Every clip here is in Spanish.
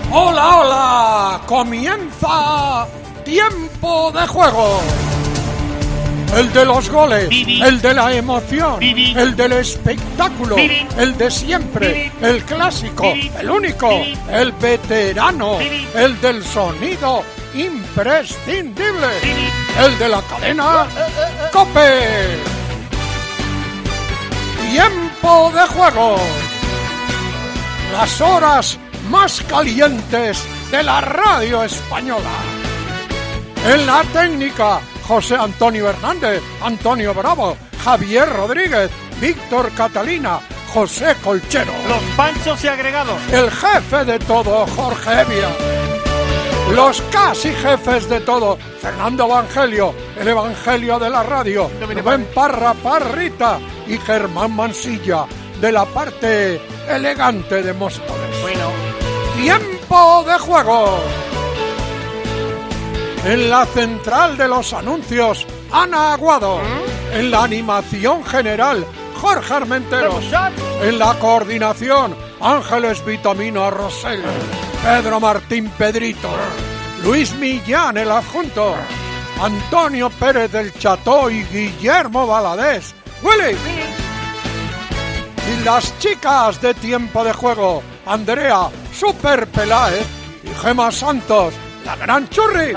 ¡Hola, hola! ¡Comienza Tiempo de Juego! El de los goles, el de la emoción, el del espectáculo, el de siempre, el clásico, el único, el veterano, el del sonido imprescindible, el de la cadena COPE. Tiempo de Juego. Las horas más calientes de la radio española. En la técnica, José Antonio Hernández, Antonio Bravo, Javier Rodríguez, Víctor Catalina, José Colchero. Los panchos y agregados. El jefe de todo, Jorge Evia. Los casi jefes de todo, Fernando Evangelio, el Evangelio de la radio, Rubén Parra Parrita y Germán Mansilla, de la parte elegante de Móstoles. Bueno. Tiempo de Juego. En la central de los anuncios, Ana Aguado. En la animación general, Jorge Armenteros. En la coordinación, Ángeles Vitamina Rosell. Pedro Martín Pedrito. Luis Millán, el adjunto. Antonio Pérez del Cható y Guillermo Valadés. ¡Willy! Y las chicas de Tiempo de Juego, Andrea Super Peláez y Gema Santos, la gran Churri.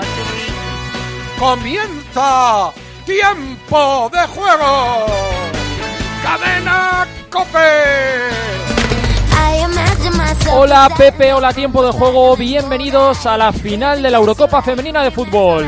Comienza Tiempo de Juego. Cadena COPE. Hola Pepe, hola Tiempo de Juego, bienvenidos a la final de la Eurocopa Femenina de Fútbol.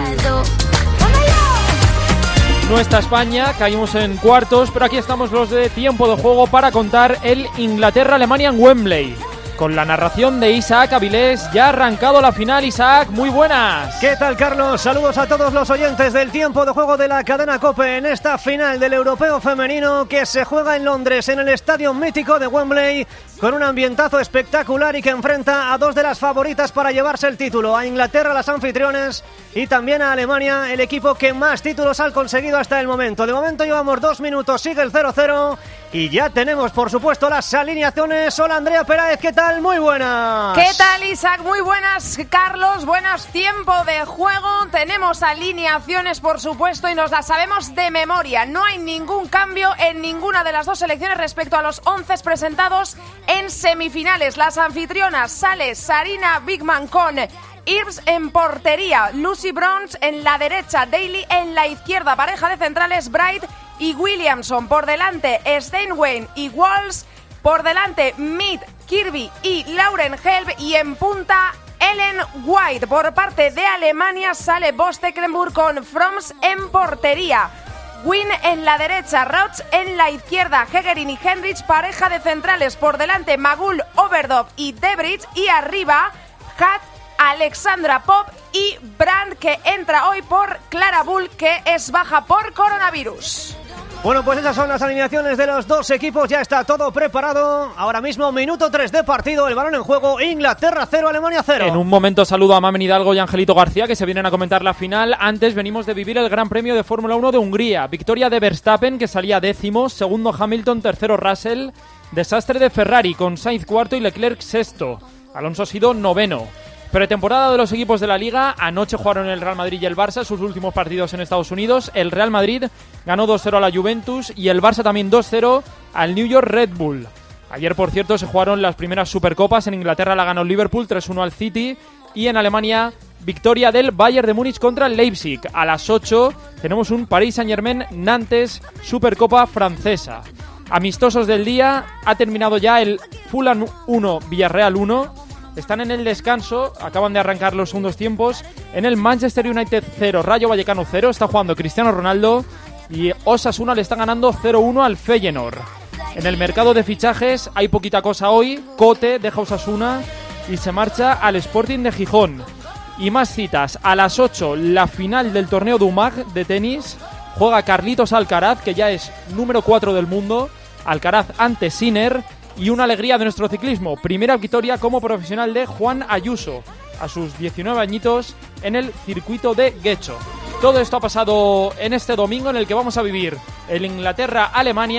No está España, caímos en cuartos, pero aquí estamos los de Tiempo de Juego para contar el Inglaterra-Alemania en Wembley. Con la narración de Isaac Avilés, ya ha arrancado la final. Isaac, muy buenas. ¿Qué tal, Carlos? Saludos a todos los oyentes del Tiempo de Juego de la cadena COPE en esta final del Europeo Femenino que se juega en Londres, en el estadio mítico de Wembley, con un ambientazo espectacular y que enfrenta a dos de las favoritas para llevarse el título, a Inglaterra, las anfitriones, y también a Alemania, el equipo que más títulos ha conseguido hasta el momento. De momento llevamos 2 minutos, sigue el 0-0 y ya tenemos, por supuesto, las alineaciones. Hola, Andrea Peláez, ¿qué tal? Muy buenas. ¿Qué tal, Isaac? Muy buenas, Carlos. Buenas, Tiempo de Juego. Tenemos alineaciones, por supuesto, y nos las sabemos de memoria. No hay ningún cambio en ninguna de las dos selecciones respecto a los 11 presentados en semifinales. Las anfitrionas: sale Sarina Bigman con Irbs en portería, Lucy Bronze en la derecha, Daly en la izquierda, pareja de centrales Bright y Williamson, por delante Steinway y Walls, por delante Mead, Kirby y Lauren Helb, y en punta Ellen White. Por parte de Alemania sale Bostecklenburg con Froms en portería, Wynn en la derecha, Rauch en la izquierda, Hegerin y Hendrich, pareja de centrales, por delante Magul, Overdov y Debridge, y arriba Hat, Alexandra Pop y Brandt, que entra hoy por Clara Bull, que es baja por coronavirus. Bueno, pues esas son las alineaciones de los dos equipos, ya está todo preparado. Ahora mismo, minuto 3 de partido, el balón en juego, Inglaterra 0, Alemania 0. En un momento saludo a Mamen Hidalgo y Angelito García, que se vienen a comentar la final. Antes venimos de vivir el Gran Premio de Fórmula 1 de Hungría. Victoria de Verstappen, que salía décimo, segundo Hamilton, tercero Russell. Desastre de Ferrari, con Sainz cuarto y Leclerc sexto. Alonso ha sido noveno. Pretemporada de los equipos de la Liga. Anoche jugaron el Real Madrid y el Barça sus últimos partidos en Estados Unidos. El Real Madrid ganó 2-0 a la Juventus y el Barça también 2-0 al New York Red Bull. Ayer, por cierto, se jugaron las primeras Supercopas. En Inglaterra la ganó el Liverpool 3-1 al City, y en Alemania victoria del Bayern de Múnich contra el Leipzig. A las 8 tenemos un Paris Saint-Germain-Nantes, Supercopa francesa. Amistosos del día, ha terminado ya el Fulham 1, Villarreal 1. Están en el descanso, acaban de arrancar los segundos tiempos. En el Manchester United 0, Rayo Vallecano 0, está jugando Cristiano Ronaldo, y Osasuna le está ganando 0-1 al Feyenoord. En el mercado de fichajes hay poquita cosa hoy. Cote deja Osasuna y se marcha al Sporting de Gijón. Y más citas: a las 8 la final del torneo de UMAG de tenis. Juega Carlitos Alcaraz, que ya es número 4 del mundo. Alcaraz ante Sinner. Y una alegría de nuestro ciclismo: primera victoria como profesional de Juan Ayuso, a sus 19 añitos, en el circuito de Guecho. Todo esto ha pasado en este domingo, en el que vamos a vivir el Inglaterra-Alemania,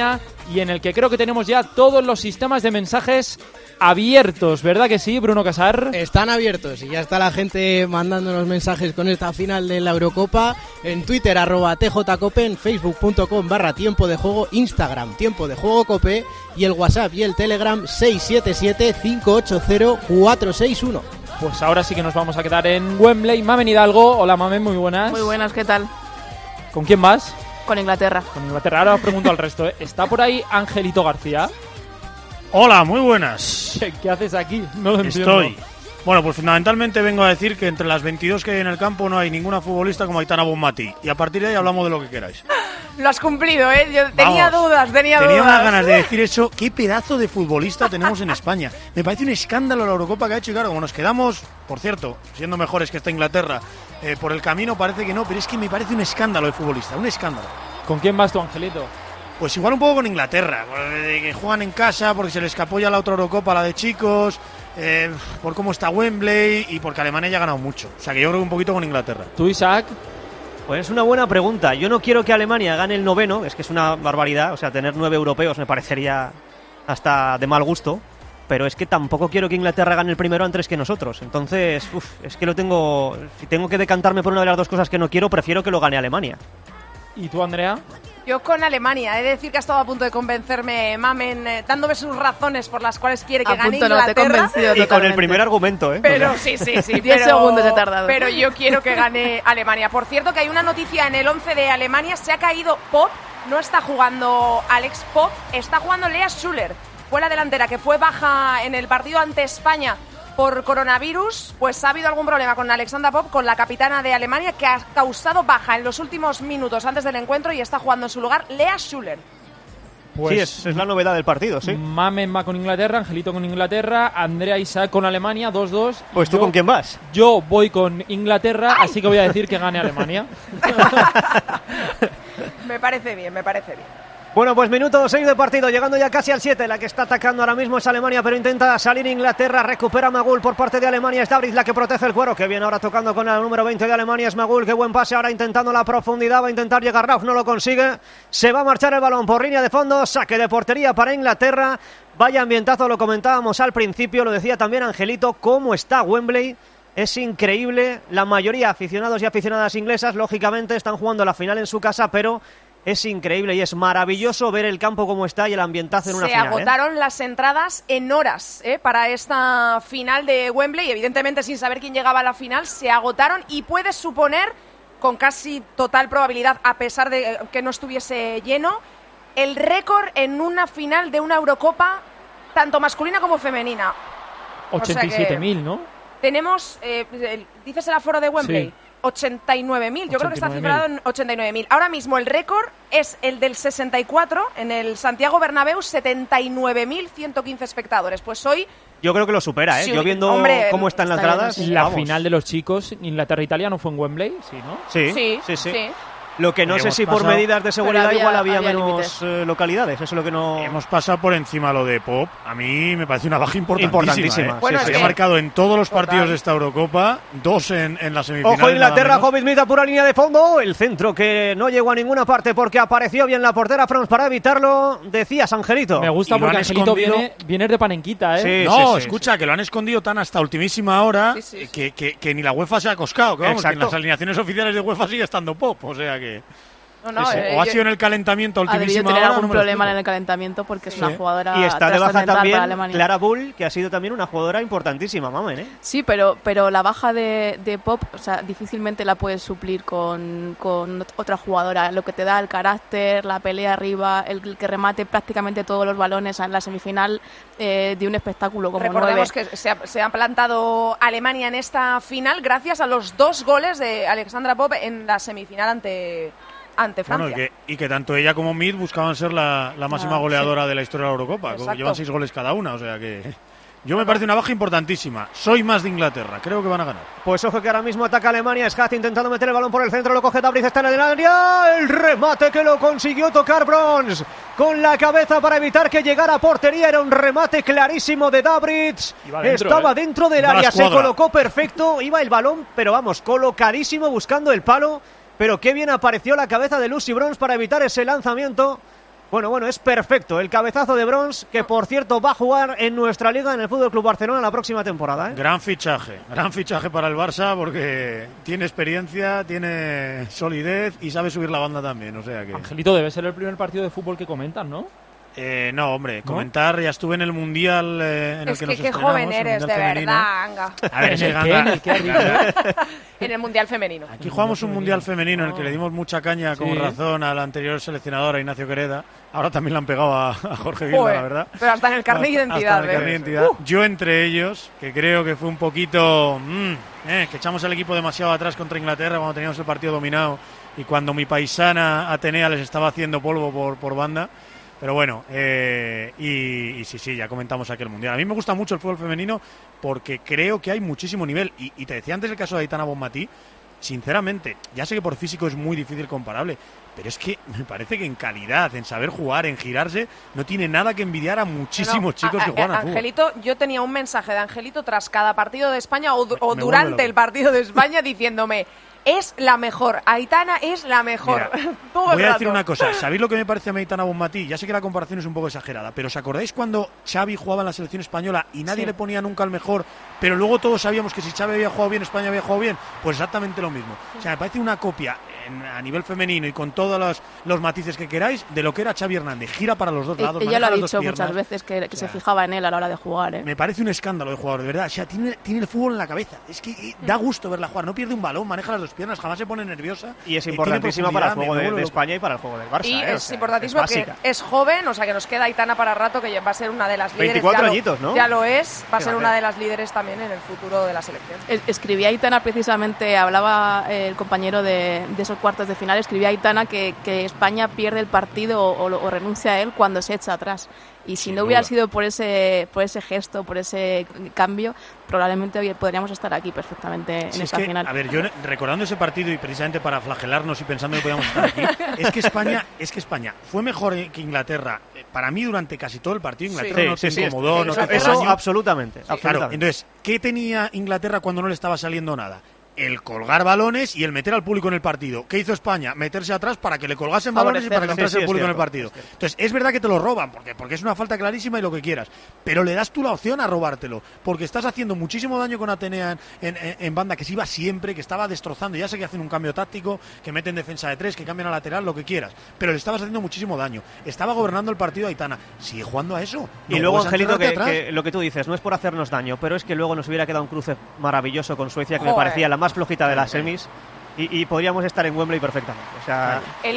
y en el que creo que tenemos ya todos los sistemas de mensajes abiertos, ¿verdad que sí, Bruno Casar? Están abiertos y ya está la gente mandándonos mensajes con esta final de la Eurocopa en Twitter @tjcope, en facebook.com/tiempo de juego, Instagram tiempo de juego cope y el WhatsApp y el Telegram 677-580-461. Pues ahora sí que nos vamos a quedar en Wembley. Mamen Hidalgo, hola Mamen, muy buenas. Muy buenas, ¿qué tal? ¿Con quién vas? Con Inglaterra. Con Inglaterra, ahora os pregunto al resto. ¿Está por ahí Angelito García? Hola, muy buenas. ¿Qué haces aquí? No lo entiendo. Estoy. Bueno, pues fundamentalmente vengo a decir que entre las 22 que hay en el campo no hay ninguna futbolista como Aitana Bonmatí. Y a partir de ahí hablamos de lo que queráis. Lo has cumplido, ¿eh? Yo tenía dudas. Tenía unas ganas de decir eso. ¿Qué pedazo de futbolista tenemos en España? Me parece un escándalo la Eurocopa que ha hecho. Y claro, como nos quedamos, por cierto, siendo mejores que esta Inglaterra, por el camino parece que no, pero es que me parece un escándalo de futbolista, un escándalo. ¿Con quién vas tú, Angelito? Pues igual un poco con Inglaterra, que juegan en casa, porque se les escapó ya la otra Eurocopa, la de chicos, por cómo está Wembley y porque Alemania ya ha ganado mucho. O sea que yo creo que un poquito con Inglaterra. ¿Tú, Isaac? Pues es una buena pregunta. Yo no quiero que Alemania gane el 9º, es que es una barbaridad. O sea, tener 9 europeos me parecería hasta de mal gusto. Pero es que tampoco quiero que Inglaterra gane el primero antes que nosotros. Entonces, es que si tengo que decantarme por una de las dos cosas que no quiero, prefiero que lo gane Alemania. ¿Y tú, Andrea? Yo con Alemania. He de decir que ha estado a punto de convencerme Mamen, dándome sus razones por las cuales quiere que gane Inglaterra. No te he convencido y con el primer argumento, ¿eh? Pero sí. 10 segundos he tardado. Pero yo quiero que gane Alemania. Por cierto, que hay una noticia en el 11 de Alemania. Se ha caído Pop. No está jugando Alex Pop. Está jugando Lea Schuller. Fue la delantera que fue baja en el partido ante España por coronavirus. Pues ha habido algún problema con Alexandra Popp, con la capitana de Alemania, que ha causado baja en los últimos minutos antes del encuentro y está jugando en su lugar Lea Schuller. Pues sí, es la novedad del partido, sí. Mamen va con Inglaterra, Angelito con Inglaterra, Andrea Isaac con Alemania, 2-2. Pues tú, ¿con quién vas? Yo voy con Inglaterra, así que voy a decir que gane Alemania. Me parece bien. Bueno, pues minuto 6 de partido, llegando ya casi al 7. La que está atacando ahora mismo es Alemania, pero intenta salir Inglaterra. Recupera Magul por parte de Alemania. Es Dabriz la que protege el cuero. Que viene ahora tocando con el número 20 de Alemania. Es Magul. Qué buen pase ahora intentando la profundidad. Va a intentar llegar Rauf, no lo consigue. Se va a marchar el balón por línea de fondo. Saque de portería para Inglaterra. Vaya ambientazo, lo comentábamos al principio. Lo decía también Angelito. ¿Cómo está Wembley? Es increíble. La mayoría aficionados y aficionadas inglesas, lógicamente, están jugando la final en su casa, pero es increíble y es maravilloso ver el campo como está y el ambientazo en una final. Se agotaron las entradas en horas para esta final de Wembley. Evidentemente, sin saber quién llegaba a la final, se agotaron y puedes suponer, con casi total probabilidad, a pesar de que no estuviese lleno, el récord en una final de una Eurocopa, tanto masculina como femenina. 87.000, ¿no? Tenemos, ¿dices el aforo de Wembley? Sí. 89.000, yo creo que está cifrado en 89.000. Ahora mismo el récord es el del 64 en el Santiago Bernabéu, 79.115 espectadores. Pues hoy yo creo que lo supera, ¿eh? Sí, yo viendo cómo están las gradas. La final de los chicos, Inglaterra-Italia, ¿no fue en Wembley? Sí, ¿no? Sí. Lo que no sé si por medidas de seguridad igual había menos localidades, eso es lo que no... Hemos pasado por encima lo de Pop, a mí me parece una baja importantísima. Bueno, se ha marcado en todos los partidos de esta Eurocopa, 2 en la semifinal. Ojo Inglaterra, Hobbit Smith a pura línea de fondo, el centro que no llegó a ninguna parte porque apareció bien la portera Frans para evitarlo, decías Angelito. Me gusta porque Angelito viene de panenquita, ¿eh? Escucha, que lo han escondido tan hasta ultimísima hora que ni la UEFA se ha acoscado, que vamos, que en las alineaciones oficiales de UEFA sigue estando Pop, o sea que... o ha sido en el calentamiento a ultimísima hora. Tener algún problema en el calentamiento porque es una jugadora y está de baja también Clara Bull, que ha sido también una jugadora importantísima, Mamen, ¿eh? Sí, pero la baja de Pop, o sea, difícilmente la puedes suplir con otra jugadora. Lo que te da el carácter, la pelea arriba, el que remate prácticamente todos los balones en la semifinal de un espectáculo como Recordemos 9. Que se ha plantado Alemania en esta final gracias a los 2 goles de Alexandra Pop en la semifinal ante Francia. Bueno, y que tanto ella como Mead buscaban ser la máxima goleadora de la historia de la Eurocopa. Exacto. Llevan 6 goles cada una, o sea que... Yo me parece una baja importantísima. Soy más de Inglaterra, creo que van a ganar. Pues ojo que ahora mismo ataca Alemania. Schat intentando meter el balón por el centro, lo coge Dabriz, está en el área. El remate que lo consiguió tocar Brons con la cabeza para evitar que llegara a portería. Era un remate clarísimo de Dabriz. Estaba dentro del área, se colocó perfecto. Iba el balón, pero vamos, colocadísimo buscando el palo. Pero qué bien apareció la cabeza de Lucy Bronze para evitar ese lanzamiento Bueno, es perfecto. El cabezazo de Brons, que por cierto va a jugar en nuestra liga en el FC Barcelona la próxima temporada, ¿eh? Gran fichaje para el Barça porque tiene experiencia, tiene solidez y sabe subir la banda también, o sea que... Angelito, debe ser el primer partido de fútbol que comentan, ¿no? No, hombre, comentar, ya estuve en el Mundial en el que nos qué estrenamos, joven eres, de verdad, Anga. A ver, En el Mundial femenino. Aquí jugamos un Mundial femenino en el que le dimos mucha caña con razón al anterior seleccionador, a Ignacio Quereda. Ahora también le han pegado a Jorge Vilma, la verdad. Pero hasta en el carnet de identidad. Hasta en el carnet de identidad. Yo entre ellos, que creo que fue un poquito... que echamos al equipo demasiado atrás contra Inglaterra cuando teníamos el partido dominado y cuando mi paisana Atenea les estaba haciendo polvo por banda. Pero bueno, y sí, ya comentamos aquel Mundial. A mí me gusta mucho el fútbol femenino porque creo que hay muchísimo nivel. Y te decía antes el caso de Aitana Bonmatí, sinceramente, ya sé que por físico es muy difícil comparable, pero es que me parece que en calidad, en saber jugar, en girarse, no tiene nada que envidiar a muchísimos chicos que juegan al fútbol. Angelito, yo tenía un mensaje de Angelito tras cada partido de España o durante el partido de España diciéndome... Es la mejor, Aitana es la mejor. Mira, voy a decir una cosa, ¿sabéis lo que me parece a Aitana Bonmatí? Ya sé que la comparación es un poco exagerada, pero ¿os acordáis cuando Xavi jugaba en la selección española y nadie le ponía nunca al mejor, pero luego todos sabíamos que si Xavi había jugado bien, España había jugado bien? Pues exactamente lo mismo. O sea, me parece una copia a nivel femenino y con todos los matices que queráis de lo que era Xavi Hernández. Gira para los dos lados. Ella lo ha dicho muchas veces que se fijaba en él a la hora de jugar, ¿eh? Me parece un escándalo de jugador, de verdad. O sea, tiene el fútbol en la cabeza. Es que da gusto verla jugar. No pierde un balón, maneja las dos piernas, jamás se pone nerviosa. Y es importantísima para el juego de España y para el juego del Barça. Y es importantísimo que es joven, o sea que nos queda Aitana para rato, que va a ser una de las líderes. 24 añitos, ¿no? Ya lo es, va a ser una de las líderes también en el futuro de la selección. Escribía Aitana precisamente, hablaba el compañero de esos cuartos de final, escribía Aitana que España pierde el partido o renuncia a él cuando se echa atrás. Y si no hubiera sido por ese gesto, por ese cambio, probablemente hoy podríamos estar aquí perfectamente en esta final. A ver, yo recordando ese partido y precisamente para flagelarnos y pensando que podíamos estar aquí, es que España fue mejor que Inglaterra. Para mí durante casi todo el partido Inglaterra no se incomodó, no se eso absolutamente. Claro, entonces, ¿qué tenía Inglaterra cuando no le estaba saliendo nada? El colgar balones y el meter al público en el partido. ¿Qué hizo España? Meterse atrás para que le colgasen balones y para que entrase el público en el partido. Entonces, es verdad que te lo roban, porque es una falta clarísima y lo que quieras, pero le das tú la opción a robártelo, porque estás haciendo muchísimo daño con Atenea en banda, que se iba siempre, que estaba destrozando. Ya sé que hacen un cambio táctico, que meten defensa de tres, que cambian a lateral, lo que quieras, pero le estabas haciendo muchísimo daño. Estaba gobernando el partido Aitana. Sigue jugando a eso. Y luego, Angelito, que lo que tú dices, no es por hacernos daño, pero es que luego nos hubiera quedado un cruce maravilloso con Suecia, que me parecía la más flojita de las semis, y podríamos estar en Wembley perfectamente. O sea, el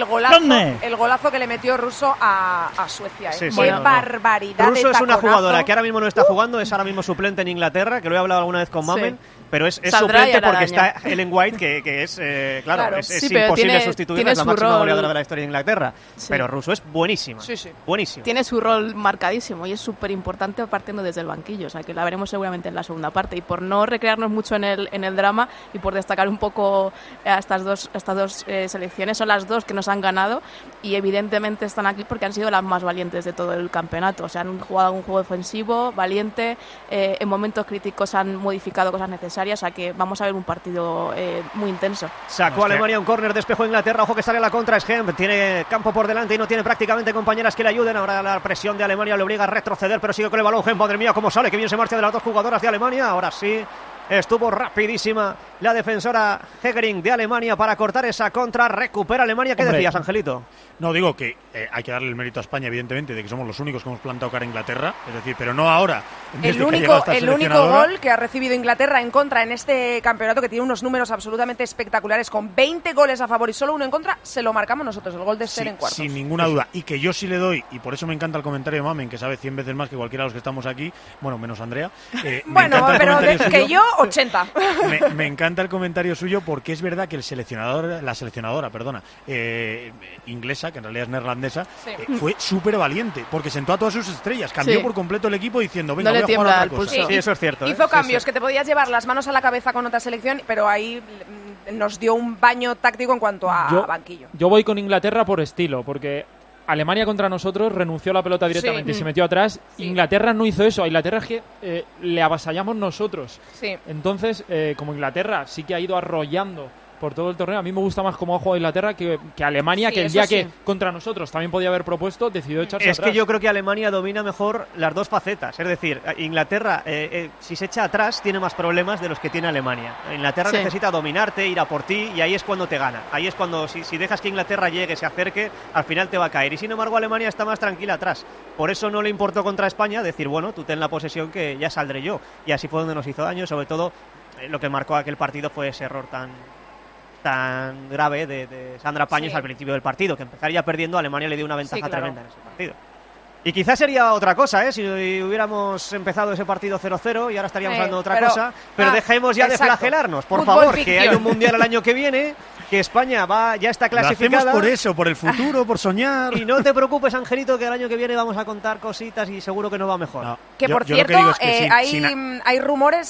golazo que le metió Russo a Suecia. Qué barbaridad. Russo es una jugadora que ahora mismo no está jugando, es ahora mismo suplente en Inglaterra, que lo he hablado alguna vez con Mamen. Pero es suplente porque está Ellen White, que es, claro, es imposible sustituir, es la máxima goleadora de la historia de Inglaterra. Sí. Pero Russo es buenísima. Buenísima. Tiene su rol marcadísimo y es súper importante partiendo desde el banquillo. O sea, que la veremos seguramente en la segunda parte. Y por no recrearnos mucho en el drama y por destacar un poco a estas dos selecciones, son las dos que nos han ganado y evidentemente están aquí porque han sido las más valientes de todo el campeonato. O sea, han jugado un juego defensivo, valiente, en momentos críticos han modificado cosas necesarias. O sea que vamos a ver un partido muy intenso. Sacó Alemania un córner, despejó Inglaterra, ojo que sale a la contra, es Hemp, tiene campo por delante y no tiene prácticamente compañeras que le ayuden. Ahora la presión de Alemania le obliga a retroceder, pero sigue con el balón Hemp, madre mía cómo sale, que bien se marcha de las dos jugadoras de Alemania. Ahora sí, estuvo rapidísima la defensora Hegering de Alemania para cortar esa contra, recupera Alemania. ¿Qué decías, Angelito? No, digo que hay que darle el mérito a España, evidentemente, de que somos los únicos que hemos plantado cara a Inglaterra, es decir, pero no ahora. El único gol que ha recibido Inglaterra en contra en este campeonato, que tiene unos números absolutamente espectaculares, con 20 goles a favor y solo uno en contra, se lo marcamos nosotros, el gol de Esther en cuartos. Sin ninguna duda, y que yo sí le doy, y por eso me encanta el comentario de Mamen, que sabe 100 veces más que cualquiera de los que estamos aquí, bueno, menos Andrea. Bueno, pero que yo, 80. Me encanta el comentario suyo porque es verdad que la seleccionadora inglesa, que en realidad es neerlandesa, fue súper valiente, porque sentó a todas sus estrellas, cambió por completo el equipo diciendo, venga, voy a jugar a otra cosa. Sí, eso es cierto. Hizo cambios que te podías llevar las manos a la cabeza con otra selección, pero ahí nos dio un baño táctico en cuanto a banquillo. Yo voy con Inglaterra por estilo, porque Alemania contra nosotros renunció a la pelota directamente y se metió atrás. Inglaterra no hizo eso. A Inglaterra es que le avasallamos nosotros. Entonces, como Inglaterra sí que ha ido arrollando por todo el torneo. A mí me gusta más cómo ha jugado Inglaterra que Alemania, que el día que contra nosotros también podía haber propuesto, decidió echarse atrás. Es que yo creo que Alemania domina mejor las dos facetas. Es decir, Inglaterra, si se echa atrás, tiene más problemas de los que tiene Alemania. Inglaterra necesita dominarte, ir a por ti, y ahí es cuando te gana. Ahí es cuando, si dejas que Inglaterra llegue, se acerque, al final te va a caer. Y sin embargo, Alemania está más tranquila atrás. Por eso no le importó contra España decir, bueno, tú ten la posesión que ya saldré yo. Y así fue donde nos hizo daño. Sobre todo, lo que marcó aquel partido fue ese error tan grave de Sandra Paños al principio del partido, que empezaría perdiendo, Alemania le dio una ventaja tremenda en ese partido. Y quizás sería otra cosa, si hubiéramos empezado ese partido 0-0 y ahora estaríamos hablando de otra cosa, pero dejemos ya de flagelarnos, por favor, que hay un mundial el año que viene, que España ya está clasificada. Lo hacemos por eso, por el futuro, por soñar. Y no te preocupes, Angelito, que el año que viene vamos a contar cositas y seguro que nos va mejor. No, que por cierto, hay rumores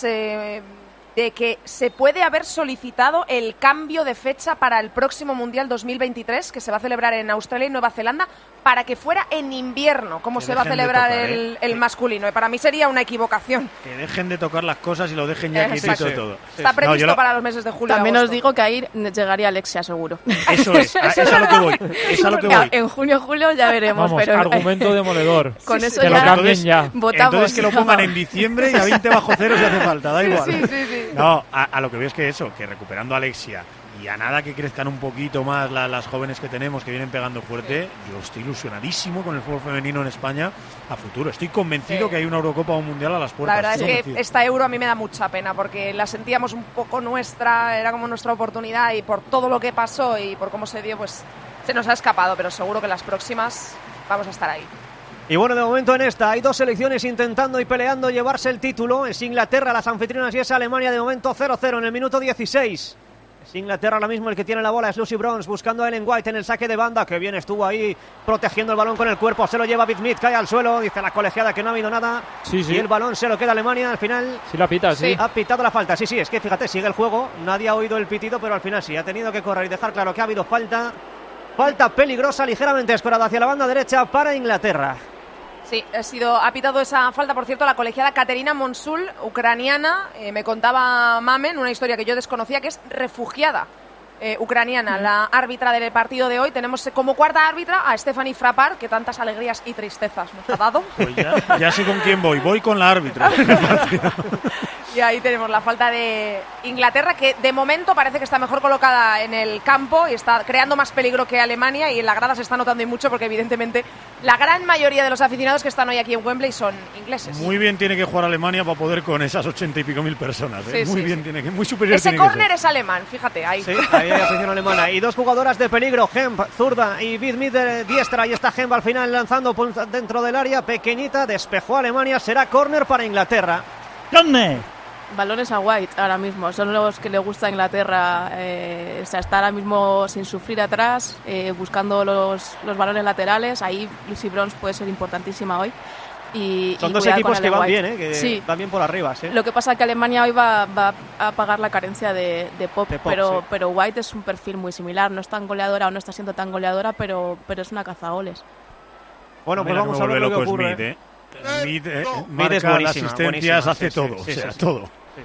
de que se puede haber solicitado el cambio de fecha para el próximo Mundial 2023, que se va a celebrar en Australia y Nueva Zelanda, para que fuera en invierno, como se va a celebrar el masculino. Y para mí sería una equivocación. Que dejen de tocar las cosas y lo dejen ya quietito todo. Está previsto para los meses de julio. También os digo que ahí llegaría Alexia, seguro. Eso es a lo que voy. Es a lo que voy. En junio, julio ya veremos. Vamos, pero argumento demoledor. Con eso que ya lo cambien ya. Votamos. Entonces que lo pongan en diciembre y a 20 bajo cero si hace falta, da igual. Sí. No, a lo que veo es que que recuperando a Alexia y a nada que crezcan un poquito más las jóvenes que tenemos, que vienen pegando fuerte, yo estoy ilusionadísimo con el fútbol femenino en España a futuro. Estoy convencido que hay una Eurocopa o un Mundial a las puertas. La verdad es que esta Euro a mí me da mucha pena, porque la sentíamos un poco nuestra, era como nuestra oportunidad, y por todo lo que pasó y por cómo se dio, pues se nos ha escapado, pero seguro que las próximas vamos a estar ahí. Y bueno, de momento en esta hay dos selecciones intentando y peleando llevarse el título. Es Inglaterra las anfitrionas y es Alemania, de momento 0-0 en el minuto 16. Es Inglaterra ahora mismo el que tiene la bola, es Lucy Bronze buscando a Ellen White en el saque de banda, que bien estuvo ahí protegiendo el balón con el cuerpo, se lo lleva Big Smith, cae al suelo, dice la colegiada que no ha habido nada, y el balón se lo queda Alemania al final. Sí la pita, sí. Ha pitado la falta, sí, es que fíjate, sigue el juego, nadie ha oído el pitido, pero al final sí, ha tenido que correr y dejar claro que ha habido falta peligrosa, ligeramente escorada hacia la banda derecha para Inglaterra. Sí, ha pitado esa falta, por cierto, la colegiada Katerina Monsul, ucraniana. Me contaba Mamen, una historia que yo desconocía, que es refugiada ucraniana, la árbitra del partido de hoy. Tenemos como cuarta árbitra a Stephanie Frappart, que tantas alegrías y tristezas nos ha dado. Pues ya sé con quién voy con la árbitra. Y ahí tenemos la falta de Inglaterra, que de momento parece que está mejor colocada en el campo y está creando más peligro que Alemania, y en la grada se está notando y mucho, porque evidentemente la gran mayoría de los aficionados que están hoy aquí en Wembley son ingleses. Muy bien tiene que jugar Alemania para poder con esas 80 y pico mil personas. Muy superior. Ese córner es alemán, fíjate, ahí. Sí, ahí hay afición alemana. Y dos jugadoras de peligro, Hemp, zurda, y Big Smith de diestra. Y está Hemp al final lanzando dentro del área, pequeñita, despejó Alemania, será córner para Inglaterra. ¡Córner! Balones a White ahora mismo, son los que le gusta a Inglaterra, está ahora mismo sin sufrir atrás, buscando los balones laterales. Ahí Lucy Bronze puede ser importantísima hoy. Son dos equipos que van bien, que van bien por arriba. ¿Sí? Lo que pasa es que Alemania hoy va a pagar la carencia de Pop, pero White es un perfil muy similar, no es tan goleadora o no está siendo tan goleadora, pero es una cazagoles. Bueno, pues vamos a ver lo que ocurre. Smith, marca las asistencias, hace todo, todo. Sí.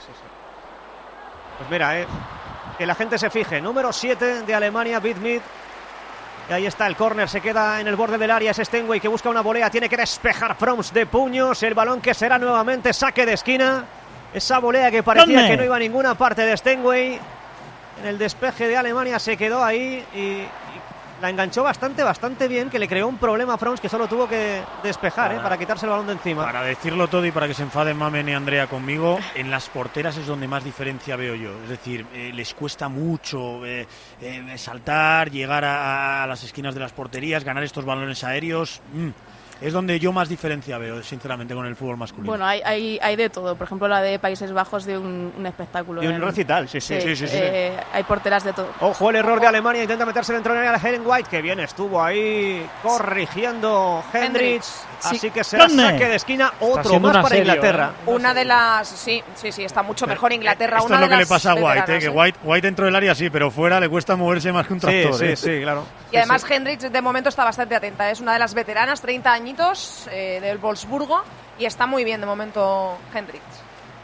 Pues mira, que la gente se fije, número 7 de Alemania, Big Smith. Y ahí está el córner, se queda en el borde del área, es Stenway que busca una volea, tiene que despejar Froms de puños, el balón que será nuevamente saque de esquina. Esa volea que parecía que no iba a ninguna parte de Stenway, en el despeje de Alemania se quedó ahí y la enganchó bastante bien, que le creó un problema a Froms, que solo tuvo que despejar para quitarse el balón de encima. Para decirlo todo y para que se enfaden Mamen y Andrea conmigo, en las porteras es donde más diferencia veo yo. Es decir, les cuesta mucho saltar, llegar a las esquinas de las porterías, ganar estos balones aéreos. Es donde yo más diferencia veo, sinceramente, con el fútbol masculino. Bueno, hay de todo. Por ejemplo, la de Países Bajos de un espectáculo. Y un recital, sí. Hay porteras de todo. Ojo el error de Alemania, intenta meterse dentro de la Ellen White, que bien estuvo ahí corrigiendo Hendricks. Así que será saque de esquina, otro más para Inglaterra. Una de las... Sí, está mucho mejor Inglaterra. Esto es lo que le pasa a White, que White dentro del área sí, pero fuera le cuesta moverse más que un tractor. Sí, claro. Y además Hendricks de momento está bastante atenta. Es una de las veteranas, 30 añitos, del Wolfsburgo, y está muy bien de momento Hendricks.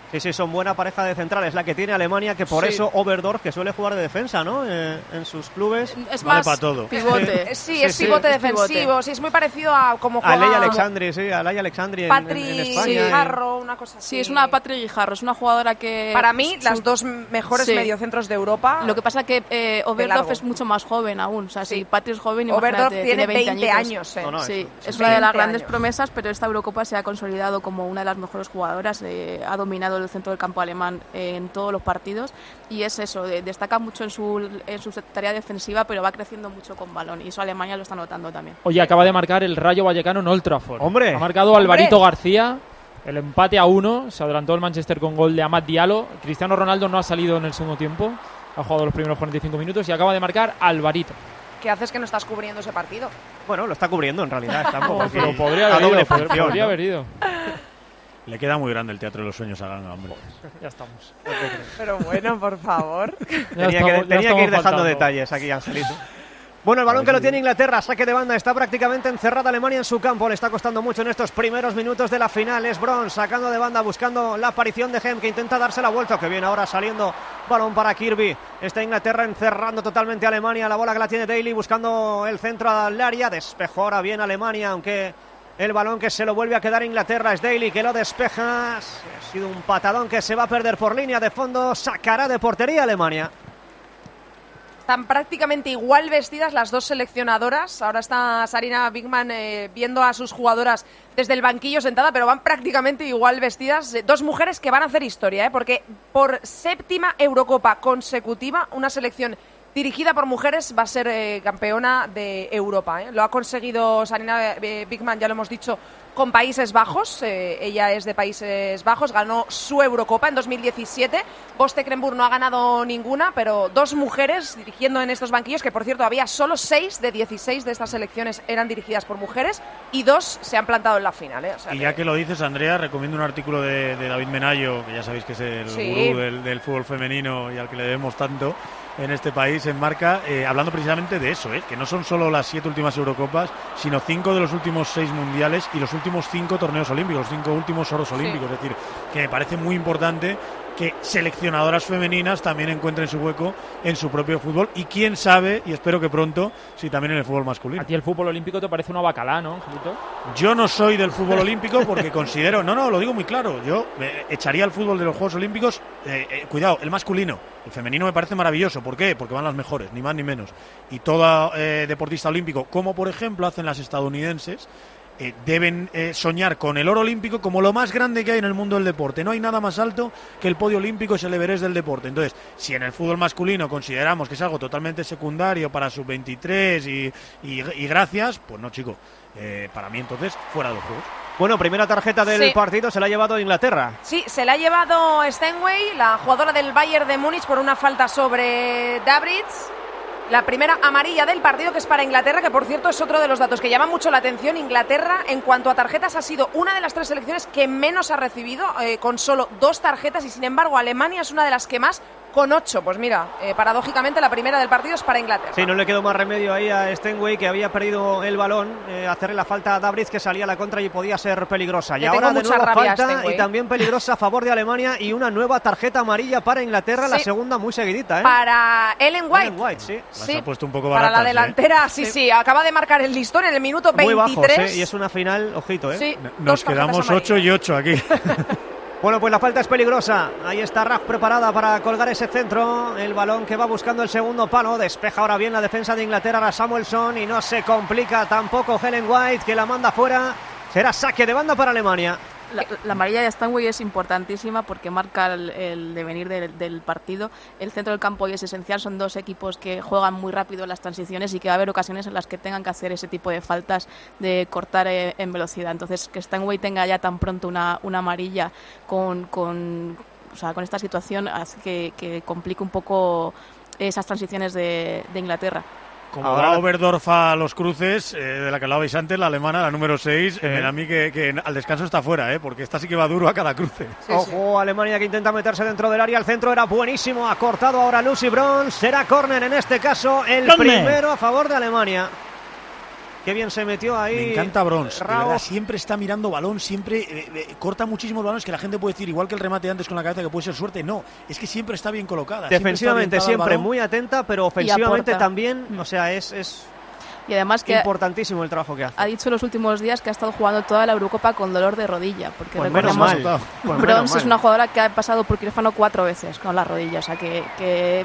Sí, son buena pareja de centrales la que tiene Alemania, que por eso Oberdorf, que suele jugar de defensa, ¿no? En sus clubes. Es vale más para todo. pivote. Es pivote defensivo. Sí, es muy parecido a como juega Alei Alexandri en España. Guijarro, una cosa así. Sí, es una Patri Guijarro, es una jugadora que... Para mí, las dos mejores mediocentros de Europa. Lo que pasa que Oberdorf es mucho más joven aún. O sea, si Patri es joven, Oberdorf tiene 20 años. Sí, es una de las grandes promesas, pero esta Eurocopa se ha consolidado como una de las mejores jugadoras. Ha dominado el centro del campo alemán en todos los partidos y es eso, destaca mucho en su tarea defensiva, pero va creciendo mucho con balón y eso Alemania lo está notando también. Oye, acaba de marcar el Rayo Vallecano en Old Trafford. ¡Hombre! Ha marcado Alvarito García, el empate a 1, se adelantó el Manchester con gol de Amad Diallo. Cristiano Ronaldo no ha salido en el segundo tiempo, ha jugado los primeros 45 minutos y acaba de marcar Alvarito. ¿Qué haces que no estás cubriendo ese partido? Bueno, lo está cubriendo en realidad. Pero podría haber ido. Le queda muy grande el Teatro de los Sueños a Ganga, hombre. Ya estamos. Pero bueno, por favor. Tenía que ir dejando detalles aquí, Angelito. Bueno, el balón que lo tiene Inglaterra, saque de banda, está prácticamente encerrada Alemania en su campo, le está costando mucho en estos primeros minutos de la final. Es Bron sacando de banda, buscando la aparición de Hem, que intenta darse la vuelta, que viene ahora saliendo, balón para Kirby. Está Inglaterra encerrando totalmente a Alemania, la bola que la tiene Daly, buscando el centro al área, despejó ahora bien Alemania, aunque el balón que se lo vuelve a quedar Inglaterra, es Daly que lo despeja. Ha sido un patadón que se va a perder por línea de fondo, sacará de portería Alemania. Están prácticamente igual vestidas las dos seleccionadoras. Ahora está Sarina Wiegman viendo a sus jugadoras desde el banquillo sentada, pero van prácticamente igual vestidas. Dos mujeres que van a hacer historia, porque por 7ª Eurocopa consecutiva, una selección dirigida por mujeres va a ser campeona de Europa. Lo ha conseguido Sarina Wiegman, ya lo hemos dicho, con Países Bajos. Ella es de Países Bajos, ganó su Eurocopa en 2017. Bostekrenburg no ha ganado ninguna, pero dos mujeres dirigiendo en estos banquillos, que por cierto había solo 6 de 16 de estas selecciones eran dirigidas por mujeres y 2 se han plantado en la final. O sea, y ya que lo dices, Andrea, recomiendo un artículo de David Menayo, que ya sabéis que es el gurú del fútbol femenino y al que le debemos tanto en este país, en Marca, hablando precisamente de eso, que no son solo las 7 últimas Eurocopas, sino 5 de los últimos 6 mundiales y los últimos 5 torneos olímpicos, los 5 últimos oros olímpicos. Es decir, que me parece muy importante que seleccionadoras femeninas también encuentren su hueco en su propio fútbol y quién sabe, y espero que pronto, si también en el fútbol masculino. ¿A ti el fútbol olímpico te parece una bacalá, no, Angelito? Yo no soy del fútbol olímpico porque considero, no, lo digo muy claro, yo echaría el fútbol de los Juegos Olímpicos, cuidado, el masculino. El femenino me parece maravilloso. ¿Por qué? Porque van las mejores, ni más ni menos. Y todo deportista olímpico, como por ejemplo hacen las estadounidenses, deben soñar con el oro olímpico como lo más grande que hay en el mundo del deporte. No hay nada más alto que el podio olímpico, es el Everest del deporte. Entonces, si en el fútbol masculino consideramos que es algo totalmente secundario para sub-23 y gracias, pues no, chico. Para mí entonces, fuera de los juegos. Bueno, primera tarjeta del partido se la ha llevado Inglaterra. Sí, se la ha llevado Steinway, la jugadora del Bayern de Múnich, por una falta sobre Dabritz. La primera amarilla del partido, que es para Inglaterra, que por cierto es otro de los datos que llama mucho la atención. Inglaterra, en cuanto a tarjetas, ha sido una de las 3 selecciones que menos ha recibido, con solo 2 tarjetas, y sin embargo Alemania es una de las que más, con 8. Pues mira, paradójicamente la primera del partido es para Inglaterra. Sí, no le quedó más remedio ahí a Steinway, que había perdido el balón, hacerle la falta a Dabritz, que salía a la contra y podía ser peligrosa. Y ahora de nuevo falta y también peligrosa a favor de Alemania, y una nueva tarjeta amarilla para Inglaterra, la segunda muy seguidita. Para Ellen White. Ellen White, sí. Las ha puesto un poco baratas, para la delantera, sí, acaba de marcar el listón en el minuto 23. Muy bajo, y es una final, ojito, Sí, nos quedamos 8 y 8 aquí. Bueno, pues la falta es peligrosa. Ahí está Raff preparada para colgar ese centro. El balón que va buscando el segundo palo. Despeja ahora bien la defensa de Inglaterra a Samuelson y no se complica tampoco Ellen White, que la manda fuera. Será saque de banda para Alemania. La amarilla de Steinway es importantísima porque marca el devenir del partido. El centro del campo hoy es esencial. Son dos equipos que juegan muy rápido en las transiciones y que va a haber ocasiones en las que tengan que hacer ese tipo de faltas de cortar en velocidad. Entonces, que Steinway tenga ya tan pronto una amarilla con esta situación hace que complique un poco esas transiciones de Inglaterra. Como va Oberdorf a los cruces, de la que hablabais antes, la alemana, la número 6, a mí que al descanso está fuera, porque esta sí que va duro a cada cruce. Ojo, Alemania que intenta meterse dentro del área, el centro era buenísimo, ha cortado ahora Lucy Bronze, será córner en este caso, el primero a favor de Alemania. Qué bien se metió ahí. Me encanta Brons, de Raoz. verdad, siempre está mirando balón, siempre corta muchísimos balones que la gente puede decir, igual que el remate antes con la cabeza, que puede ser suerte. No, es que siempre está bien colocada. Defensivamente siempre muy atenta, pero ofensivamente aporta. también, o sea, es Y además que importantísimo el trabajo que hace. ha dicho en los últimos días que ha estado jugando toda la Eurocopa con dolor de rodilla, porque Pues menos recordemos, mal. Pues Brons menos es una jugadora que ha pasado por quirófano 4 veces con la rodilla, o sea que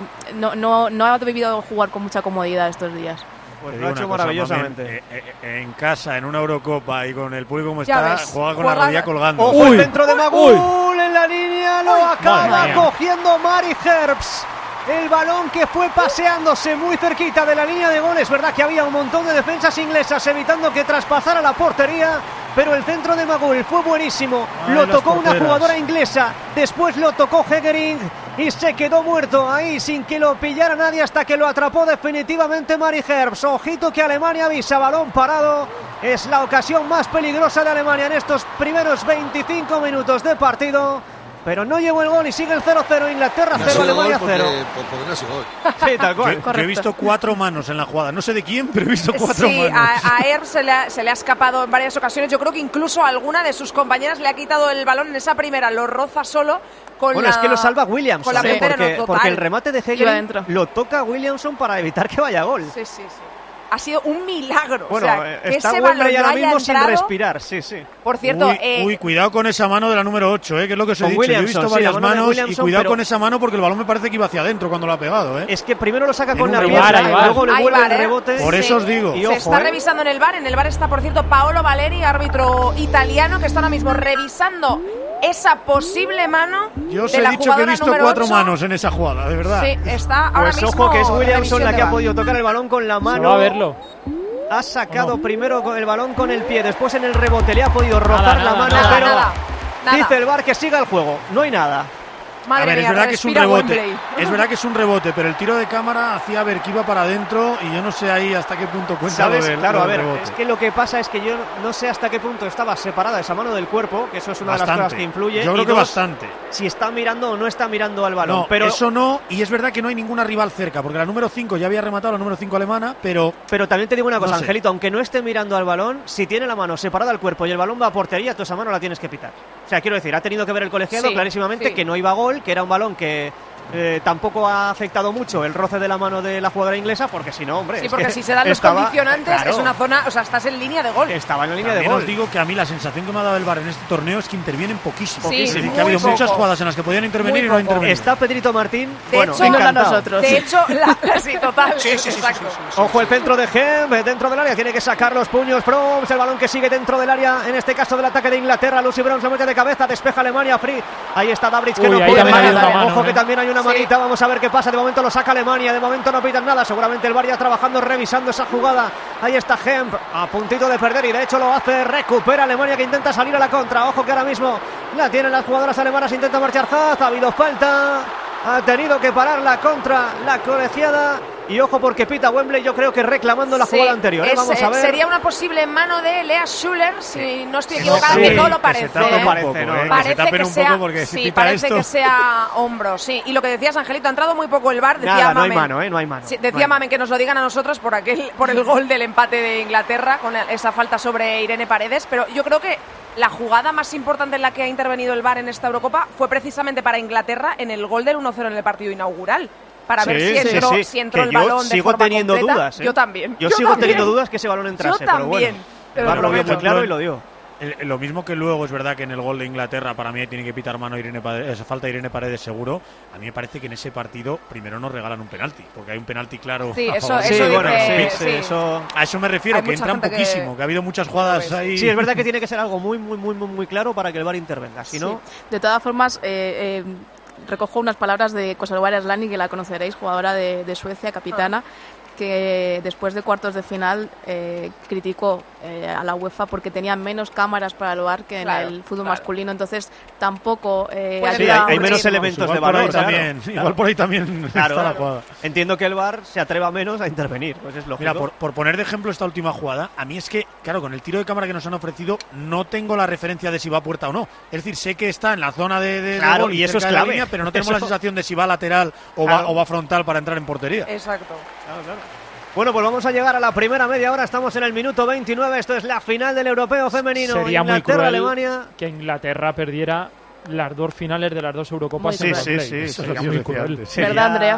no ha debido jugar con mucha comodidad estos días. Pues Te lo ha digo hecho una cosa, maravillosamente. Mamen, en casa, en una Eurocopa y con el público como Ya está, ves, juega con juega- la rodilla colgando. Ojo el centro de Magul en la línea, lo acaba madre mía. cogiendo Mari Herbst. El balón que fue paseándose muy cerquita de la línea de gol. Es verdad que había un montón de defensas inglesas evitando que traspasara la portería, pero el centro de Magul fue buenísimo. Ay, Lo las tocó una porteras. jugadora inglesa, después lo tocó Hegering y se quedó muerto ahí sin que lo pillara nadie hasta que lo atrapó definitivamente Mari Herbst. Ojito que Alemania avisa, balón parado. Es la ocasión más peligrosa de Alemania en estos primeros 25 minutos de partido. Pero no llegó el gol y sigue el 0-0. Inglaterra 0, Alemania 0. Porque no es gol. Sí, tal cual. Yo he visto 4 manos en la jugada. No sé de quién, pero he visto 4 Sí, manos. a Herb se le ha escapado en varias ocasiones. Yo creo que incluso a alguna de sus compañeras le ha quitado el balón en esa primera. Lo roza solo con Bueno, es que lo salva Williamson, con la puntera, no, total. porque el remate de Iba Hegering dentro. lo toca Williamson para evitar que vaya a gol. Sí. Ha sido un milagro. Bueno, o sea, que está ese balón Wembley no ahora haya mismo sin entrado. respirar, sí. Por cierto, Uy, cuidado con esa mano de la número 8, que es lo que os he Con dicho. Williamson, Yo he visto sí, varias la mano de manos y Williamson, cuidado pero- con esa mano porque el balón me parece que iba hacia adentro cuando lo ha pegado. Es que primero lo saca En con un la rebote. pierna Ahí y va. luego le Ahí vuelve va, el rebote. Por eso os digo. Y se ojo, está revisando en el VAR. En el VAR está, por cierto, Paolo Valeri, árbitro italiano, que está ahora mismo revisando esa posible mano Yo os de he la dicho que he jugadora visto número 4 8. manos en esa jugada, de verdad. Sí, está ahora Pues mismo. ojo que es Williamson revisión la de que ha VAR. podido tocar el balón con la Se mano. va a verlo. Ha sacado primero con el balón con el pie, después en el rebote le ha podido rozar la nada, mano, nada, pero nada. dice el VAR que siga el juego. No hay nada. Madre A ver, mía, es verdad que es un respira rebote. Wembley. Es verdad que es un rebote, pero el tiro de cámara hacía ver que iba para adentro y yo no sé ahí hasta qué punto cuenta ¿Sabes? lo del, Claro, lo a del ver, rebote. es que lo que pasa es que yo no sé hasta qué punto estaba separada esa mano del cuerpo, que eso es una de las cosas que influye. Yo creo y que dos, bastante. si está mirando o no está mirando al balón. No, pero eso no, y es verdad que no hay ninguna rival cerca, porque la número 5 ya había rematado, la número 5 alemana, pero también te digo una cosa, No sé. Angelito, aunque no esté mirando al balón, si tiene la mano separada al cuerpo y el balón va a portería, tú esa mano la tienes que pitar. O sea, quiero decir, ha tenido que ver el colegiado Sí, clarísimamente sí. que no iba a gol, que era un balón que tampoco ha afectado mucho el roce de la mano de la jugadora inglesa, porque si no, hombre. Sí, es porque que si se dan los estaba- condicionantes, claro, es una zona, o sea, estás en línea de gol. estaba en la línea de también gol. os digo que a mí la sensación que me ha dado el VAR en este torneo es que intervienen poquísimo. Sí, es decir, muy que ha habido muchas poco. jugadas en las que podían intervenir Muy y no han poco. intervenido. Está Pedrito Martín, De bueno, hecho, encantado. nosotros. De hecho, sí, total. Ojo el centro de Gem, dentro del área, tiene que sacar los puños Proms, el balón que sigue dentro del área, en este caso del ataque de Inglaterra, Lucy Brown se mete de cabeza, despeja Alemania, Free, ahí está Dabrich que Uy, no ahí puede también parar. hay una mano, Ojo que también hay una Sí. manita, vamos a ver qué pasa, de momento lo saca Alemania, de momento no pitan nada, seguramente el VAR ya trabajando, revisando esa jugada, ahí está Gem, a puntito de perder y de hecho lo hace, recupera Alemania que intenta salir a la contra, ojo que ahora mismo la tienen las jugadoras alemanas, intenta marchar Haas, ha habido falta, ha tenido que parar la contra la colegiada. Y ojo porque pita Wembley, yo creo que reclamando la Sí, jugada anterior. Vamos a ver. Sería una posible mano de Lea Schuller, si no estoy Que equivocada, se que tapen, todo lo que parece. se tapen ¿eh? un Parece, poco, ¿no? que se Parece tapen que un sea, poco porque si sí, pita parece esto... que sea hombro, sí. Y lo que decías, Angelito, ha entrado muy poco el VAR. Decía Nada, no hay Mamen- mano, no hay mano. Sí, No decía hay Mamen que nos lo digan a nosotros por el gol del empate de Inglaterra con esa falta sobre Irene Paredes, pero yo creo que la jugada más importante en la que ha intervenido el VAR en esta Eurocopa fue precisamente para Inglaterra en el gol del 1-0 en el partido inaugural. Para ver si entró Que el yo balón de sigo forma teniendo completa. dudas, ¿eh? Yo también. Yo sigo teniendo dudas que ese balón entrase, Yo pero bueno. también. El Pero VAR lo vio por muy claro ejemplo, y lo dio. Lo mismo que luego es verdad que en el gol de Inglaterra para mí tiene que pitar mano Irene Paredes, falta Irene Paredes seguro. A mí me parece que en ese partido primero nos regalan un penalti, porque hay un penalti claro. Sí, a eso- favor. Sí, eso bueno, dice- sí, sí. eso. A eso me refiero, Hay que mucha entran gente poquísimo, que ha habido muchas jugadas ahí. Sí, es verdad que tiene que ser algo muy claro para que el VAR intervenga. Si no, Sí. De todas formas, recojo unas palabras de Kosovar Erslani, que la conoceréis, jugadora de Suecia, capitana, que después de cuartos de final criticó a la UEFA porque tenía menos cámaras para el VAR que en Claro, el fútbol claro. masculino, entonces tampoco sí, ayuda hay menos muchísimo. elementos Igual de por ahí valor. claro. también, Claro. igual por ahí también Claro, está la claro. jugada. Entiendo que el VAR se atreva menos a intervenir, pues es lógico. Mira, por poner de ejemplo esta última jugada, a mí es que, claro, con el tiro de cámara que nos han ofrecido, no tengo la referencia de si va a puerta o no. Es decir, sé que está en la zona de Claro, gol y eso cerca es de la clave. línea, pero no tenemos Eso- la sensación de si va lateral o, Claro. va frontal para entrar en portería. Exacto. Claro, claro. Bueno, pues vamos a llegar a la primera media hora. Estamos en el minuto 29. Esto es la final del europeo femenino. Sería muy cruel Alemania. Que Inglaterra perdiera las dos finales de las dos Eurocopas. Sí, sería muy cruel. ¿Verdad, Andrea?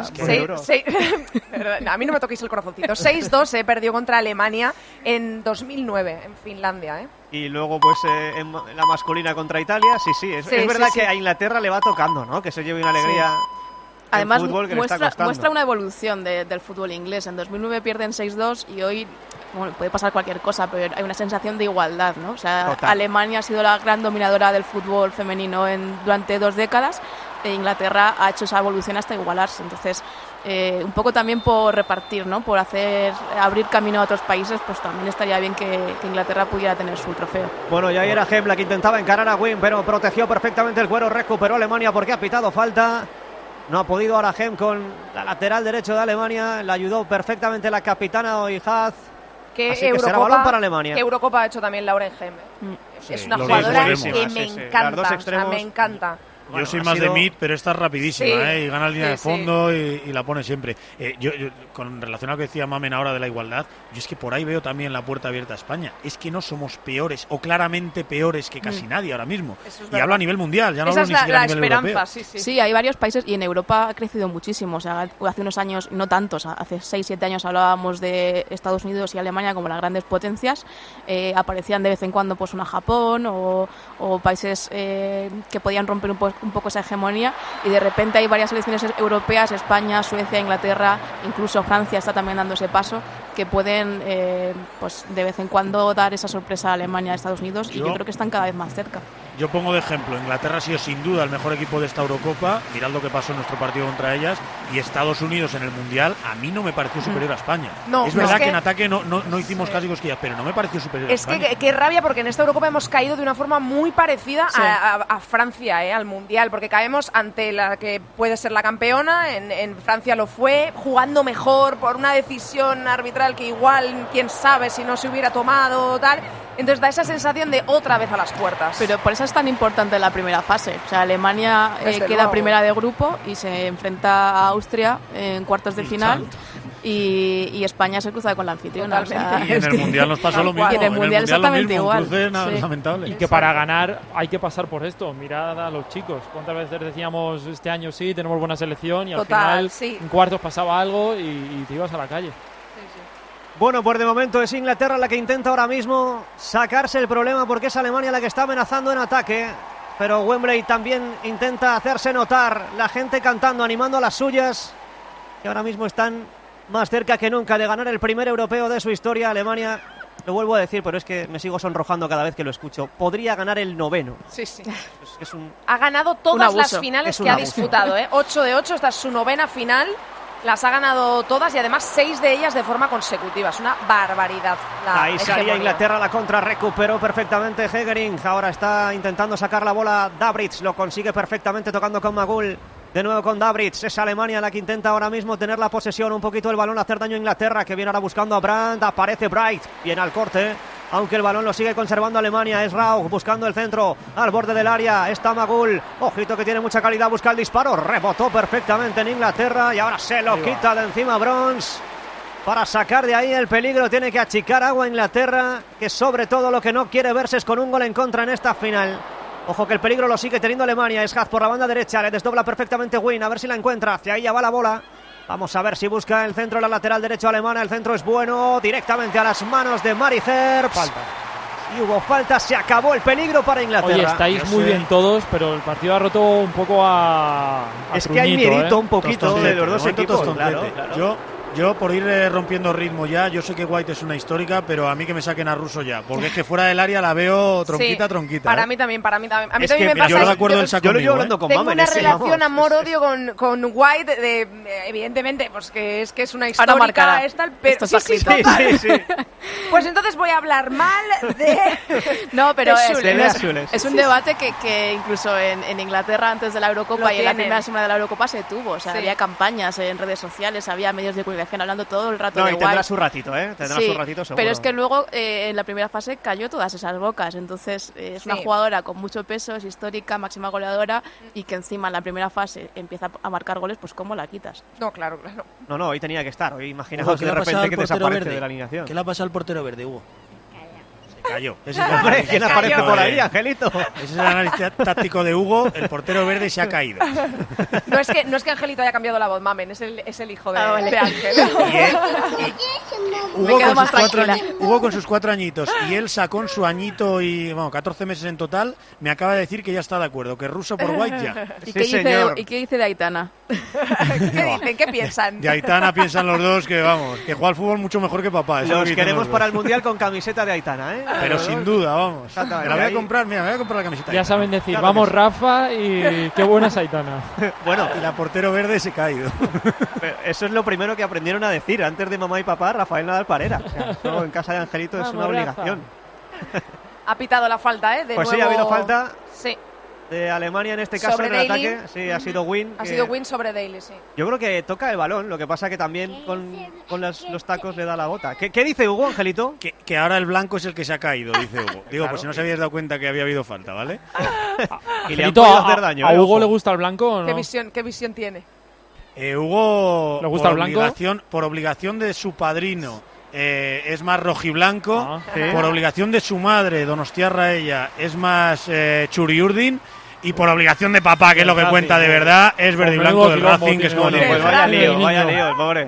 A mí no me toquéis el corazoncito. 6-2 perdió contra Alemania en 2009 en Finlandia. Y luego, pues, en la masculina contra Italia. Sí. Es verdad que a Inglaterra le va tocando, ¿no? Que se lleve una alegría. Además, fútbol que muestra una evolución del fútbol inglés. En 2009 pierden 6-2 y hoy puede pasar cualquier cosa, pero hay una sensación de igualdad, ¿no? O sea, Total. Alemania ha sido la gran dominadora del fútbol femenino durante 2 décadas e Inglaterra ha hecho esa evolución hasta igualarse. Entonces, un poco también por repartir, ¿no? Por abrir camino a otros países, pues también estaría bien que Inglaterra pudiera tener su trofeo. Bueno, ya era Hem la que intentaba encarar a Wynn, pero protegió perfectamente el cuero, recuperó Alemania porque ha pitado falta. No ha podido ahora Hem con la lateral derecho de Alemania. Le ayudó perfectamente la capitana Oihaz. Así que será balón para Alemania. Que Eurocopa ha hecho también Laura Hem. Es una los jugadora dos que extremos. me Las encanta. dos extremos. Me encanta. Yo soy más de mid, pero esta es rapidísima, Sí. y gana línea de Sí, fondo y la pone siempre. Yo, con relación a lo que decía Mamen ahora de la igualdad, yo es que por ahí veo también la puerta abierta a España. Es que no somos peores o claramente peores que casi nadie ahora mismo. Eso es Y verdad. hablo a nivel mundial, ya no Esa hablo es ni siquiera la a nivel esperanza, europeo. Sí, hay varios países y en Europa ha crecido muchísimo. O sea, hace unos años, no tantos, hace 6-7 años hablábamos de Estados Unidos y Alemania como las grandes potencias. Aparecían de vez en cuando pues una Japón o países que podían romper un poco esa hegemonía, y de repente hay varias selecciones europeas, España, Suecia, Inglaterra, incluso Francia está también dando ese paso, que pueden pues de vez en cuando dar esa sorpresa a Alemania, a Estados Unidos, y yo creo que están cada vez más cerca. Yo pongo de ejemplo, Inglaterra ha sido sin duda el mejor equipo de esta Eurocopa, mirad lo que pasó en nuestro partido contra ellas, y Estados Unidos en el Mundial a mí no me pareció superior a España. No, es verdad es que en ataque no hicimos casi cosquillas, pero no me pareció superior a Es España. que qué rabia, porque en esta Eurocopa hemos caído de una forma muy parecida Sí. a Francia, al Mundial, porque caemos ante la que puede ser la campeona, en Francia lo fue, jugando mejor por una decisión arbitral que igual, quién sabe si no se hubiera tomado tal. Entonces da esa sensación de otra vez a las puertas. Pero por eso es tan importante la primera fase. O sea, Alemania Desde queda luego. primera de grupo y se enfrenta a Austria en cuartos de final. Y España se cruza con la anfitriona. O sea, Totalmente. Y en el Mundial nos pasó lo mismo. Y en el Mundial lo exactamente mismo, igual. un cruce Sí. lamentable. Y que para ganar hay que pasar por esto. Mirad a los chicos. ¿Cuántas veces decíamos este año sí, tenemos buena selección, y al Total, final sí. en cuartos pasaba algo y te ibas a la calle? Bueno, pues de momento es Inglaterra la que intenta ahora mismo sacarse el problema, porque es Alemania la que está amenazando en ataque. Pero Wembley también intenta hacerse notar. La gente cantando, animando a las suyas, que ahora mismo están más cerca que nunca de ganar el primer europeo de su historia. Alemania, lo vuelvo a decir, pero es que me sigo sonrojando cada vez que lo escucho, podría ganar el 9º. Sí, sí. Es un... Ha ganado Un todas abuso. las finales Es un que ha abuso. disputado, 8 de 8, esta es su 9ª final. Las ha ganado todas y además 6 de ellas de forma consecutiva. Es una barbaridad. Ahí salía hegemonía. Inglaterra, la contra, recuperó perfectamente Hegering. Ahora está intentando sacar la bola Dabrits, lo consigue perfectamente tocando con Magul. De nuevo con Dabrits, es Alemania la que intenta ahora mismo tener la posesión, un poquito el balón, hacer daño a Inglaterra, que viene ahora buscando a Brandt, aparece Bright, viene al corte, aunque el balón lo sigue conservando Alemania. Es Rauch buscando el centro, al borde del área, está Magul, ojito que tiene mucha calidad, busca el disparo, rebotó perfectamente en Inglaterra y ahora se lo quita de encima Brons. Para sacar de ahí el peligro tiene que achicar agua Inglaterra, que sobre todo lo que no quiere verse es con un gol en contra en esta final. Ojo que el peligro lo sigue teniendo Alemania. Es Haz por la banda derecha, le desdobla perfectamente Wynn, a ver si la encuentra, hacia ahí ya va la bola. Vamos a ver si busca el centro de la lateral derecho alemana. El centro es bueno, directamente a las manos de Mari Herbst. Falta. Y hubo falta, se acabó el peligro para Inglaterra. Oye, estáis Yo muy sé. bien todos, pero el partido ha roto un poco a Es que hay Truñito, miedito un poquito Tostoncete, de los dos de momento equipos. tostoncete. Claro, claro. Yo por ir rompiendo ritmo ya, yo sé que White es una histórica, pero a mí que me saquen a Russo ya, porque es que fuera del área la veo tronquita, Sí, tronquita. Para mí también, para mí también. A mí Es también que, me mira, pasa. yo recuerdo el saco Yo lo llevo conmigo, hablando con Tengo Mamen, una ese, relación vamos. amor-odio con White, evidentemente, pues que es una Ahora histórica. marcará. Es tal, pero, Esto sí, está sí, escrito. total. Sí, sí. Pues entonces voy a hablar mal de. No, pero de es, Schüller. Lea Schüller. es un debate que incluso en Inglaterra antes de la Eurocopa Lo y en la tienen. primera semana de la Eurocopa se tuvo. O sea, Sí. había campañas en redes sociales, había medios de alineación hablando todo el rato No, de y tendrá White. su ratito, tendrá Sí, su ratito seguro. pero es que luego en la primera fase cayó todas esas bocas, entonces es una jugadora con mucho peso, es histórica, máxima goleadora, y que encima en la primera fase empieza a marcar goles, pues ¿cómo la quitas? No, claro. No, hoy tenía que estar. Hoy imaginaos ¿Qué de le ha pasado repente al que portero desaparece verde? de la alineación. ¿Qué le ha pasado al portero verde, Hugo? Se cayó. Ese es Hombre, ¿quién aparece por ahí, Angelito? Ese es el análisis táctico de Hugo. El portero verde se ha caído. No es que Angelito haya cambiado la voz, mamen, es el hijo de, vale. de Ángel. Me quedo más tranquila. Hugo con sus 4 añitos y Elsa con su añito y 14 meses en total, me acaba de decir que ya está de acuerdo, que ruso por White ya. ¿Y, Sí, señor. qué dice de Aitana? ¿Qué dicen? ¿Qué piensan? De Aitana piensan los dos que juega al fútbol mucho mejor que papá. Eso es lo Los que dicen queremos los dos. para el Mundial con camiseta de Aitana, Pero sin duda, vamos. Exactamente. Me la voy a Ahí- comprar, mira, me voy a comprar la camiseta. Ya saben decir, Claro vamos que sí. Rafa y qué buena es Aitana. Bueno, Y la portero verde se ha caído. eso es lo primero que aprendieron a decir antes de mamá y papá, Rafael Nadal Parera. O sea, eso en casa de Angelito es Vamos, una Rafa. obligación. Ha pitado la falta, de Pues nuevo. sí, ha habido falta sí. de Alemania en este caso Sobre en el Daly. ataque. Sí, ha sido Win. Ha que sido win sobre Daly, sí. Yo creo que toca el balón, lo que pasa que también con los tacos le da la bota. ¿Qué dice Hugo, Angelito? Que ahora el blanco es el que se ha caído, dice Hugo. Digo, Claro. pues si no se habíais dado cuenta que había habido falta, ¿vale? Y le han Angelito, podido hacer daño. ¿a Hugo ojo. le gusta el blanco o no? ¿Qué visión tiene? Hugo, ¿Le gusta por el blanco? por obligación de su padrino, es más rojiblanco. Ah, sí. Por obligación de su madre, Donostiarra ella, es más Churiurdin. Y por obligación de papá, que es lo que Racing, cuenta de verdad, es verde y Menudo blanco del quilombo Racing, que es tiene como el le Pues niño. vaya El lío, niño. vaya lío, pobre.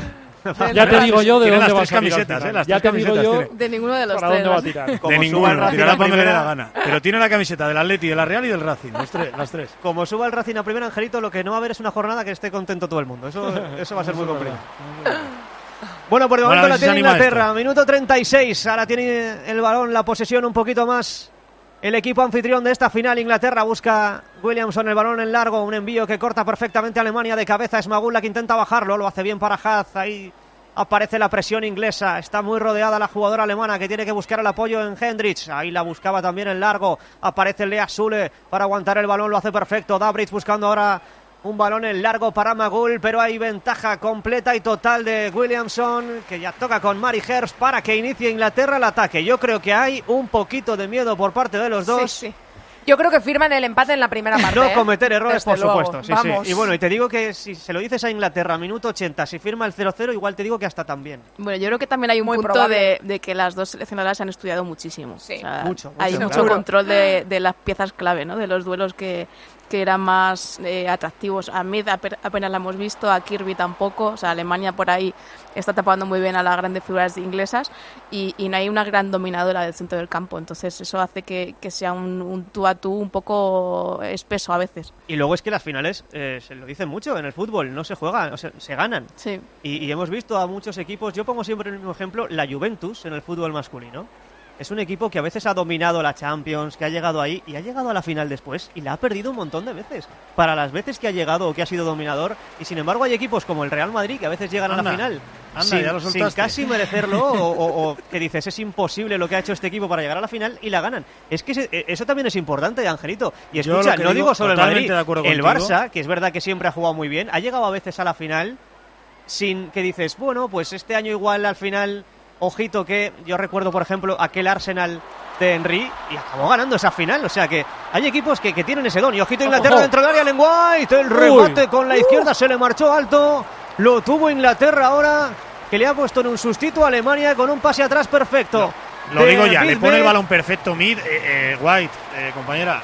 Ya te digo yo de Tiene dónde las va a tres salir al camisetas, final. las Ya tres te digo camisetas yo tiene. De ninguno de los para tres. dónde va a ¿no? tirar. De Como suba ninguno, el Racing tirará a para donde le dé la primera. gana. Pero tiene la camiseta del Atleti y de la Real y del Racing, las tres. Como suba el Racing a primera, Angelito, lo que no va a haber es una jornada que esté contento todo el mundo. Eso va a ser muy complicado. Bueno, por de Bueno, momento a ver la si se tiene anima Inglaterra. esto. Minuto 36. Ahora tiene el balón, la posesión un poquito más. El equipo anfitrión de esta final, Inglaterra, busca Williamson el balón en largo. Un envío que corta perfectamente a Alemania de cabeza. Es Magul la que intenta bajarlo. Lo hace bien para Haz. Ahí aparece la presión inglesa. Está muy rodeada la jugadora alemana que tiene que buscar el apoyo en Hendricks. Ahí la buscaba también en largo. Aparece Lea Sule para aguantar el balón. Lo hace perfecto. Dabridge buscando ahora un balón en largo para Magul, pero hay ventaja completa y total de Williamson, que ya toca con Mary Hurst para que inicie Inglaterra el ataque. Yo creo que hay un poquito de miedo por parte de los dos. Sí. Yo creo que firman el empate en la primera parte. No cometer errores, Desde por luego. supuesto. Sí, Vamos. sí. Y bueno, y te digo que si se lo dices a Inglaterra, minuto 80, si firma el 0-0, igual te digo que hasta también. Bueno, yo creo que también hay un Muy punto probable. de que las dos seleccionadoras han estudiado muchísimo. Sí. Mucho, hay mucho, mucho claro. control de las piezas clave, ¿no? De los duelos que eran más atractivos. A Mid apenas la hemos visto, a Kirby tampoco. O sea, Alemania por ahí está tapando muy bien a las grandes figuras inglesas y no hay una gran dominadora del centro del campo. Entonces eso hace que sea un tú a tú un poco espeso a veces. Y luego es que las finales, se lo dicen mucho, en el fútbol no se juegan, o sea, se ganan. Sí. Y hemos visto a muchos equipos, yo pongo siempre el mismo ejemplo, la Juventus en el fútbol masculino. Es un equipo que a veces ha dominado la Champions, que ha llegado ahí y ha llegado a la final después y la ha perdido un montón de veces. Para las veces que ha llegado o que ha sido dominador. Y sin embargo hay equipos como el Real Madrid que a veces llegan a la final ya lo sin soltaste. casi merecerlo o que dices es imposible lo que ha hecho este equipo para llegar a la final y la ganan. Es que eso también es importante, Angelito. Y Yo escucha, lo que no digo, digo solo el Madrid, totalmente de acuerdo el contigo. Barça, que es verdad que siempre ha jugado muy bien, ha llegado a veces a la final sin que dices, bueno, pues este año igual al final, ojito que yo recuerdo, por ejemplo, aquel Arsenal de Henry y acabó ganando esa final. O sea que hay equipos que tienen ese don. Y ojito Inglaterra Ojo. dentro del área, Ellen White, el remate con la izquierda se le marchó alto. Lo tuvo Inglaterra ahora, que le ha puesto en un sustito a Alemania con un pase atrás perfecto. Lo de digo ya, le Bidbe. pone el balón perfecto Mid, White, compañera.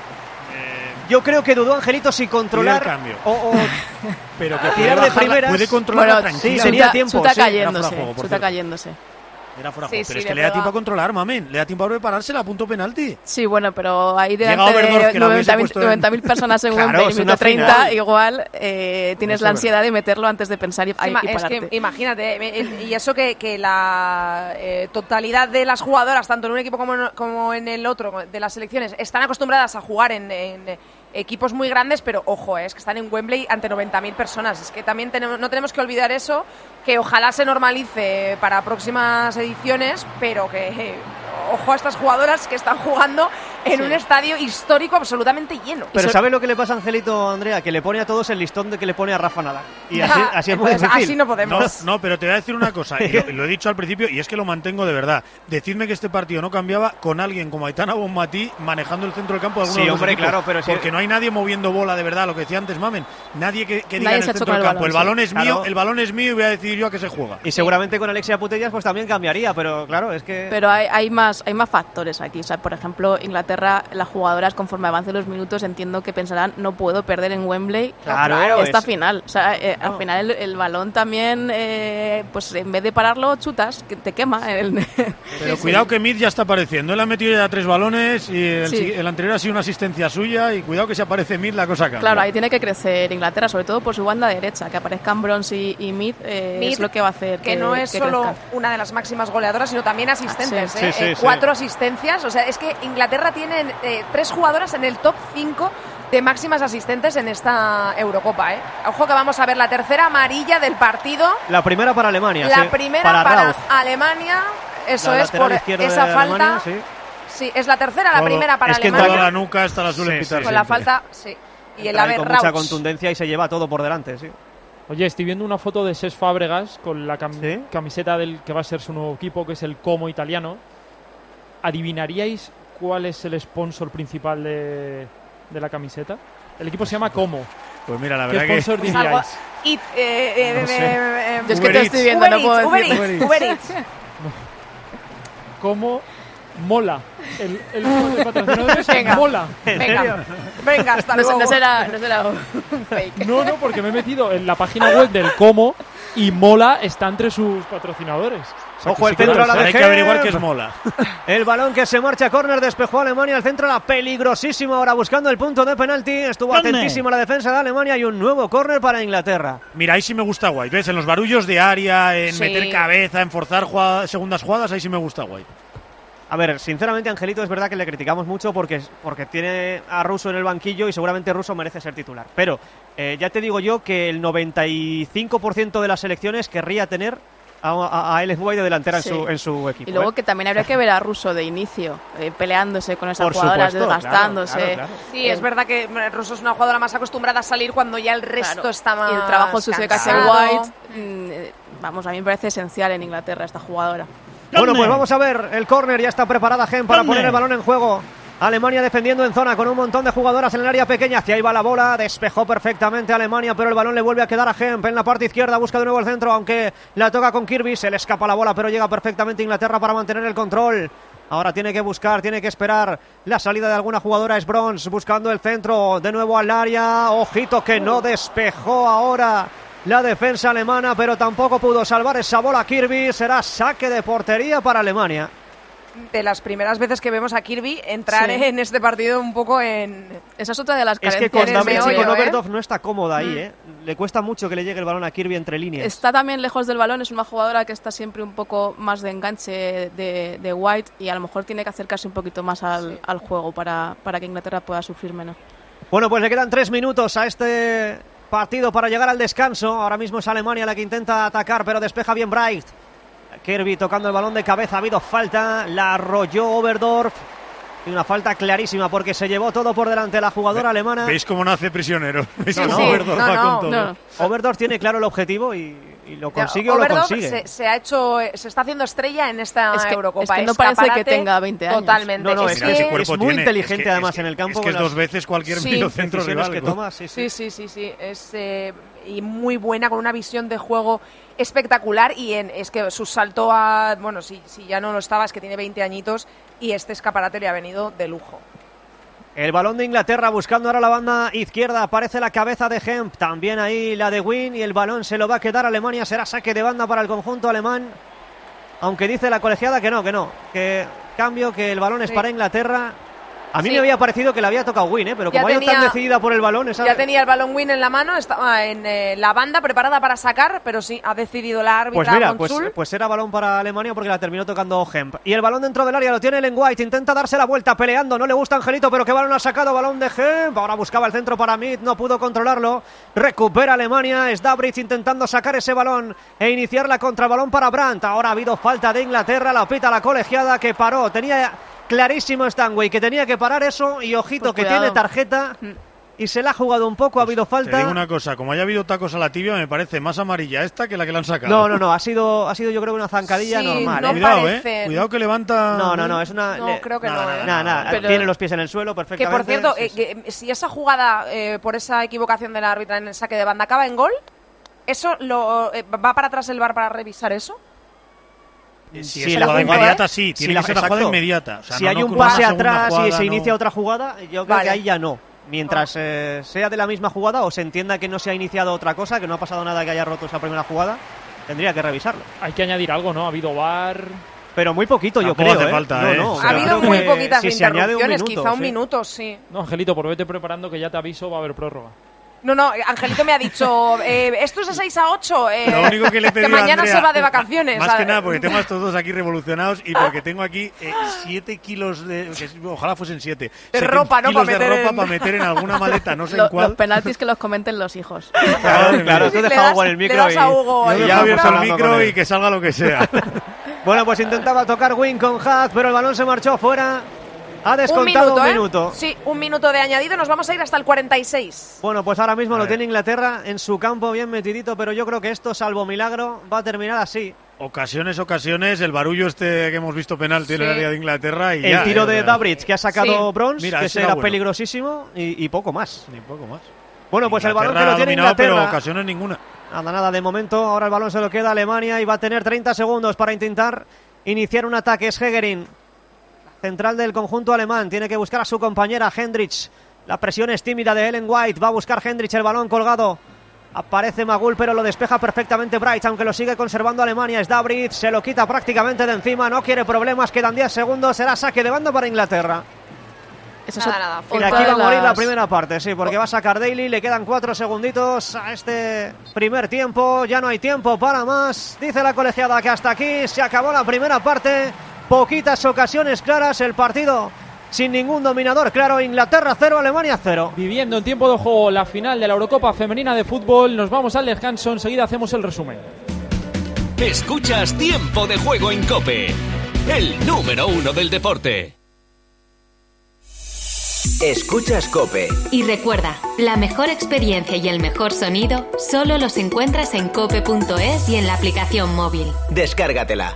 Yo creo que dudó Angelito si controlar Pide el cambio. o Pero que tirar de primeras. puede controlarla Bueno, tranquila. sí, sería tiempo, Suta sí, era fuera de cayéndose. juego, por Suta cierto. cayéndose. Era fuera de Sí, juego, pero sí, es le que le da pega. tiempo a controlar, mamen. Le da tiempo a prepararse a punto penalti. Sí, bueno, pero ahí Llega delante Oberdorf, de que la hubiese puesto en- 90.000 personas en Claro, Wembley, es minuto una 30, final. igual tienes Eso la es ansiedad de meterlo antes de pensar y Es pararte. que imagínate, y eso que la totalidad de las jugadoras, tanto en un equipo como en el otro, de las selecciones, están acostumbradas a jugar en equipos muy grandes, pero ojo, es que están en Wembley ante 90.000 personas. Es que también no tenemos que olvidar eso, que ojalá se normalice para próximas ediciones, pero que ojo a estas jugadoras que están jugando en un estadio histórico absolutamente lleno. Pero ¿sabes lo que le pasa a Angelito, Andrea? Que le pone a todos el listón de que le pone a Rafa Nadal. Y así es muy difícil. Así no podemos. No, pero te voy a decir una cosa, y lo he dicho al principio, y es que lo mantengo de verdad. Decidme que este partido no cambiaba con alguien como Aitana Bonmatí manejando el centro del campo de alguno de los hombre, equipos, claro, pero porque no hay nadie moviendo bola de verdad, lo que decía antes Mamen. Nadie que diga en el centro del campo, balón, el balón es mío, claro. el balón es mío y voy a decidir yo a qué se juega. Y seguramente con Alexia Putellas pues también cambiaría, pero claro, es que... Pero hay más factores aquí. O sea, por ejemplo, Inglaterra, las jugadoras conforme avancen los minutos entiendo que pensarán no puedo perder en Wembley esta final. O sea, al final el balón también, pues en vez de pararlo, chutas, que te quema. Pero cuidado que Mead ya está apareciendo. Él ha metido ya 3 balones y el anterior ha sido una asistencia suya y cuidado que si aparece Mead la cosa cambia. Claro, ahí tiene que crecer Inglaterra, sobre todo por su banda derecha. Que aparezcan Bronze y Mead es lo que va a hacer que no es solo crezca. Una de las máximas goleadoras, sino también asistentes. Sí. 4 asistencias. O sea, es que Inglaterra tiene 3 jugadoras en el top 5 de máximas asistentes en esta Eurocopa. Ojo que vamos a ver la tercera amarilla del partido. La primera para Alemania. La primera para Rauf. Alemania. Eso la es por esa falta. Alemania, sí, es la tercera, la primera para es que Alemania. en toda la nuca esta la suelen pitar. Con la falta, sí. Y el con mucha Rauf. contundencia y se lleva todo por delante, sí. Oye, estoy viendo una foto de Cesc Fábregas con la ¿Sí? camiseta del que va a ser su nuevo equipo, que es el Como italiano. ¿Adivinaríais cuál es el sponsor principal de la camiseta? El equipo se llama Como. Pues mira, la ¿Qué verdad que... sponsor diríais? Yo es que te estoy viendo, no puedo decir. Uber Eats. Como mola. El patrocinador es Venga. mola. Venga, hasta No, luego. no será un fake. No, porque me he metido en la página web del Como y mola está entre sus patrocinadores. O sea, Ojo, el sí que centro a la lo Hay de que averiguar Gem. qué es mola. El balón que se marcha a córner, despejó Alemania, el centro era peligrosísimo ahora buscando el punto de penalti, estuvo atentísima la defensa de Alemania y un nuevo córner para Inglaterra. Mira, ahí sí me gusta White, ¿ves? En los barullos de área, en Sí. meter cabeza, en forzar segundas jugadas, ahí sí me gusta White. A ver, sinceramente, Angelito, es verdad que le criticamos mucho porque Tiene a Russo en el banquillo y seguramente Russo merece ser titular. Pero ya te digo yo que el 95% de las selecciones querría tener a Ellen White de delantera Sí. en su equipo. Y luego que también habría que ver a Russo de inicio, peleándose con esas Por jugadoras, supuesto, desgastándose. claro. Sí, es verdad que Russo es una jugadora más acostumbrada a salir cuando ya el resto Claro. está más Y el trabajo sucio que hace cansado. White, vamos, a mí me parece esencial en Inglaterra esta jugadora. Bueno, pues vamos a ver el córner, ya está preparada Gem para poner el balón en juego. Alemania defendiendo en zona con un montón de jugadoras en el área pequeña. Hacia ahí va la bola, despejó perfectamente Alemania, pero el balón le vuelve a quedar a Hemp en la parte izquierda. Busca de nuevo el centro, aunque la toca con Kirby. Se le escapa la bola, pero llega perfectamente Inglaterra para mantener el control. Ahora tiene que buscar, tiene que esperar la salida de alguna jugadora. Es Bronze buscando el centro de nuevo al área. Ojito que no despejó ahora la defensa alemana, pero tampoco pudo salvar esa bola Kirby. Será saque de portería para Alemania. De las primeras veces que vemos a Kirby entrar Sí. en este partido un poco en... Esa es otra de las Es carencias. que con el David y meollo, con Overdorf no está cómoda ahí, Mm. ¿eh? Le cuesta mucho que le llegue el balón a Kirby entre líneas. Está también lejos del balón, es una jugadora que está siempre un poco más de enganche de White y a lo mejor tiene que acercarse un poquito más al juego para que Inglaterra pueda sufrir menos. Bueno, pues le quedan 3 minutos a este partido para llegar al descanso. Ahora mismo es Alemania la que intenta atacar, pero despeja bien Bright. Kirby tocando el balón de cabeza, ha habido falta, la arrolló Overdorf. Y una falta clarísima porque se llevó todo por delante la jugadora alemana. ¿Veis cómo no hace prisionero? ¿Veis No, cómo no, Overdorf no, va no, con todo? no. Overdorf tiene claro el objetivo y lo consigue o lo Overdorf consigue. se está haciendo estrella en esta Es Eurocopa. que no parece que Escaparate tenga 20 años. Totalmente. No, es es Mira, que ese cuerpo es muy tiene, inteligente además en el campo. Es que es con las 2 veces cualquier Sí, mediocentro decisiones rival. que toma, sí. Sí. Es y muy buena, con una visión de juego espectacular. Y es que su salto a... Bueno, si ya no lo estaba, es que tiene 20 añitos y este escaparate le ha venido de lujo. El balón de Inglaterra buscando ahora la banda izquierda. Aparece la cabeza de Hemp. También ahí la de Wynn. Y el balón se lo va a quedar a Alemania. Será saque de banda para el conjunto alemán. Aunque dice la colegiada que no. Que cambio, que el balón es para Inglaterra. A mí Sí. me había parecido que le había tocado Wynn, pero Ya como ha ido tan tenía- decidida por el balón... Ya tenía el balón Win en la mano, estaba en la banda preparada para sacar, pero sí, ha decidido la árbitra Pues mira, Monsul. pues era balón para Alemania porque la terminó tocando Hemp. Y el balón dentro del área lo tiene Ellen White, intenta darse la vuelta peleando, no le gusta Angelito, pero qué balón ha sacado, balón de Hemp. Ahora buscaba el centro para Mead, no pudo controlarlo. Recupera Alemania, es Dabritz intentando sacar ese balón e iniciar la contrabalón para Brandt. Ahora ha habido falta de Inglaterra, la pita la colegiada que paró. Tenía clarísimo Stanway, que tenía que parar eso y ojito Pues que tiene tarjeta y se la ha jugado un poco, ha habido falta. Te digo una cosa, como haya habido tacos a la tibia, me parece más amarilla esta que la que le han sacado. No, ha sido yo creo una zancadilla normal. no Cuidado, parecen. Cuidado que levanta... No, es una... No, creo que no. Nada, tiene los pies en el suelo Que perfectamente. por cierto, Sí. que si esa jugada, por esa equivocación del árbitro en el saque de banda, acaba en gol, ¿eso va para atrás el VAR para revisar eso? Si Sí, es la jugada jugada, inmediata, sí. Tiene que ser la jugada exacto. inmediata. O sea, Si no hay un con una pase segunda atrás y jugada, se no. inicia otra jugada, yo creo Vale. que ahí ya no. Mientras sea de la misma jugada o se entienda que no se ha iniciado otra cosa, que no ha pasado nada que haya roto esa primera jugada, tendría que revisarlo. Hay que añadir algo, ¿no? Ha habido VAR. Pero muy poquito, yo Tampoco creo. hace falta, No, O Ha sea, habido creo muy que poquitas si se añade interrupciones, minuto, quizá un sí. minuto, sí. No, Angelito, pues vete preparando que ya te aviso, va a haber prórroga. No, Angelito me ha dicho, esto es de 6 a 8, Lo único que le he pedido que mañana a Andrea, se va de vacaciones. Más que nada porque tengo a estos dos aquí revolucionados y porque tengo aquí 7 kilos de... ojalá fuesen 7. De ropa, ¿no? Kilos Para de meter ropa en- para meter en alguna maleta, no sé en Los cuál. penaltis que los comenten los hijos. Claro, tú Le dejas das- Hugo en el le micro das y... a Hugo, Yo y ya he abierto el hablando con micro él. y que salga lo que sea. Bueno, pues intentaba tocar Win con Haz, pero el balón se marchó fuera. Ha descontado un minuto. Sí, un minuto de añadido, nos vamos a ir hasta el 46. Bueno, pues ahora mismo A lo ver. tiene Inglaterra en su campo bien metidito, pero yo creo que esto, salvo milagro, va a terminar así. Ocasiones, el barullo este que hemos visto penalti en el Sí. área de Inglaterra y El ya, tiro o de sea, Dabridge, que ha sacado Sí. Bronze, Mira, que ese ese era era bueno. peligrosísimo, y poco más. Ni poco más. Bueno, pues el balón que Inglaterra lo ha tiene dominado, pero Inglaterra. ocasiones ninguna. Nada de momento. Ahora el balón se lo queda a Alemania y va a tener 30 segundos para intentar iniciar un ataque. Es Hegerin, central del conjunto alemán. Tiene que buscar a su compañera Hendrich. La presión es tímida de Ellen White. Va a buscar Hendrich el balón colgado. Aparece Magul, pero lo despeja perfectamente Bright, aunque lo sigue conservando Alemania. Es Dabridge, se lo quita prácticamente de encima. No quiere problemas, quedan 10 segundos. Será saque de banda para Inglaterra. Eso Nada, Y otra aquí de va a morir la las- primera parte, sí, porque va a sacar Daly. Le quedan 4 segunditos a este primer tiempo. Ya no hay tiempo para más. Dice la colegiada que hasta aquí se acabó la primera parte. Poquitas ocasiones claras. El partido sin ningún dominador claro. Inglaterra 0, Alemania 0. Viviendo en tiempo de juego la final de la Eurocopa Femenina de Fútbol, nos vamos al descanso. Enseguida hacemos el resumen. Escuchas Tiempo de Juego en COPE, el número 1 del deporte. Escuchas COPE. Y recuerda, la mejor experiencia y el mejor sonido solo los encuentras en cope.es y en la aplicación móvil. Descárgatela.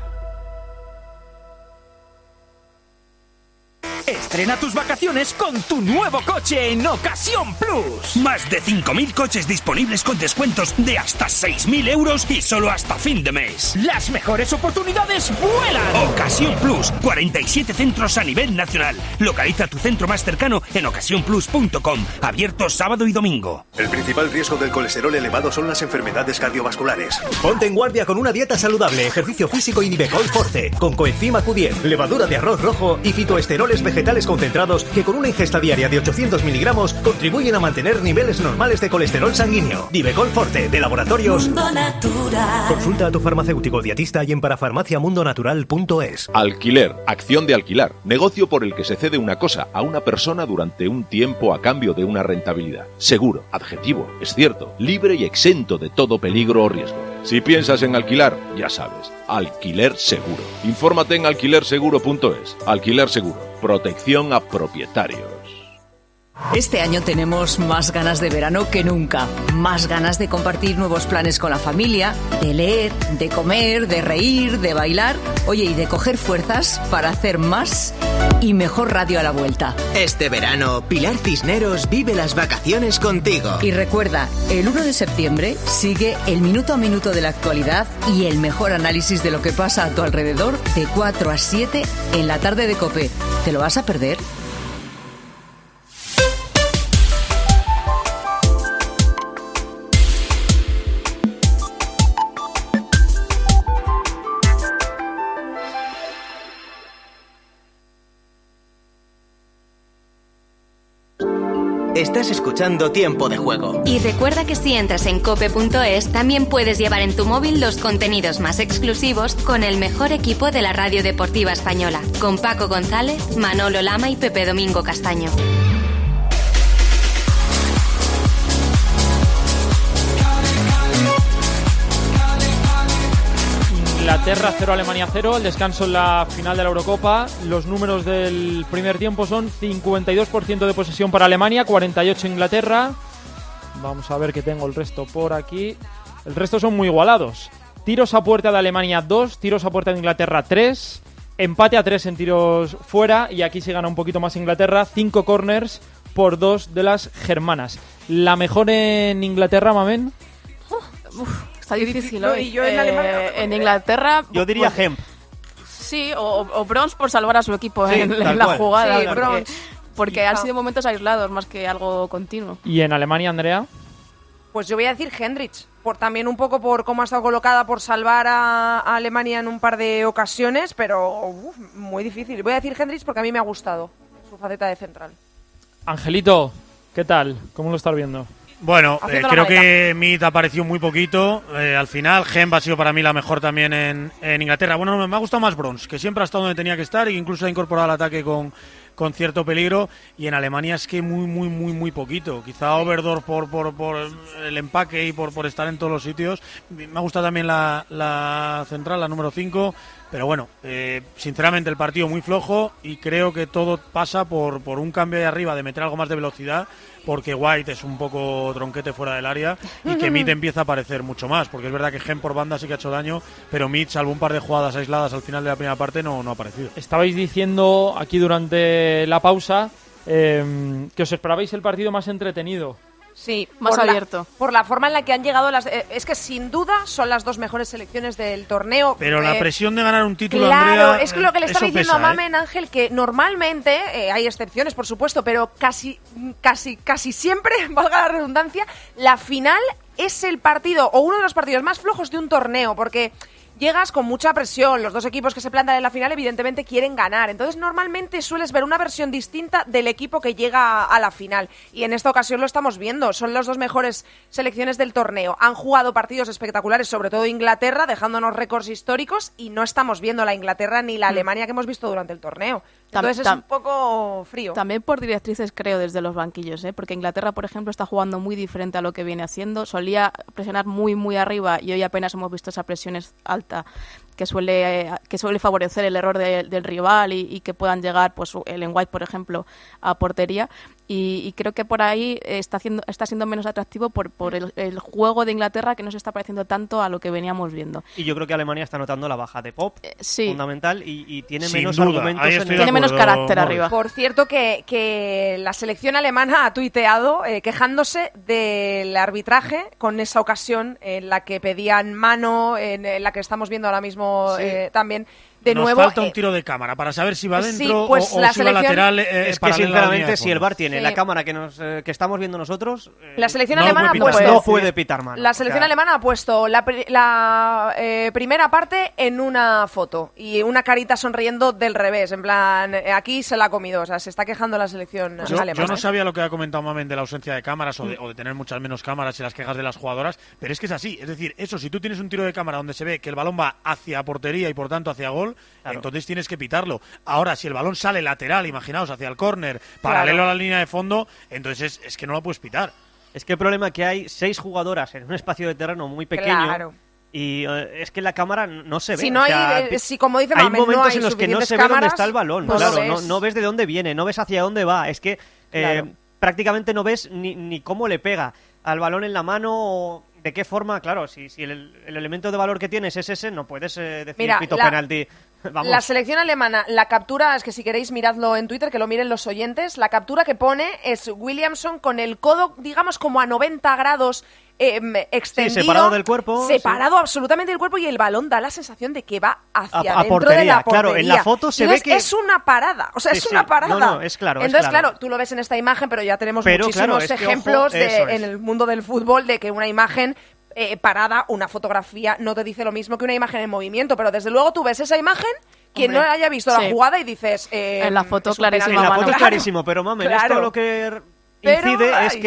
Estrena tus vacaciones con tu nuevo coche en Ocasión Plus. Más de 5.000 coches disponibles con descuentos de hasta 6.000 euros y solo hasta fin de mes. Las mejores oportunidades vuelan. Ocasión Plus, 47 centros a nivel nacional. Localiza tu centro más cercano en ocasiónplus.com. Abierto sábado y domingo. El principal riesgo del colesterol elevado son las enfermedades cardiovasculares. Ponte en guardia con una dieta saludable, ejercicio físico y Nivecol Forte, con coenzima Q10, levadura de arroz rojo y fitoesteroles vegetales concentrados que con una ingesta diaria de 800 miligramos contribuyen a mantener niveles normales de colesterol sanguíneo. Nivecol Forte, de Laboratorios Mundo Natural. Consulta a tu farmacéutico dietista y en parafarmaciamundonatural.es. Alquiler, acción de alquilar, negocio por el que se cede una cosa a una persona durante un tiempo a cambio de una rentabilidad. Seguro, adjetivo, es cierto, libre y exento de todo peligro o riesgo. Si piensas en alquilar, ya sabes, Alquiler Seguro. Infórmate en alquilerseguro.es. Alquiler Seguro, protección a propietarios. Este año tenemos más ganas de verano que nunca. Más ganas de compartir nuevos planes con la familia, de leer, de comer, de reír, de bailar. Oye, y de coger fuerzas para hacer más y mejor radio a la vuelta. Este verano, Pilar Cisneros vive las vacaciones contigo. Y recuerda, el 1 de septiembre sigue el minuto a minuto de la actualidad y el mejor análisis de lo que pasa a tu alrededor de 4 a 7 en la tarde de COPE. ¿Te lo vas a perder? Estás escuchando Tiempo de Juego. Y recuerda que si entras en cope.es también puedes llevar en tu móvil los contenidos más exclusivos con el mejor equipo de la radio deportiva española, con Paco González, Manolo Lama y Pepe Domingo Castaño. Inglaterra 0, Alemania 0, el descanso en la final de la Eurocopa. Los números del primer tiempo son 52% de posesión para Alemania, 48% Inglaterra. Vamos a ver que tengo el resto por aquí. El resto son muy igualados. Tiros a puerta de Alemania 2, tiros a puerta de Inglaterra 3, empate a 3 en tiros fuera, y aquí se gana un poquito más Inglaterra, 5 corners por 2 de las germanas. ¿La mejor en Inglaterra, Mamen? Está difícil No, hoy. y yo en Alemania En Inglaterra... Yo diría Hemp. Sí, o Brons por salvar a su equipo Sí, en tal la cual. jugada. Sí, porque Brons. porque han sido momentos aislados más que algo continuo. ¿Y en Alemania, Andrea? Pues yo voy a decir Hendrich, también un poco por cómo ha estado colocada, por salvar a Alemania en un par de ocasiones, pero muy difícil. Voy a decir Hendrich porque a mí me ha gustado su faceta de central. Angelito, ¿qué tal? ¿Cómo lo estás viendo? Bueno, Haciendo la creo maleta. que Mead apareció muy poquito. Al final, Hemp ha sido para mí la mejor también en Inglaterra. Bueno, me ha gustado más Brons, que siempre ha estado donde tenía que estar e incluso ha incorporado al ataque con cierto peligro. Y en Alemania es que muy poquito. Quizá Oberdorf por el empaque y por estar en todos los sitios. Me ha gustado también la central, la número 5. Pero bueno, sinceramente el partido muy flojo y creo que todo pasa por un cambio de arriba, de meter algo más de velocidad, porque White es un poco tronquete fuera del área y que Mead empieza a aparecer mucho más, porque es verdad que Gen por banda sí que ha hecho daño, pero Mead, salvo un par de jugadas aisladas al final de la primera parte, no ha aparecido. Estabais diciendo aquí durante la pausa que os esperabais el partido más entretenido. Sí, Más abierto. Por la forma en la que han llegado es que sin duda son las dos mejores selecciones del torneo. Pero la presión de ganar un título, Claro, Andrea, es que lo que le estaba eso diciendo pesa, a Mamen, Ángel, que normalmente, hay excepciones por supuesto, pero casi siempre, valga la redundancia, la final es el partido o uno de los partidos más flojos de un torneo, porque llegas con mucha presión, los dos equipos que se plantan en la final evidentemente quieren ganar, entonces normalmente sueles ver una versión distinta del equipo que llega a la final, y en esta ocasión lo estamos viendo, son las dos mejores selecciones del torneo, han jugado partidos espectaculares, sobre todo Inglaterra, dejándonos récords históricos, y no estamos viendo la Inglaterra ni la Alemania que hemos visto durante el torneo. Entonces es un poco frío. También por directrices, creo, desde los banquillos, porque Inglaterra, por ejemplo, está jugando muy diferente a lo que viene haciendo. Solía presionar muy arriba y hoy apenas hemos visto esa presión alta que suele favorecer el error del rival y que puedan llegar, pues el White, por ejemplo, a portería. Y creo que por ahí está siendo menos atractivo por el juego de Inglaterra, que no se está pareciendo tanto a lo que veníamos viendo. Y yo creo que Alemania está notando la baja de Pop, sí, fundamental, y tiene Sin menos duda, argumentos. Tiene menos carácter arriba. Por cierto, que la selección alemana ha tuiteado quejándose del arbitraje con esa ocasión en la que pedían mano, en la que estamos viendo ahora mismo también. De Nos nuevo, falta un tiro de cámara para saber si va dentro pues o la si va lateral. Es que paralela a la línea sinceramente, de si el fondo. VAR tiene la cámara que estamos viendo nosotros, la selección no alemana puede ha pitar. puesto, no puede pitar mano. la selección O sea, alemana ha puesto la primera parte en una foto y una carita sonriendo del revés, en plan, aquí se la ha comido, o sea, se está quejando la selección alemana. Yo no sabía lo que ha comentado Mamen de la ausencia de cámaras o de tener muchas menos cámaras y las quejas de las jugadoras, pero es que es así. Es decir, eso, si tú tienes un tiro de cámara donde se ve que el balón va hacia portería y por tanto hacia gol, claro, entonces tienes que pitarlo. Ahora, si el balón sale lateral, imaginaos, hacia el córner, paralelo a la línea de fondo, entonces es que no lo puedes pitar. Es que el problema es que hay 6 jugadoras en un espacio de terreno muy pequeño. Claro. Y es que la cámara no se ve. Si no o sea, hay, si como dice hay Mamen, momentos no hay en los que no suficientes se ve dónde cámaras, está el balón. pues Claro, lo ves. no ves de dónde viene, no ves hacia dónde va. Es que Claro. prácticamente no ves ni cómo le pega al balón en la mano o de qué forma. Claro, si el elemento de valor que tienes es ese, no puedes decir Mira, pito penalti. Vamos. La selección alemana, la captura, es que si queréis miradlo en Twitter, que lo miren los oyentes, la captura que pone es Williamson con el codo, digamos, como a 90 grados extendido. Sí, separado del cuerpo. Separado absolutamente del cuerpo, y el balón da la sensación de que va hacia a dentro portería, de la portería. claro, en la foto se Entonces, ve que es una parada, o sea, Sí, es una sí. parada. No, es claro. Entonces, claro, tú lo ves en esta imagen, pero ya tenemos Pero, muchísimos claro, es que, ejemplos ojo, eso es. en el mundo del fútbol de que una imagen parada, una fotografía, no te dice lo mismo que una imagen en movimiento, pero desde luego tú ves esa imagen, quien Hombre, no haya visto la sí. jugada y dices... En la foto es un clarísimo. penalti. En la foto es Claro. clarísimo, pero mamen, Claro. esto lo que Pero, incide es ay. que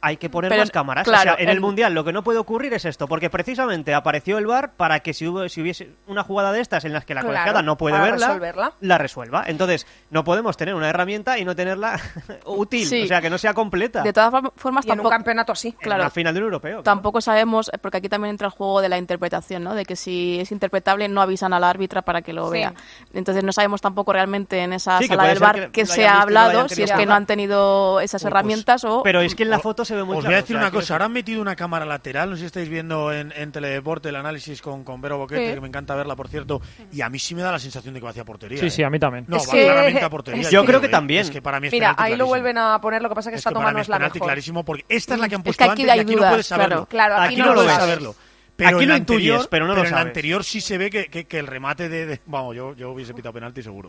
hay que poner Pero, más cámaras. claro, o sea, en el Mundial lo que no puede ocurrir es esto, porque precisamente apareció el VAR para que si hubiese una jugada de estas en las que la colegiada no puede verla, la resuelva. Entonces, no podemos tener una herramienta y no tenerla útil, Sí. o sea, que no sea completa. De todas formas, Y en un tampoco, campeonato así. claro, En la final del europeo. tampoco sabemos, porque aquí también entra el juego de la interpretación, ¿no? De que si es interpretable no avisan al árbitra para que lo Sí. vea. Entonces no sabemos tampoco realmente en esa Sí, que sala puede del ser VAR que que lo se hayan ha visto y lo hablado, hayan si querido es que no han tenido esas herramientas o... Pero es que en la foto se ve muy Os claro. voy a decir o sea, una cosa, que- ahora han metido una cámara lateral, no sé si estáis viendo en Teledeporte el análisis con Vero Boquete, Sí. que me encanta verla, por cierto, y a mí sí me da la sensación de que va hacia portería. Sí, a mí también. No, Es va que- claramente a portería. Yo creo creo, que también. Es que para mí es Mira, penalti ahí lo clarísimo. vuelven a poner, lo que pasa es que esta que toma para no mí es la penalti mejor. clarísimo, porque esta es la que han Es puesto que aquí antes hay y aquí dudas, no puedes saberlo. Claro, aquí aquí no no lo puedes sabes. saberlo. Pero Aquí en lo la anterior, intuyes, pero no lo en la sabes. anterior sí se ve que el remate vamos, yo hubiese pitado penalti seguro.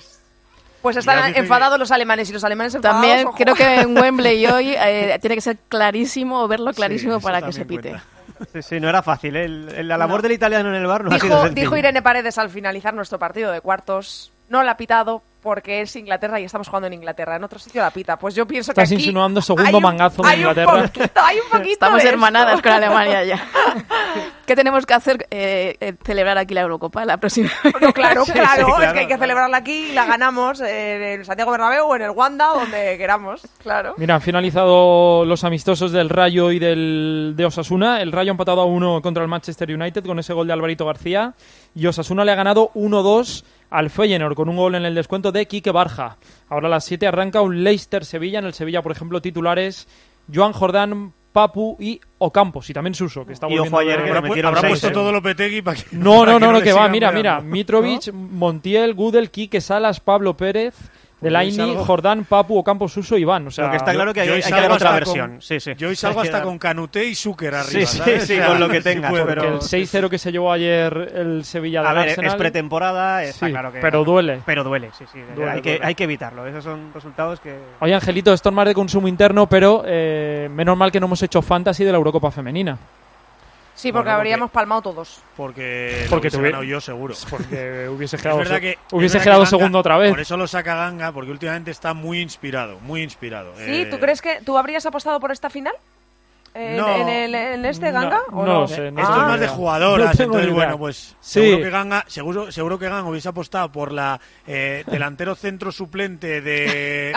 Pues Ya están dicen enfadados los alemanes, y los alemanes enfadados... También ojo. creo que en Wembley hoy tiene que ser clarísimo, verlo clarísimo eso para que se también pite. cuenta. Sí, sí, no era fácil, ¿eh? La labor del italiano en el VAR no ha sido Dijo, sencilla. dijo Irene Paredes al finalizar nuestro partido de cuartos, no la ha pitado porque es Inglaterra y estamos jugando en Inglaterra. En otro sitio la pita. Pues yo pienso que Estás aquí insinuando segundo hay un- mangazo de hay un Inglaterra. hay un poquito Estamos de hermanadas esto. con Alemania ya. ¿Qué tenemos que hacer? Celebrar aquí la Eurocopa la próxima vez. No, claro, Sí, claro, sí, es claro, que hay que celebrarla aquí y la ganamos en el Santiago Bernabéu o en el Wanda, donde queramos, claro. Mira, han finalizado los amistosos del Rayo y de Osasuna. El Rayo ha empatado a 1 contra el Manchester United con ese gol de Alvarito García. Y Osasuna le ha ganado 1-2 al Feyenoord con un gol en el descuento de Quique Barja. Ahora a las 7 arranca un Leicester-Sevilla. En el Sevilla, por ejemplo, titulares Joan Jordán, Papu y Ocampos. Y también Suso, que está Y volviendo ojo ayer de- que le metieron Habrá 6, puesto ¿eh? todo Lopetegui para que No, para no, le que va, sigan mira, goleando. Mitrovic, Montiel, Gudel, Quique Salas, Pablo Pérez, Delaini, salgo- Jordán, Papu, Ocampos, Suso y Iván. O sea, Lo que está claro que hay Yo hoy que salgo dar otra hasta versión. con- Sí, sí. Yo hoy salgo Hay que hasta dar- con Canute y Zucker arriba, Sí, ¿sabes? sí, con lo que tengas, puedo. pero- que el 6-0 que se llevó ayer el Sevilla de A ver, Arsenal, es pretemporada, está Sí, claro que... pero duele. Pero duele, sí, sí. Duele, hay, duele. hay que evitarlo. Esos son resultados que... Oye, Angelito, esto es más de consumo interno, pero menos mal que no hemos hecho fantasy de la Eurocopa femenina. Sí, porque Bueno, habríamos palmado todos. Porque Porque lo hubiese tuvi- ganado yo seguro. Porque hubiese Es quedado, verdad que- es hubiese verdad quedado que Ganga- segundo otra vez. Por eso lo saca Ganga, porque últimamente está muy inspirado, muy inspirado. ¿Sí? ¿Tú crees que tú habrías apostado por esta final? No. ¿En este Ganga? ¿o no lo sé, no Esto tengo es más ni de idea. jugadoras, No tengo entonces ni idea. bueno, pues Sí. seguro que Ganga hubiese apostado por la delantero centro suplente de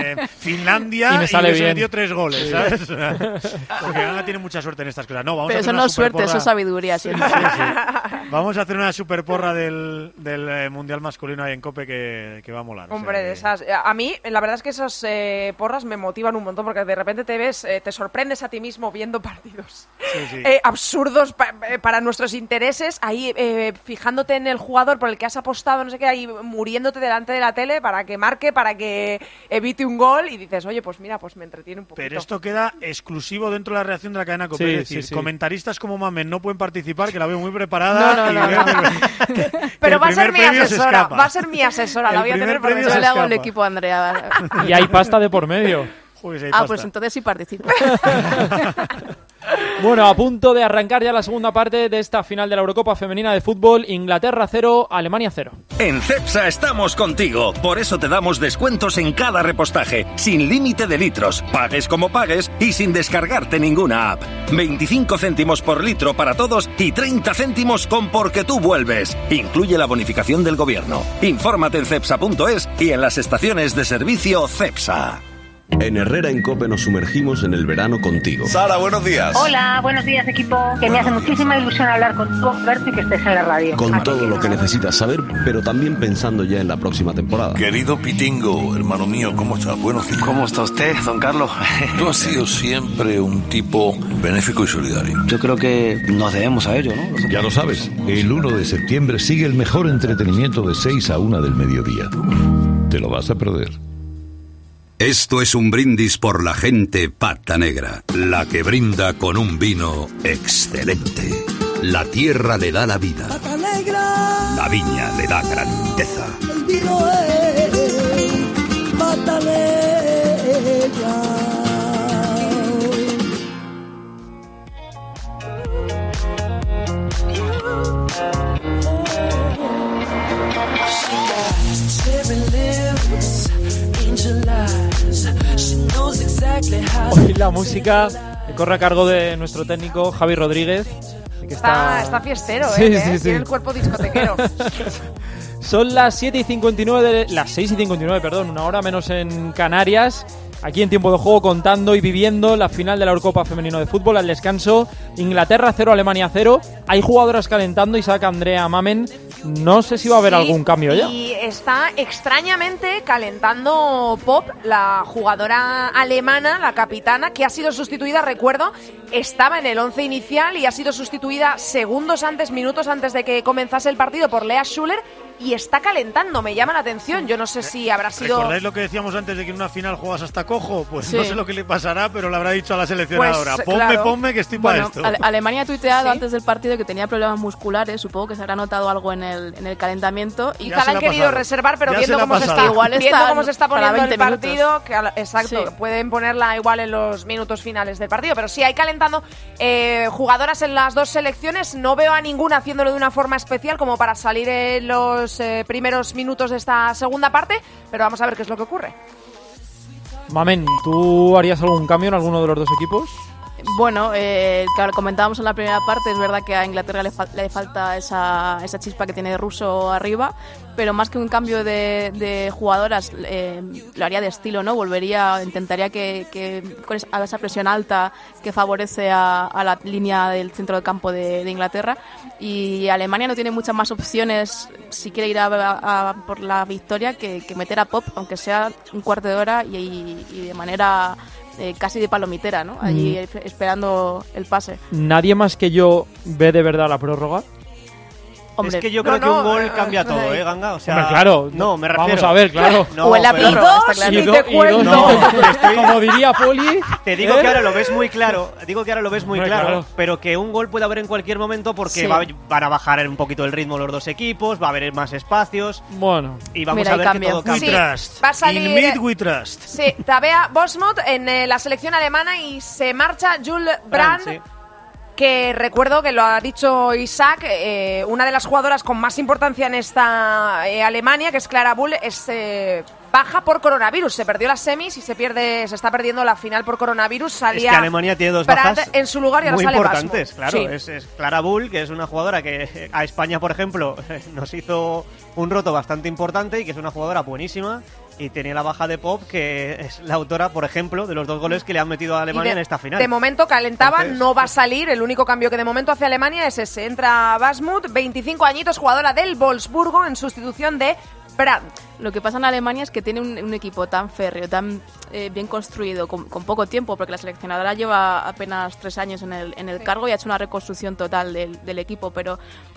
Finlandia Y me sale hubiese bien. metido 3 goles, ¿sabes? Porque Ganga tiene mucha suerte en estas cosas. No, vamos Pero a eso hacer no una es suerte, superporra. eso es sabiduría siempre. Vamos a hacer una super porra del Mundial masculino ahí en COPE que va a molar. o Hombre, sea de que- esas. A mí, la verdad es que esas porras me motivan un montón porque de repente te ves, te sorprendes a ti mismo viendo partidos sí. absurdos para nuestros intereses, ahí fijándote en el jugador por el que has apostado, no sé qué, ahí muriéndote delante de la tele para que marque, para que evite un gol y dices, oye, pues mira, pues me entretiene un poquito. Pero esto queda exclusivo dentro de la reacción de la cadena COPE. Sí, es decir, sí, sí. comentaristas como Mamen no pueden participar, que la veo muy preparada. No, y no, veo no. que Pero el va a ser primer mi premio se asesora, escapa. va a ser mi asesora, la El voy a tener primer por premio Yo se le hago el escapa. equipo a Andrea. Y hay pasta de por medio. Joder, si hay Ah, pasta. pues entonces sí participo. Bueno, a punto de arrancar ya la segunda parte de esta final de la Eurocopa femenina de fútbol. Inglaterra 0, Alemania 0. En Cepsa estamos contigo, por eso te damos descuentos en cada repostaje, sin límite de litros, pagues como pagues y sin descargarte ninguna app. 25 céntimos por litro para todos y 30 céntimos con Porque tú vuelves. Incluye la bonificación del gobierno. Infórmate en cepsa.es y en las estaciones de servicio Cepsa. En Herrera en COPE nos sumergimos en el verano contigo. Sara, buenos días. Hola, buenos días equipo. Que me hace muchísima ilusión hablar contigo, verte y que estés en la radio. Con Así todo lo que necesitas saber, pero también pensando ya en la próxima temporada. Querido Pitingo, hermano mío, ¿cómo estás? Buenos días. ¿Cómo está usted, don Carlos? Tú has sido siempre un tipo benéfico y solidario. Yo creo que nos debemos a ello, ¿no? Ya lo sabes, el 1 de septiembre sigue el mejor entretenimiento de 6 a 1 del mediodía. Te lo vas a perder. Esto es un brindis por la gente pata negra, la que brinda con un vino excelente. La tierra le da la vida, Pata negra, la viña le da grandeza. el vino es pata negra. Hoy y la música corre a cargo de nuestro técnico Javi Rodríguez. Que está fiestero, sí, tiene el cuerpo discotequero. Son las 7:59 las 6:59, perdón, una hora menos en Canarias. Aquí en Tiempo de Juego contando y viviendo la final de la Eurocopa Femenino de Fútbol. Al descanso, Inglaterra 0, Alemania 0. Hay jugadoras calentando, Isaac, Andrea, Mamen. No sé si va a haber algún cambio ya. Y está extrañamente calentando Pop, la jugadora alemana, la capitana, que ha sido sustituida, recuerdo, estaba en el 11 inicial y ha sido sustituida minutos antes de que comenzase el partido por Lea Schuller. Y está calentando, me llama la atención. Yo no sé si habrá sido... ¿Recordáis lo que decíamos antes de que en una final juegas hasta cojo? Pues sí. No sé lo que le pasará, pero le habrá dicho a la seleccionadora. Pues, ponme que estoy para esto. Alemania ha tuiteado antes del partido que tenía problemas musculares. Supongo que se habrá notado algo en el calentamiento. Y quizá la han querido reservar, pero viendo cómo se está poniendo el partido, pueden ponerla igual en los minutos finales del partido. Pero sí, hay calentando jugadoras en las dos selecciones. No veo a ninguna haciéndolo de una forma especial como para salir en los primeros minutos de esta segunda parte, pero vamos a ver qué es lo que ocurre. Mamen, ¿tú harías algún cambio en alguno de los dos equipos? Bueno, claro, comentábamos en la primera parte, es verdad que a Inglaterra le falta esa chispa que tiene Russo arriba, pero más que un cambio de jugadoras, lo haría de estilo, ¿no? Intentaría que con esa presión alta que favorece a la línea del centro del campo de Inglaterra, y Alemania no tiene muchas más opciones si quiere ir por la victoria que meter a Pop, aunque sea un cuarto de hora y de manera... casi de palomitera, ¿no? Allí esperando el pase. ¿Nadie más que yo ve de verdad la prórroga? Hombre, es que yo creo que un gol cambia todo, Ganga. O sea, hombre, claro. No, me refiero. Vamos a ver, claro. O en la prórroga, está claro. Y te cuento. Como diría Poli. Te digo que ahora lo ves muy claro. Claro. Pero que un gol puede haber en cualquier momento porque van a bajar un poquito el ritmo los dos equipos, va a haber más espacios. Bueno. Y vamos a ver que todo cambia. Sí, va a salir, in mid we trust. Sí, Tabea Bosmuth en la selección alemana y se marcha Jules Brandt. Sí. Que recuerdo que lo ha dicho Isaac, una de las jugadoras con más importancia en esta Alemania, que es Clara Bull, es baja por coronavirus. Se perdió las semis y se está perdiendo la final por coronavirus. Salía es que Alemania tiene dos bajas en su lugar y ahora muy sale importantes, Basmo. Claro. Sí. Es Clara Bull, que es una jugadora que a España, por ejemplo, nos hizo un roto bastante importante y que es una jugadora buenísima. Y tenía la baja de Pop, que es la autora, por ejemplo, de los 2 goles que le han metido a Alemania en esta final. De momento calentaba, no va a salir. El único cambio que de momento hace Alemania es ese. Entra Basmuth, 25 añitos, jugadora del Wolfsburgo, en sustitución de Brandt. Lo que pasa en Alemania es que tiene un equipo tan férreo, tan bien construido, con poco tiempo, porque la seleccionadora lleva apenas 3 años en el cargo y ha hecho una reconstrucción total del equipo. Pero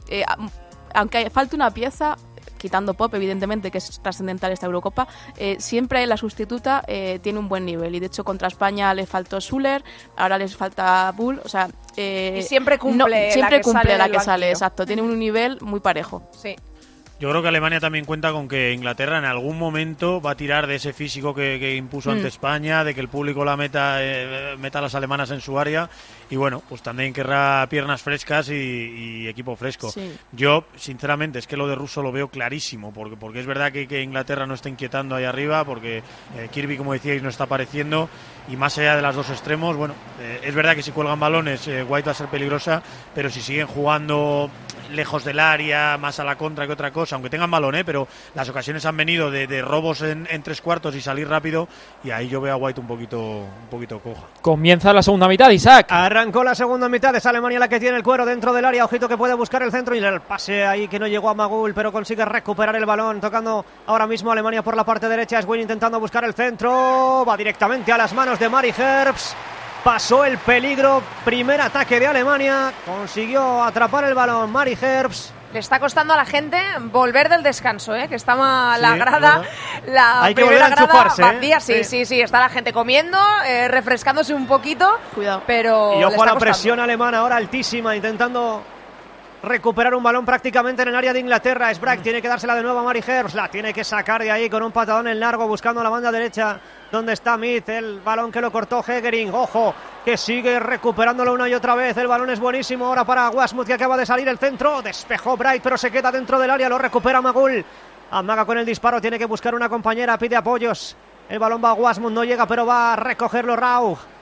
aunque falte una pieza... quitando Pop, evidentemente, que es trascendental esta Eurocopa, siempre la sustituta tiene un buen nivel. Y de hecho, contra España le faltó Schuller, ahora les falta Bull. O sea, y siempre cumple la que sale, exacto. Tiene un nivel muy parejo. Sí. Yo creo que Alemania también cuenta con que Inglaterra en algún momento va a tirar de ese físico que impuso ante España, de que el público la meta a las alemanas en su área, y bueno, pues también querrá piernas frescas y equipo fresco. Sí. Yo, sinceramente, es que lo de Russo lo veo clarísimo, porque es verdad que Inglaterra no está inquietando ahí arriba, porque Kirby, como decíais, no está apareciendo, y más allá de las dos extremos, bueno, es verdad que si cuelgan balones, White va a ser peligrosa, pero si siguen jugando lejos del área, más a la contra que otra cosa, aunque tengan balón, pero las ocasiones han venido de robos en 3/4 y salir rápido, y ahí yo veo a White un poquito coja. Comienza la segunda mitad, Isaac. Arrancó la segunda mitad, es Alemania la que tiene el cuero dentro del área, ojito que puede buscar el centro y el pase ahí que no llegó a Magul, pero consigue recuperar el balón, tocando ahora mismo Alemania por la parte derecha, es Wayne intentando buscar el centro, va directamente a las manos de Mari Herbst. Pasó el peligro, primer ataque de Alemania, consiguió atrapar el balón Mari Herbst. Le está costando a la gente volver del descanso, que estaba la grada, la hay que volver a enchufarse, vacía, sí, está la gente comiendo, refrescándose un poquito. Cuidado. Pero y ojo a la presión alemana ahora altísima, intentando recuperar un balón prácticamente en el área de Inglaterra. Es Bragg, tiene que dársela de nuevo a Mari Herbst, la tiene que sacar de ahí con un patadón en largo, buscando la banda derecha donde está Mead, el balón que lo cortó Hegering, ojo, que sigue recuperándolo una y otra vez, el balón es buenísimo ahora para Wasmuth, que acaba de salir el centro, despejó Bright, pero se queda dentro del área, lo recupera Magul, amaga con el disparo, tiene que buscar una compañera, pide apoyos, el balón va a Wasmuth, no llega, pero va a recogerlo Rauch.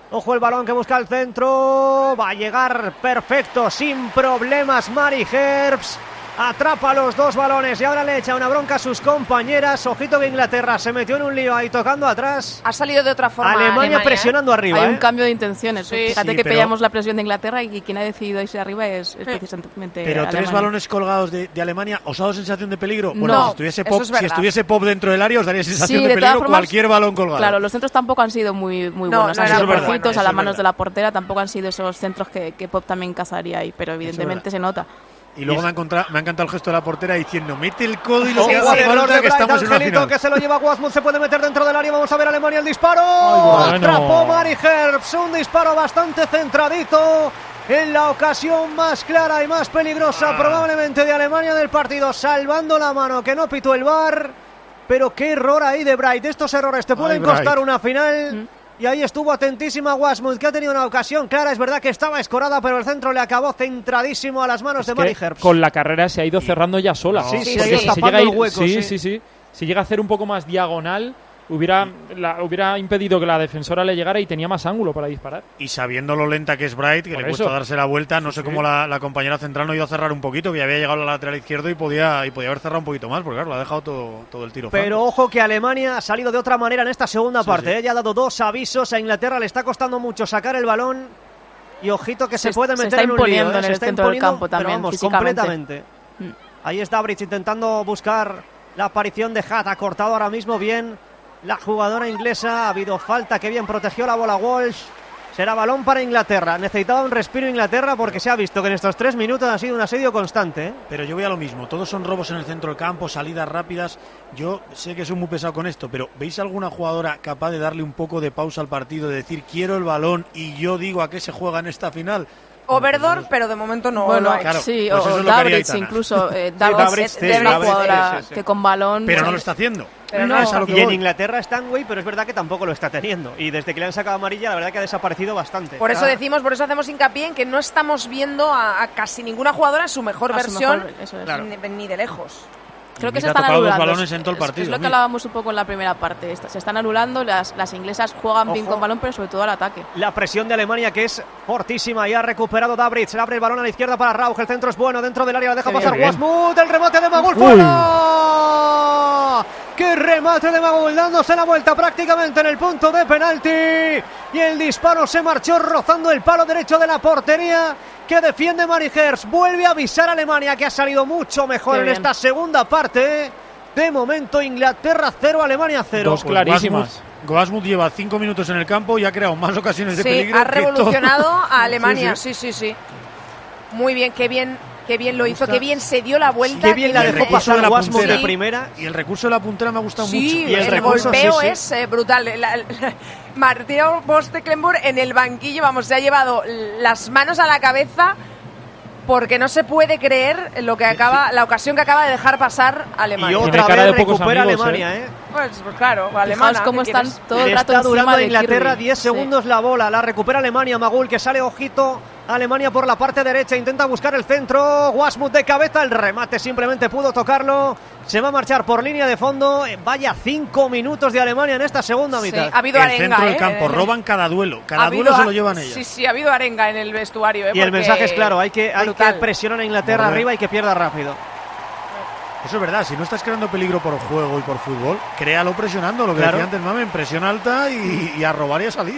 Ojo el balón que busca el centro. Va a llegar perfecto, sin problemas Mari Herbst. Atrapa los dos balones y ahora le echa una bronca a sus compañeras. Ojito que Inglaterra se metió en un lío ahí tocando atrás. Ha salido de otra forma Alemania presionando arriba. Hay un cambio de intenciones. Sí. Fíjate que pillamos la presión de Inglaterra y quien ha decidido irse arriba es precisamente Pero Alemania. 3 balones colgados de Alemania, ¿os ha dado sensación de peligro? No, bueno, si estuviese Pop dentro del área os daría sensación de peligro formas, cualquier balón colgado. Claro, los centros tampoco han sido muy buenos. Han sido cortitos a las manos de la portera, tampoco han sido esos centros que Pop también cazaría ahí, pero evidentemente se nota. Y luego me ha encantado el gesto de la portera diciendo mete el codo y lo que hace falta, que estamos en una final. Que se lo lleva Wasmuth, se puede meter dentro del área. Vamos a ver Alemania el disparo. Atrapó Mari Herbst, un disparo bastante centradito en la ocasión más clara y más peligrosa probablemente de Alemania del partido, salvando la mano que no pitó el VAR. Pero qué error ahí de Bright. Estos errores te pueden costar una final. Y ahí estuvo atentísima Wasmuth, que ha tenido una ocasión clara. Es verdad que estaba escorada, pero el centro le acabó centradísimo a las manos de Mari Herbst. Con la carrera se ha ido cerrando ya sola. Sí, se llega el hueco. Sí. Si llega a hacer un poco más diagonal, hubiera impedido que la defensora le llegara y tenía más ángulo para disparar. Y sabiendo lo lenta que es Bright, que le cuesta darse la vuelta, no sé cómo la compañera central no iba a cerrar un poquito, que ya había llegado al lateral izquierdo y podía haber cerrado un poquito más, porque claro, lo ha dejado todo el tiro. Pero ojo que Alemania ha salido de otra manera en esta segunda parte. Ella ha dado 2 avisos a Inglaterra, le está costando mucho sacar el balón y ojito que se puede meter en un lío. En el centro del campo también, vamos, completamente. Ahí está Bright intentando buscar la aparición de Hatt, ha cortado ahora mismo bien la jugadora inglesa, ha habido falta, que bien protegió la bola Walsh. Será balón para Inglaterra. Necesitaba un respiro Inglaterra porque se ha visto que en estos 3 minutos ha sido un asedio constante. Pero yo voy a lo mismo, todos son robos en el centro del campo, salidas rápidas. Yo sé que soy muy pesado con esto, pero ¿veis alguna jugadora capaz de darle un poco de pausa al partido, de decir quiero el balón y yo digo a qué se juega en esta final? Oberdorf, pero de momento no. Bueno, claro, sí, pues o Dabrich incluso. Dabrich es una jugadora que con balón... Pero no lo está haciendo. Y en Inglaterra está Stanway, pero es verdad que tampoco lo está teniendo. Y desde que le han sacado amarilla, la verdad que ha desaparecido bastante. Por eso hacemos hincapié en que no estamos viendo a casi ninguna jugadora en su mejor versión, ni de lejos. Creo que se están anulando. Balones en todo el partido, es lo que hablábamos un poco en la primera parte. Se están anulando, las inglesas juegan bien con balón, pero sobre todo al ataque. La presión de Alemania, que es fortísima, y ha recuperado Dabrich. Se abre el balón a la izquierda para Rauch. El centro es bueno, dentro del área la deja pasar Wasmuth. El remate de Magul fuera. ¡Qué remate de Magul! Dándose la vuelta prácticamente en el punto de penalti. Y el disparo se marchó rozando el palo derecho de la portería que defiende Mari Herbst. Vuelve a avisar a Alemania, que ha salido mucho mejor en esta segunda parte. De momento Inglaterra 0, Alemania 0. Dos clarísimas. Wasmuth lleva 5 minutos en el campo y ha creado más ocasiones de peligro. Ha revolucionado a Alemania. Sí. Muy bien, qué bien lo hizo, qué bien se dio la vuelta. Qué bien la dejó pasar la Wasmuth de primera. Y el recurso de la puntera me ha gustado mucho. Y el golpeo es brutal. Martina Voss-Tecklenburg en el banquillo, se ha llevado las manos a la cabeza porque no se puede creer la ocasión que acaba de dejar pasar Alemania. Y otra vez recupera Alemania, Pues claro, Alemania. Cómo están todo el rato está durando encima de Inglaterra Kirby. 10 segundos la bola, la recupera Alemania. Magul, que sale ojito. Alemania por la parte derecha, intenta buscar el centro. Wasmuth de cabeza, el remate simplemente pudo tocarlo. Se va a marchar por línea de fondo. Vaya 5 minutos de Alemania en esta segunda mitad. Ha habido arenga, el centro del campo, roban cada duelo. Cada duelo se lo llevan ellas. Sí, ha habido arenga en el vestuario. Y el mensaje es claro, hay que presionar a Inglaterra arriba y que pierda rápido. Eso es verdad, si no estás creando peligro por juego y por fútbol, créalo presionando, lo que decía antes Mame, en presión alta y a robar y a salir.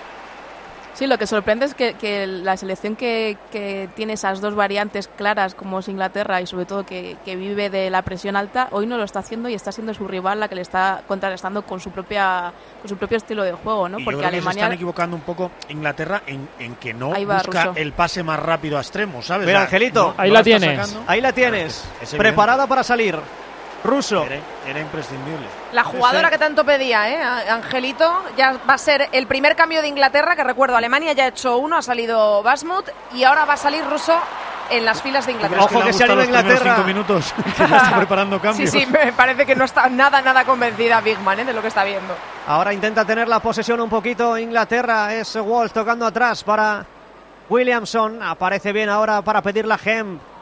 Sí, lo que sorprende es que la selección que tiene esas dos variantes claras como es Inglaterra y sobre todo que vive de la presión alta, hoy no lo está haciendo y está siendo su rival la que le está contrarrestando con su propio estilo de juego, ¿no? Y porque yo creo Alemania que se están equivocando un poco Inglaterra en que no busca Russo. El pase más rápido a extremos, ¿sabes? Mira, Angelito, ahí la tienes. Ahí la tienes. Preparada para salir. Russo. Era imprescindible. La jugadora que tanto pedía, Angelito, ya va a ser el primer cambio de Inglaterra, que recuerdo, Alemania ya ha hecho uno, ha salido Wasmuth y ahora va a salir Russo en las filas de Inglaterra. Ojo que se anima Inglaterra. 5 minutos que ya está preparando cambios. Sí, me parece que no está nada convencida Bigman de lo que está viendo. Ahora intenta tener la posesión un poquito Inglaterra, es Walsh tocando atrás para Williamson. Aparece bien ahora para pedir la Gem.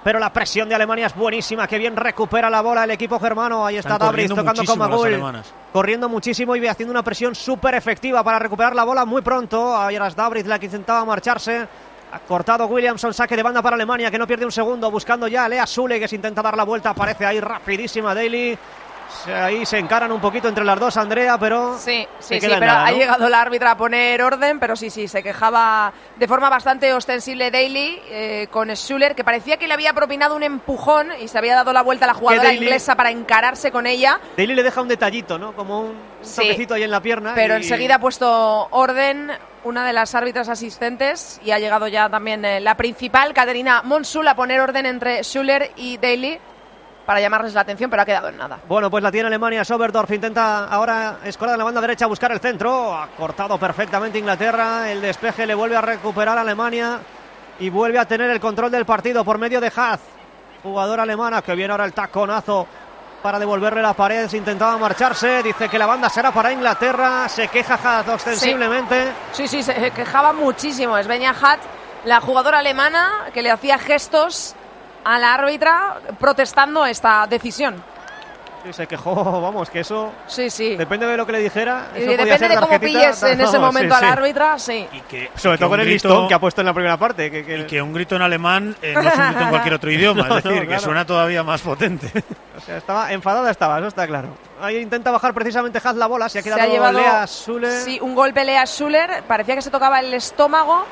pero la presión de Alemania es buenísima. Que bien recupera la bola el equipo germano. Ahí está Dabris tocando con Magul, corriendo muchísimo y haciendo una presión súper efectiva para recuperar la bola muy pronto. Ahí era Dabris la que intentaba marcharse. Ha cortado Williamson, saque de banda para Alemania, que no pierde un segundo, buscando ya a Lea Sule, que se intenta dar la vuelta. Aparece ahí rapidísima Daly. Ahí se encaran un poquito entre las dos, Andrea, pero sí, pero nada, ¿no? Ha llegado la árbitra a poner orden, pero sí, se quejaba de forma bastante ostensible Daly con Schuller, que parecía que le había propinado un empujón y se había dado la vuelta a la jugadora inglesa para encararse con ella. Daly le deja un detallito, ¿no? Como un toquecito ahí en la pierna. Pero enseguida ha puesto orden una de las árbitras asistentes y ha llegado ya también la principal, Caterina Monsul, a poner orden entre Schuller y Daly, para llamarles la atención, pero ha quedado en nada. Bueno, pues la tiene Alemania. Soberdorf intenta ahora escorar en la banda derecha, buscar el centro. Ha cortado perfectamente Inglaterra. El despeje le vuelve a recuperar a Alemania y vuelve a tener el control del partido por medio de Haas, jugadora alemana, que viene ahora el taconazo para devolverle la pared. Se intentaba marcharse, dice que la banda será para Inglaterra. Se queja Haas ostensiblemente. Sí, se quejaba muchísimo. Es Svenja Haas, la jugadora alemana, que le hacía gestos a la árbitra protestando esta decisión. Sí, se quejó, vamos, que eso sí. Depende de lo que le dijera. Y depende de cómo pilles en ese momento a la árbitra, sí. Sobre todo con el listón que ha puesto en la primera parte. Y que un grito en alemán no es un grito en cualquier otro idioma, es decir, que suena todavía más potente. O sea, estaba enfadada, eso está claro. Ahí intenta bajar precisamente Haas la bola, se ha quedado llevado, Lea Schuller. Sí, un golpe Lea Schuller, parecía que se tocaba el estómago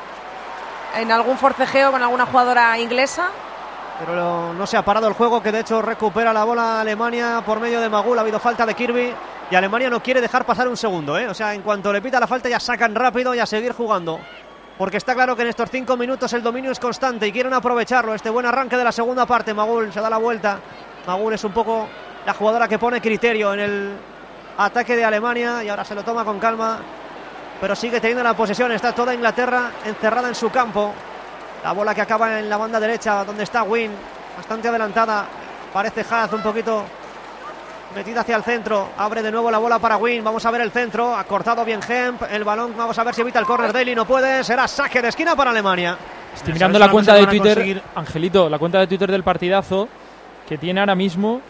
en algún forcejeo con alguna jugadora inglesa. Pero no se ha parado el juego, que de hecho recupera la bola Alemania por medio de Magul. Ha habido falta de Kirby y Alemania no quiere dejar pasar un segundo, ¿eh? O sea, en cuanto le pita la falta ya sacan rápido y a seguir jugando, porque está claro que en estos 5 minutos el dominio es constante y quieren aprovecharlo. Este buen arranque de la segunda parte. Magul se da la vuelta. Magul es un poco la jugadora que pone criterio en el ataque de Alemania y ahora se lo toma con calma, pero sigue teniendo la posesión. Está toda Inglaterra encerrada en su campo. La bola que acaba en la banda derecha, donde está Wynn, bastante adelantada. Parece Haas un poquito metida hacia el centro. Abre de nuevo la bola para Wynn. Vamos a ver el centro. Ha cortado bien Hemp. El balón, vamos a ver si evita el córner. Daly no puede. Será saque de esquina para Alemania. Estoy mirando la cuenta de Twitter, Angelito, la cuenta de Twitter del partidazo, que tiene ahora mismo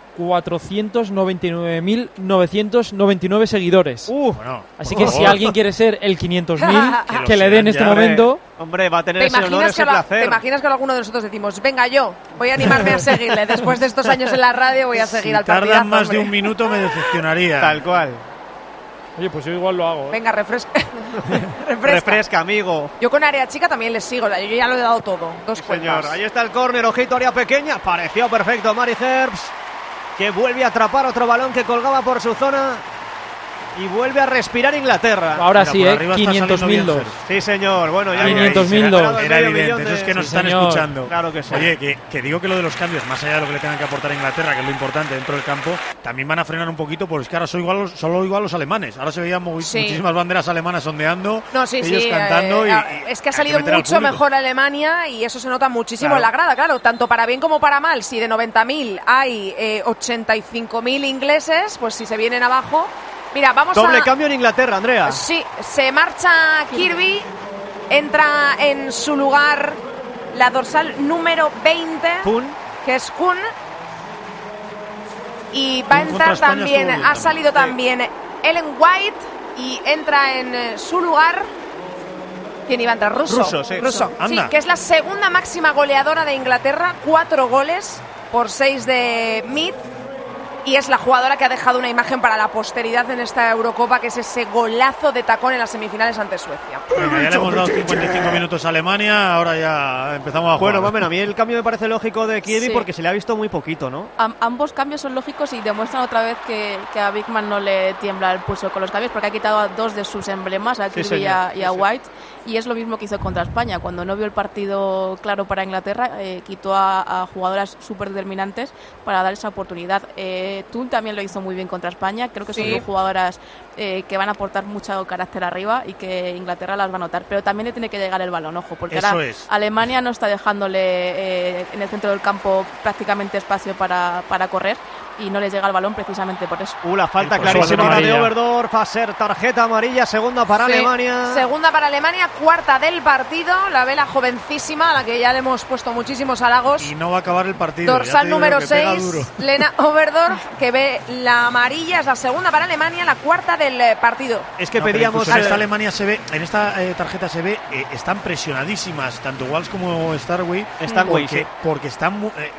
499.999 seguidores. Bueno, así que si alguien quiere ser el 500.000 que le dé en este momento. Hombre, va a tener ese honor, ese placer. ¿Te imaginas que alguno de nosotros decimos, venga, yo voy a animarme a seguirle? Después de estos años en la radio voy a seguir al partidazo. Si tardan más de un minuto me decepcionaría. Tal cual. Oye, pues yo igual lo hago. Venga, refresca. Refresca, amigo. Yo con área chica también les sigo. Yo ya lo he dado todo. Dos cuentas. Señor, ahí está el córner. Ojito, área pequeña. Pareció perfecto Mari Herbst, que vuelve a atrapar otro balón que colgaba por su zona y vuelve a respirar Inglaterra. Ahora sí, 500.000. Sí, señor. Bueno, ya 500.000. Era evidente, eso es que nos están escuchando. Claro que sí. Oye, que digo que lo de los cambios, más allá de lo que le tengan que aportar a Inglaterra, que es lo importante dentro del campo, también van a frenar un poquito, porque es que ahora solo igual los alemanes. Ahora se veían muchísimas banderas alemanas ondeando, ellos cantando. Es que ha salido mucho mejor Alemania y eso se nota muchísimo en la grada, claro, tanto para bien como para mal. Si de 90.000 hay 85.000 ingleses, pues si se vienen abajo. Mira, doble cambio en Inglaterra, Andrea. Sí, se marcha Kirby, entra en su lugar la dorsal número 20, que es Kuhn, y va a entrar también, ha salido también Ellen White y entra en su lugar. ¿Quién iba a entrar? Russo, sí, que es la segunda máxima goleadora de Inglaterra, 4 goles por 6 de Mead. Y es la jugadora que ha dejado una imagen para la posteridad en esta Eurocopa, que es ese golazo de tacón en las semifinales ante Suecia. Bueno, ya le hemos dado 55 minutos a Alemania, ahora ya empezamos a jugar. Bueno, a mí el cambio me parece lógico de Kirby, porque se le ha visto muy poquito, ¿no? Ambos cambios son lógicos y demuestran otra vez que a Bigman no le tiembla el pulso con los cambios, porque ha quitado a 2 de sus emblemas, a Kirby y a White, y es lo mismo que hizo contra España. Cuando no vio el partido claro para Inglaterra, quitó a jugadoras súper determinantes para dar esa oportunidad. Thun también lo hizo muy bien contra España. Creo que son 2 jugadoras que van a aportar mucho carácter arriba y que Inglaterra las va a notar. Pero también le tiene que llegar el balón, ojo, porque ahora Alemania no está dejándole en el centro del campo prácticamente espacio para correr. y no les llega el balón precisamente por eso. La falta clarísima de Oberdorf, va a ser tarjeta amarilla, segunda para Alemania. Segunda para Alemania, cuarta del partido, la vela jovencísima, a la que ya le hemos puesto muchísimos halagos. Y no va a acabar el partido. Dorsal número 6, Lena Oberdorf, que ve la amarilla, es la segunda para Alemania, la cuarta del partido. Es que pedíamos... En esta Alemania se ve, en esta tarjeta se ve, están presionadísimas, tanto Walsh como Starway, porque están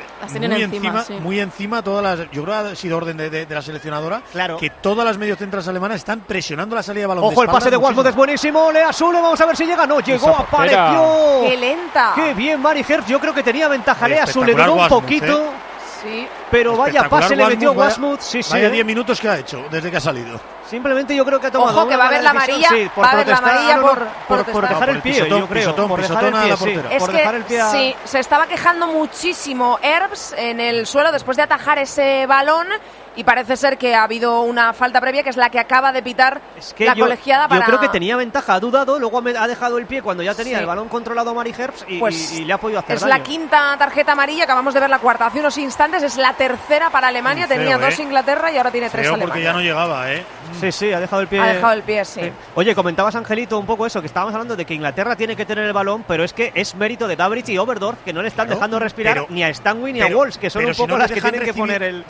muy encima todas las... Yo creo que ha sido orden de la seleccionadora, que todas las mediocentras alemanas están presionando la salida de balón. Ojo, el pase de Walsh es buenísimo, Lea Sule, vamos a ver si llega, no llegó, apareció. ¡Qué lenta! ¡Qué bien, Mari Hertz! Yo creo que tenía ventaja Lea Sule, le duró un poquito. Sí. Pero vaya pase le metió Wasmuth. Vaya 10 minutos que ha hecho desde que ha salido. Simplemente yo creo que ha tomado. Ojo, que va a haber la amarilla. Va a haber la amarilla por dejar el pie, yo creo. Por dejar el pie, sí. Es que sí, se estaba quejando muchísimo Herbs en el suelo después de atajar ese balón. Y parece ser que ha habido una falta previa, que es la que acaba de pitar la colegiada para... Yo creo que tenía ventaja, ha dudado, luego ha dejado el pie cuando ya tenía el balón controlado Mari Herbs y le ha podido hacer daño. La quinta tarjeta amarilla, acabamos de ver la cuarta hace unos instantes, es la tercera para Alemania, tenía 2 Inglaterra y ahora tiene 3 Alemania. Porque ya no llegaba, Sí, ha dejado el pie. Ha dejado el pie, sí. Oye, comentabas, Angelito, un poco eso, que estábamos hablando de que Inglaterra tiene que tener el balón, pero es que es mérito de Gabriel y Oberdorf, que no le están dejando respirar ni a Stanway ni a Walsh, que son un poco las que tienen que poner el...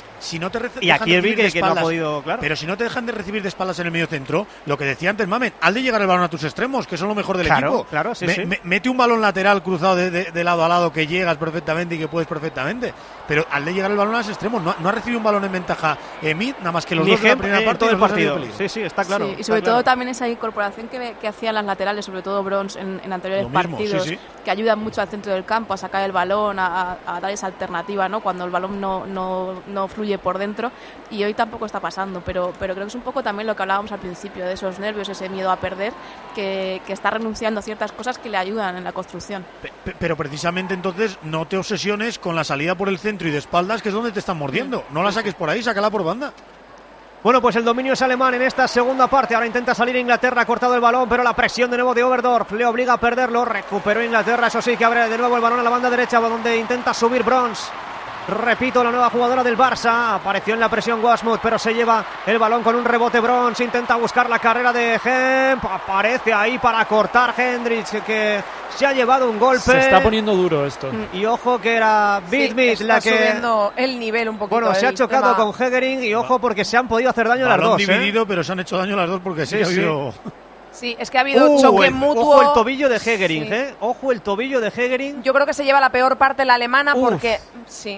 Y aquí el que no ha podido, claro. Pero si no te dejan de recibir de espaldas en el medio centro, lo que decía antes Mamet, al de llegar el balón a tus extremos, que son lo mejor del equipo. Claro, sí. Mete un balón lateral cruzado de lado a lado que llegas perfectamente y que puedes perfectamente. Pero al de llegar el balón a los extremos, no ha recibido un balón en ventaja Mid, nada más que los dos de la primera parte del partido. Sí, está claro. Sí, y sobre todo también esa incorporación que hacían las laterales, sobre todo Brons en anteriores partidos, que ayudan mucho al centro del campo a sacar el balón, a dar esa alternativa, ¿no? Cuando el balón no fluye por dentro. Y hoy tampoco está pasando, pero creo que es un poco también lo que hablábamos al principio, de esos nervios, ese miedo a perder, que está renunciando a ciertas cosas que le ayudan en la construcción. Pero precisamente entonces no te obsesiones con la salida por el centro y de espaldas, que es donde te están mordiendo. No la saques por ahí, sácala por banda. Bueno, pues el dominio es alemán en esta segunda parte. Ahora intenta salir Inglaterra, ha cortado el balón, pero la presión de nuevo de Oberdorf le obliga a perderlo. Recuperó Inglaterra, eso sí, que abre de nuevo el balón a la banda derecha, donde intenta subir Brons. Repito, la nueva jugadora del Barça. Apareció en la presión Wasmuth, pero se lleva el balón con un rebote Brons. Intenta buscar la carrera de Hemp. Aparece ahí para cortar Hendricks, que se ha llevado un golpe. Se está poniendo duro esto. Y ojo que era Bidmit la que... subiendo el nivel un poquito. Bueno, se ha chocado con Hegering y ojo porque se han podido hacer daño las dos. Dividido, pero se han hecho daño las dos porque sí ha habido... Sí, es que ha habido choque mutuo. Ojo el tobillo de Hegering, Ojo el tobillo de Hegering. Yo creo que se lleva la peor parte la alemana porque... Sí.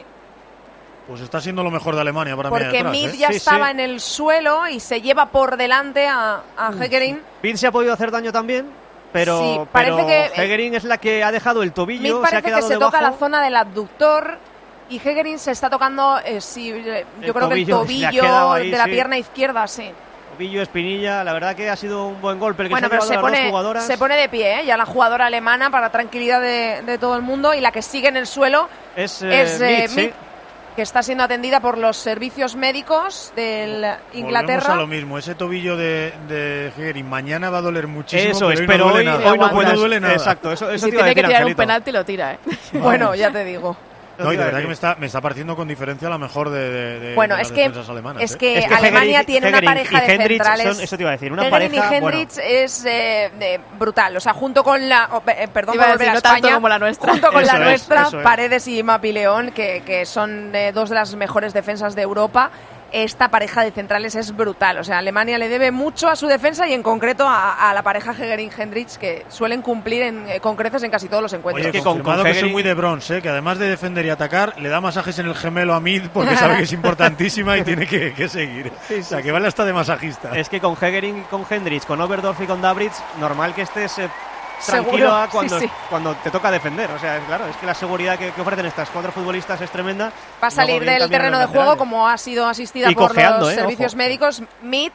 Pues está siendo lo mejor de Alemania para mí. Porque Mid ya estaba en el suelo y se lleva por delante a Hegering. Mid se ha podido hacer daño también, pero que Hegering es la que ha dejado el tobillo. Mid parece que se toca la zona del abductor y Hegering se está tocando, yo creo que el tobillo ahí, de la pierna izquierda, sí. Tobillo, espinilla, la verdad que ha sido un buen golpe el que bueno, se ha llevado las dos jugadoras. Se pone de pie, ya la jugadora alemana para tranquilidad de todo el mundo, y la que sigue en el suelo es Mid, que está siendo atendida por los servicios médicos del Inglaterra. Volvemos a lo mismo, ese tobillo de Hegering mañana va a doler muchísimo. Eso es, pero hoy no duele nada. Exacto, eso si te iba a decir, tiene que tirar Angelito. un penalti lo tira, Bueno, ya te digo. No, y de verdad que me está pareciendo con diferencia la mejor de bueno, las defensas alemanas. Es que Alemania tiene una pareja de centrales. Eso te iba a decir, una Hegering pareja. Y Hendricks es brutal. O sea, junto con la. Perdón por volver a no España. tanto como la nuestra. Junto con la nuestra, Paredes y Mapileón, que son dos de las mejores defensas de Europa. Esta pareja de centrales es brutal. O sea, Alemania le debe mucho a su defensa y en concreto a la pareja Hegering-Hendricks, que suelen cumplir con creces en casi todos los encuentros. Oye, confirmado que soy muy de Brons, que además de defender y atacar, le da masajes en el gemelo a Mid porque sabe que es importantísima y tiene que seguir. Sí. O sea, que vale hasta de masajista. Es que con Hegering y con Hendricks, con Oberdorf y con Dabritz, normal que estés... tranquilo cuando te toca defender. O sea, claro, es que la seguridad que ofrecen estas cuatro futbolistas es tremenda. Va a salir del terreno de juego, como ha sido asistida por los servicios médicos. Mid,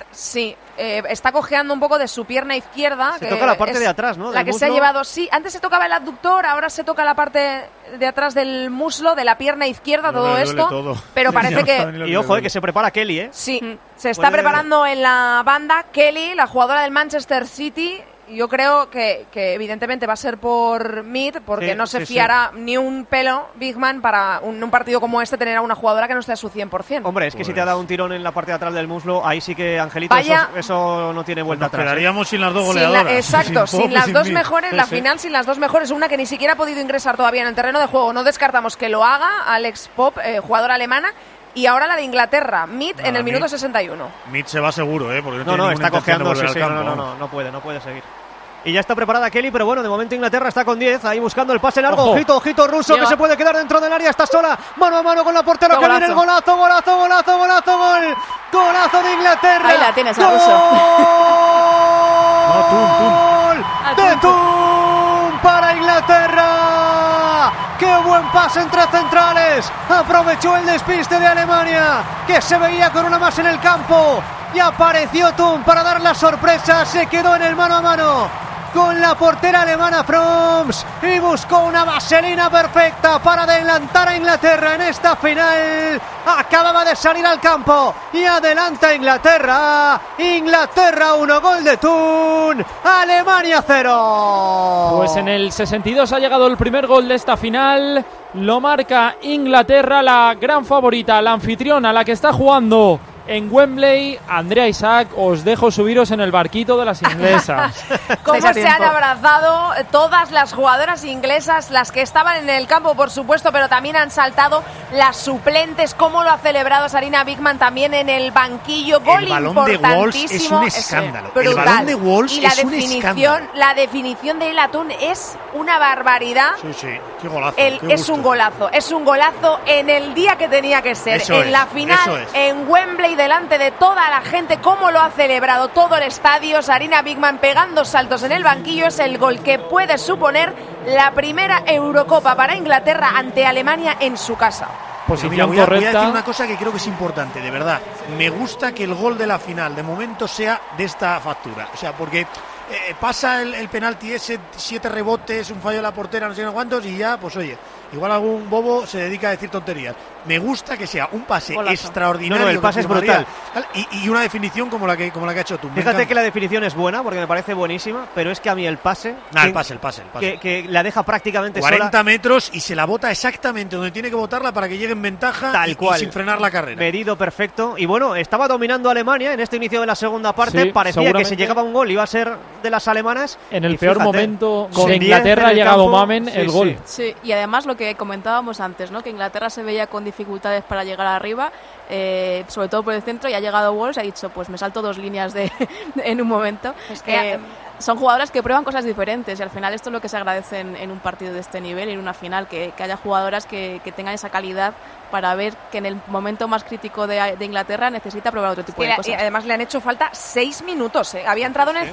está cojeando un poco de su pierna izquierda. Se toca la parte de atrás, ¿no? La que se ha llevado, antes se tocaba el abductor, ahora se toca la parte de atrás del muslo, de la pierna izquierda, todo esto. Pero parece que... Y ojo, que se prepara Kelly, Sí, se está preparando en la banda Kelly, la jugadora del Manchester City, yo creo que evidentemente va a ser por Mead, porque no se fiará ni un pelo Bigman para un partido como este tener a una jugadora que no esté a su 100%. Hombre, es que si te ha dado un tirón en la parte de atrás del muslo, ahí sí que, Angelito, eso no tiene vuelta atrás. Quedaríamos sin las dos goleadoras. Exacto, sin las dos mejores, la final sin las dos mejores, una que ni siquiera ha podido ingresar todavía en el terreno de juego. No descartamos que lo haga Alex Popp, jugadora alemana. Y ahora la de Inglaterra, Mead en el minuto 61. Mead se va seguro, porque no está cojeando, no puede seguir. Y ya está preparada Kelly, pero bueno, de momento Inglaterra está con 10, ahí buscando el pase largo. Ojito Russo, que se puede quedar dentro del área, está sola, mano a mano con la portera, que viene el golazo, gol. Golazo de Inglaterra. Ahí la tienes a Russo. ¡Gol de Thun para Inglaterra! ¡Qué buen pase entre centrales! Aprovechó el despiste de Alemania, que se veía con una más en el campo. Y apareció Thun para dar la sorpresa. Se quedó en el mano a mano con la portera alemana Froms y buscó una vaselina perfecta para adelantar a Inglaterra en esta final. Acababa de salir al campo y adelanta Inglaterra. Inglaterra 1, gol de Thun. Alemania 0. Pues en el 62 ha llegado el primer gol de esta final. Lo marca Inglaterra, la gran favorita, la anfitriona, la que está jugando en Wembley. Andrea Isaac, os dejo subiros en el barquito de las inglesas. Cómo se han abrazado todas las jugadoras inglesas, las que estaban en el campo, por supuesto, pero también han saltado las suplentes. Cómo lo ha celebrado Sarina Bigman también en el banquillo. Gol importantísimo. Es un escándalo. Brutal. El balón de Walsh y la es un escándalo. La definición de El Thun es una barbaridad. Sí, qué golazo. Es un golazo en el día que tenía que ser. La final en Wembley, delante de toda la gente, cómo lo ha celebrado todo el estadio. Sarina Bigman pegando saltos en el banquillo. Es el gol que puede suponer la primera Eurocopa para Inglaterra ante Alemania en su casa. Posición voy a correcta. decir una cosa que creo que es importante, de verdad. Me gusta que el gol de la final de momento sea de esta factura. O sea, porque pasa el penalti ese, 7 rebotes, un fallo de la portera, no sé cuántos, y ya, pues oye, igual algún bobo se dedica a decir tonterías. Me gusta que sea un pase extraordinario. El pase es brutal. Y una definición como la que ha hecho tú. Fíjate que la definición es buena, porque me parece buenísima, pero es que a mí el pase... el pase. Que la deja prácticamente 40 metros y se la bota exactamente donde tiene que botarla para que llegue en ventaja tal cual, y sin frenar la carrera. Medido perfecto. Y bueno, estaba dominando Alemania en este inicio de la segunda parte. Sí, parecía que si llegaba un gol iba a ser de las alemanas. En el peor momento de Inglaterra ha llegado Mamen el gol. Sí, y además lo que comentábamos antes, ¿no? Que Inglaterra se veía con dificultades para llegar arriba, sobre todo por el centro, y ha llegado Walsh y ha dicho, pues me salto 2 líneas en un momento. Es que son jugadoras que prueban cosas diferentes y al final esto es lo que se agradece en un partido de este nivel, en una final, que haya jugadoras que tengan esa calidad para ver que en el momento más crítico de Inglaterra necesita probar otro tipo de cosas. Y además le han hecho falta 6 minutos. Había entrado en el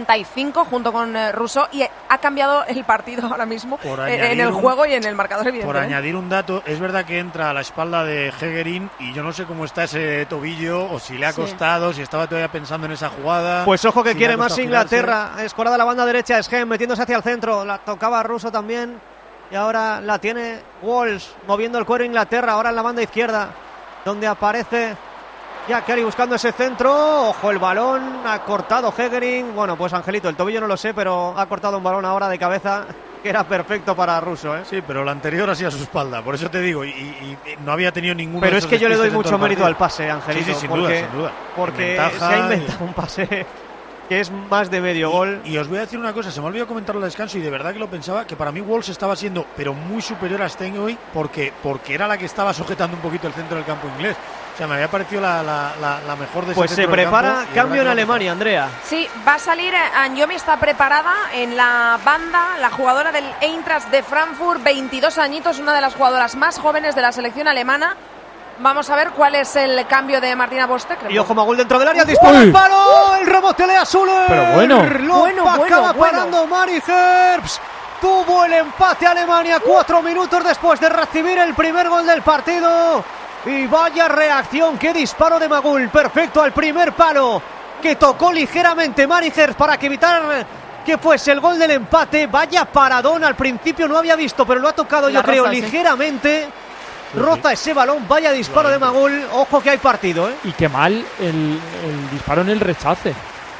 55 junto con Russo y ha cambiado el partido ahora mismo en el juego y en el marcador, evidentemente. Por añadir un dato, es verdad que entra a la espalda de Hegerin y yo no sé cómo está ese tobillo, o si le ha costado, si estaba todavía pensando en esa jugada. Pues ojo que quiere más Inglaterra. Escorada a la banda derecha, Schem metiéndose hacia el centro, la tocaba Russo también. Y ahora la tiene Walsh moviendo el cuero Inglaterra, ahora en la banda izquierda, donde aparece ya Kelly buscando ese centro. Ojo el balón, ha cortado Hegerin. Bueno, pues Angelito, el tobillo no lo sé, pero ha cortado un balón ahora de cabeza que era perfecto para Russo, ¿eh? Sí, pero la anterior hacía su espalda, por eso te digo, y no había tenido ninguno. Pero es que yo le doy mucho mérito al pase, Angelito. Sí, sin duda. Porque se ha inventado un pase que es más de medio gol. Y os voy a decir una cosa, se me olvidó comentarlo al descanso y de verdad que lo pensaba, que para mí Walsh estaba siendo pero muy superior a Stenhoy porque era la que estaba sujetando un poquito el centro del campo inglés. O sea, me había parecido la mejor de ese. Pues se prepara cambio en Alemania, Andrea. Sí, va a salir Anjomi, está preparada en la banda, la jugadora del Eintracht de Frankfurt, 22 añitos, una de las jugadoras más jóvenes de la selección alemana. Vamos a ver cuál es el cambio de Martina Bostek. Y ojo, Magul dentro del área, dispara el palo, el rebote le a Süle. Pero bueno. Acaba parando Mari Herbst. Tuvo el empate Alemania 4 minutos después de recibir el primer gol del partido. Y vaya reacción, qué disparo de Magul, perfecto al primer palo, que tocó ligeramente Mari Herbst para que evitar que fuese el gol del empate. Vaya paradón, al principio no había visto, pero lo ha tocado ligeramente. Roza ese balón, vaya disparo de Magul. Ojo que hay partido, ¿eh? Y qué mal el disparo en el rechace.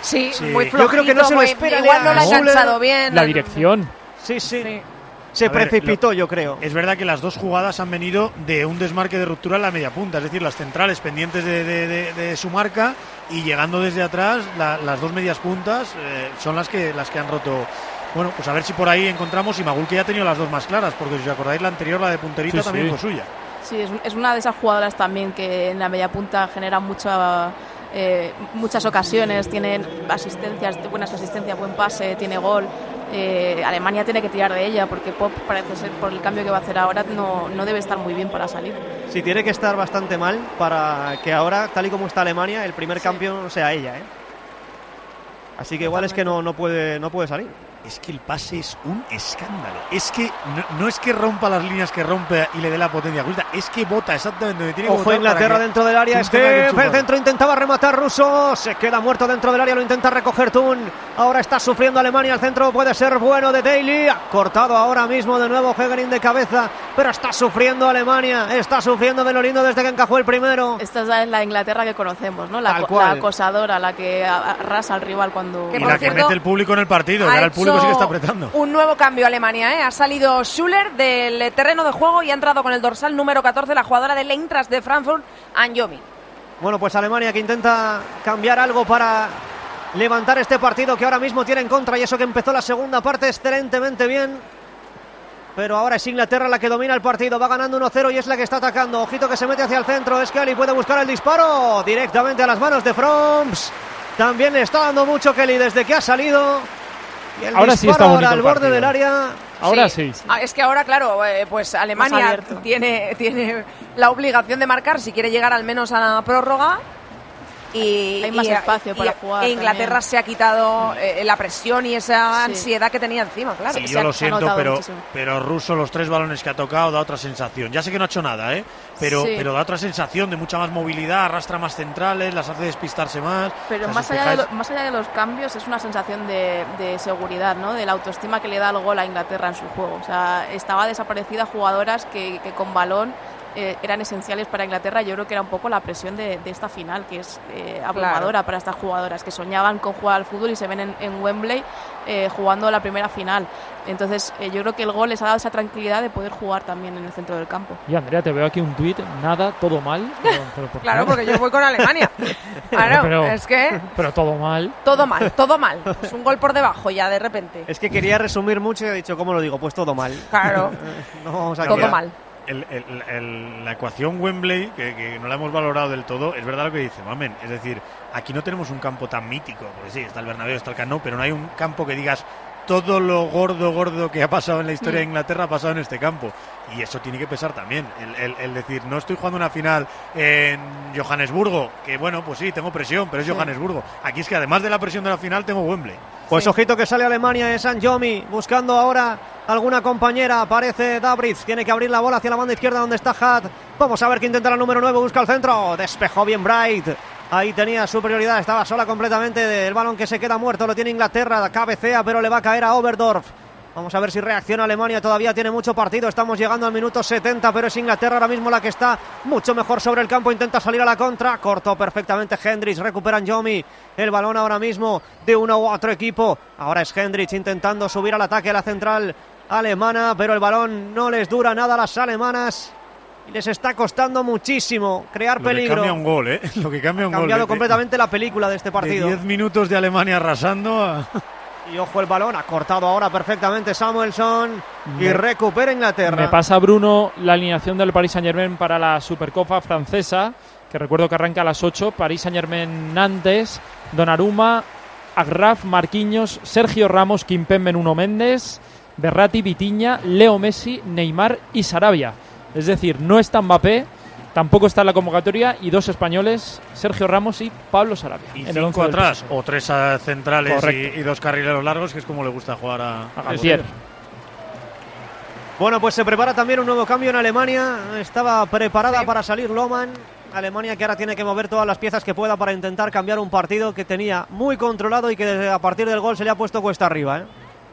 Sí, muy flojito. Yo creo que no se lo espera. Igual no la ha enganchado bien. La dirección. Sí. Se precipitó, yo creo. Es verdad que las dos jugadas han venido de un desmarque de ruptura en la media punta, es decir, las centrales pendientes de su marca y llegando desde atrás, las dos medias puntas son las que han roto. Bueno, pues a ver si por ahí encontramos, y Magul que ya ha tenido las dos más claras, porque si os acordáis la anterior, la de punterita, también fue suya. Sí, es una de esas jugadoras también que en la media punta genera muchas ocasiones, tienen asistencias, buenas asistencias, buen pase, tiene gol. Alemania tiene que tirar de ella porque Pop, parece ser, por el cambio que va a hacer ahora, no debe estar muy bien para salir. Sí, tiene que estar bastante mal para que ahora, tal y como está Alemania, el primer campeón sea ella, Así que igual es que no puede salir. Es que el pase es un escándalo. Es que no es que rompa las líneas que rompe y le dé la potencia justa, es que bota exactamente donde tiene que botar. Ojo, Inglaterra dentro del área. El centro intentaba rematar ruso. Se queda muerto dentro del área. Lo intenta recoger Thun. Ahora está sufriendo Alemania. El centro puede ser bueno de Daly. Ha cortado ahora mismo de nuevo Hegerin de cabeza. Pero está sufriendo Alemania. Está sufriendo Belolindo desde que encajó el primero. Esta es la Inglaterra que conocemos, ¿no? La acosadora, la que arrasa al rival cuando. Y la que mete el público en el partido. Que ahora el público sí que está apretando. Un nuevo cambio Alemania, Ha salido Schuller del terreno de juego y ha entrado con el dorsal número 14 la jugadora del Eintracht de Frankfurt, Anjomi. Bueno, pues Alemania que intenta cambiar algo para levantar este partido que ahora mismo tiene en contra, y eso que empezó la segunda parte excelentemente bien. Pero ahora es Inglaterra la que domina el partido, va ganando 1-0 y es la que está atacando. Ojito que se mete hacia el centro, es Kelly, puede buscar el disparo directamente a las manos de Froms. También le está dando mucho Kelly desde que ha salido. Y el ahora sí está bonito al borde del área. Ahora sí. Es que ahora, claro, pues Alemania tiene la obligación de marcar si quiere llegar al menos a la prórroga. Y hay más espacio para jugar. E Inglaterra también se ha quitado la presión y esa ansiedad que tenía encima, claro. Sí, yo lo siento, pero Russo, los 3 balones que ha tocado, da otra sensación. Ya sé que no ha hecho nada, pero da otra sensación de mucha más movilidad, arrastra más centrales, las hace despistarse más. Pero más allá de los cambios, es una sensación de seguridad, ¿no? De la autoestima que le da el gol a Inglaterra en su juego. O sea, estaba desaparecida jugadoras que con balón eran esenciales para Inglaterra. Yo creo que era un poco la presión de esta final, que es abrumadora para estas jugadoras que soñaban con jugar al fútbol y se ven en Wembley jugando la primera final. Entonces yo creo que el gol les ha dado esa tranquilidad de poder jugar también en el centro del campo. Y Andrea, te veo aquí un tuit, nada, todo mal. Pero claro, porque yo voy con Alemania. Claro, es que... Pero todo mal. Todo mal. Es un gol por debajo ya, de repente. Es que quería resumir mucho y he dicho, ¿cómo lo digo? Pues todo mal. Claro. No vamos a todo mal. La ecuación Wembley, que no la hemos valorado del todo, es verdad lo que dice Mamen. Es decir, aquí no tenemos un campo tan mítico, porque sí, está el Bernabéu, está el Camp Nou, pero no hay un campo que digas todo lo gordo que ha pasado en la historia de Inglaterra ha pasado en este campo. Y eso tiene que pesar también. El decir, no estoy jugando una final en Johannesburgo, que bueno, pues sí, tengo presión, pero es Johannesburgo. Aquí es que además de la presión de la final, tengo Wembley. Pues ojito que sale Alemania, es Anjomi, buscando ahora alguna compañera, aparece Dabritz, tiene que abrir la bola hacia la banda izquierda donde está Hatt. Vamos a ver que intenta el número 9, busca el centro, despejó bien Bright. Ahí tenía superioridad, estaba sola completamente del balón que se queda muerto, lo tiene Inglaterra, cabecea, pero le va a caer a Oberdorf. Vamos a ver si reacciona Alemania, todavía tiene mucho partido, estamos llegando al minuto 70, pero es Inglaterra ahora mismo la que está mucho mejor sobre el campo, intenta salir a la contra, cortó perfectamente Hendricks, recupera Anjomi, el balón ahora mismo de uno u otro equipo, ahora es Hendricks intentando subir al ataque a la central alemana, pero el balón no les dura nada a las alemanas y les está costando muchísimo crear peligro. Lo que cambia un gol, Lo que cambia un gol. Ha cambiado completamente la película de este partido. 10 minutos de Alemania arrasando Y ojo el balón, ha cortado ahora perfectamente Samuelson y recupera Inglaterra. Me pasa, Bruno, la alineación del Paris Saint-Germain para la Supercopa francesa, que recuerdo que arranca a las 8. Paris Saint-Germain Nantes, Donnarumma, Agraf, Marquinhos, Sergio Ramos, Kimpembe, Nuno Méndez, Verratti, Vitinha, Leo Messi, Neymar y Sarabia. Es decir, no está Mbappé, tampoco está en la convocatoria, y 2 españoles, Sergio Ramos y Pablo Sarabia. Y 5 atrás, o 3 centrales y 2 carrileros largos, que es como le gusta jugar a Galtier. Bueno, pues se prepara también un nuevo cambio en Alemania. Estaba preparada para salir Lohmann. Alemania que ahora tiene que mover todas las piezas que pueda para intentar cambiar un partido que tenía muy controlado y que a partir del gol se le ha puesto cuesta arriba,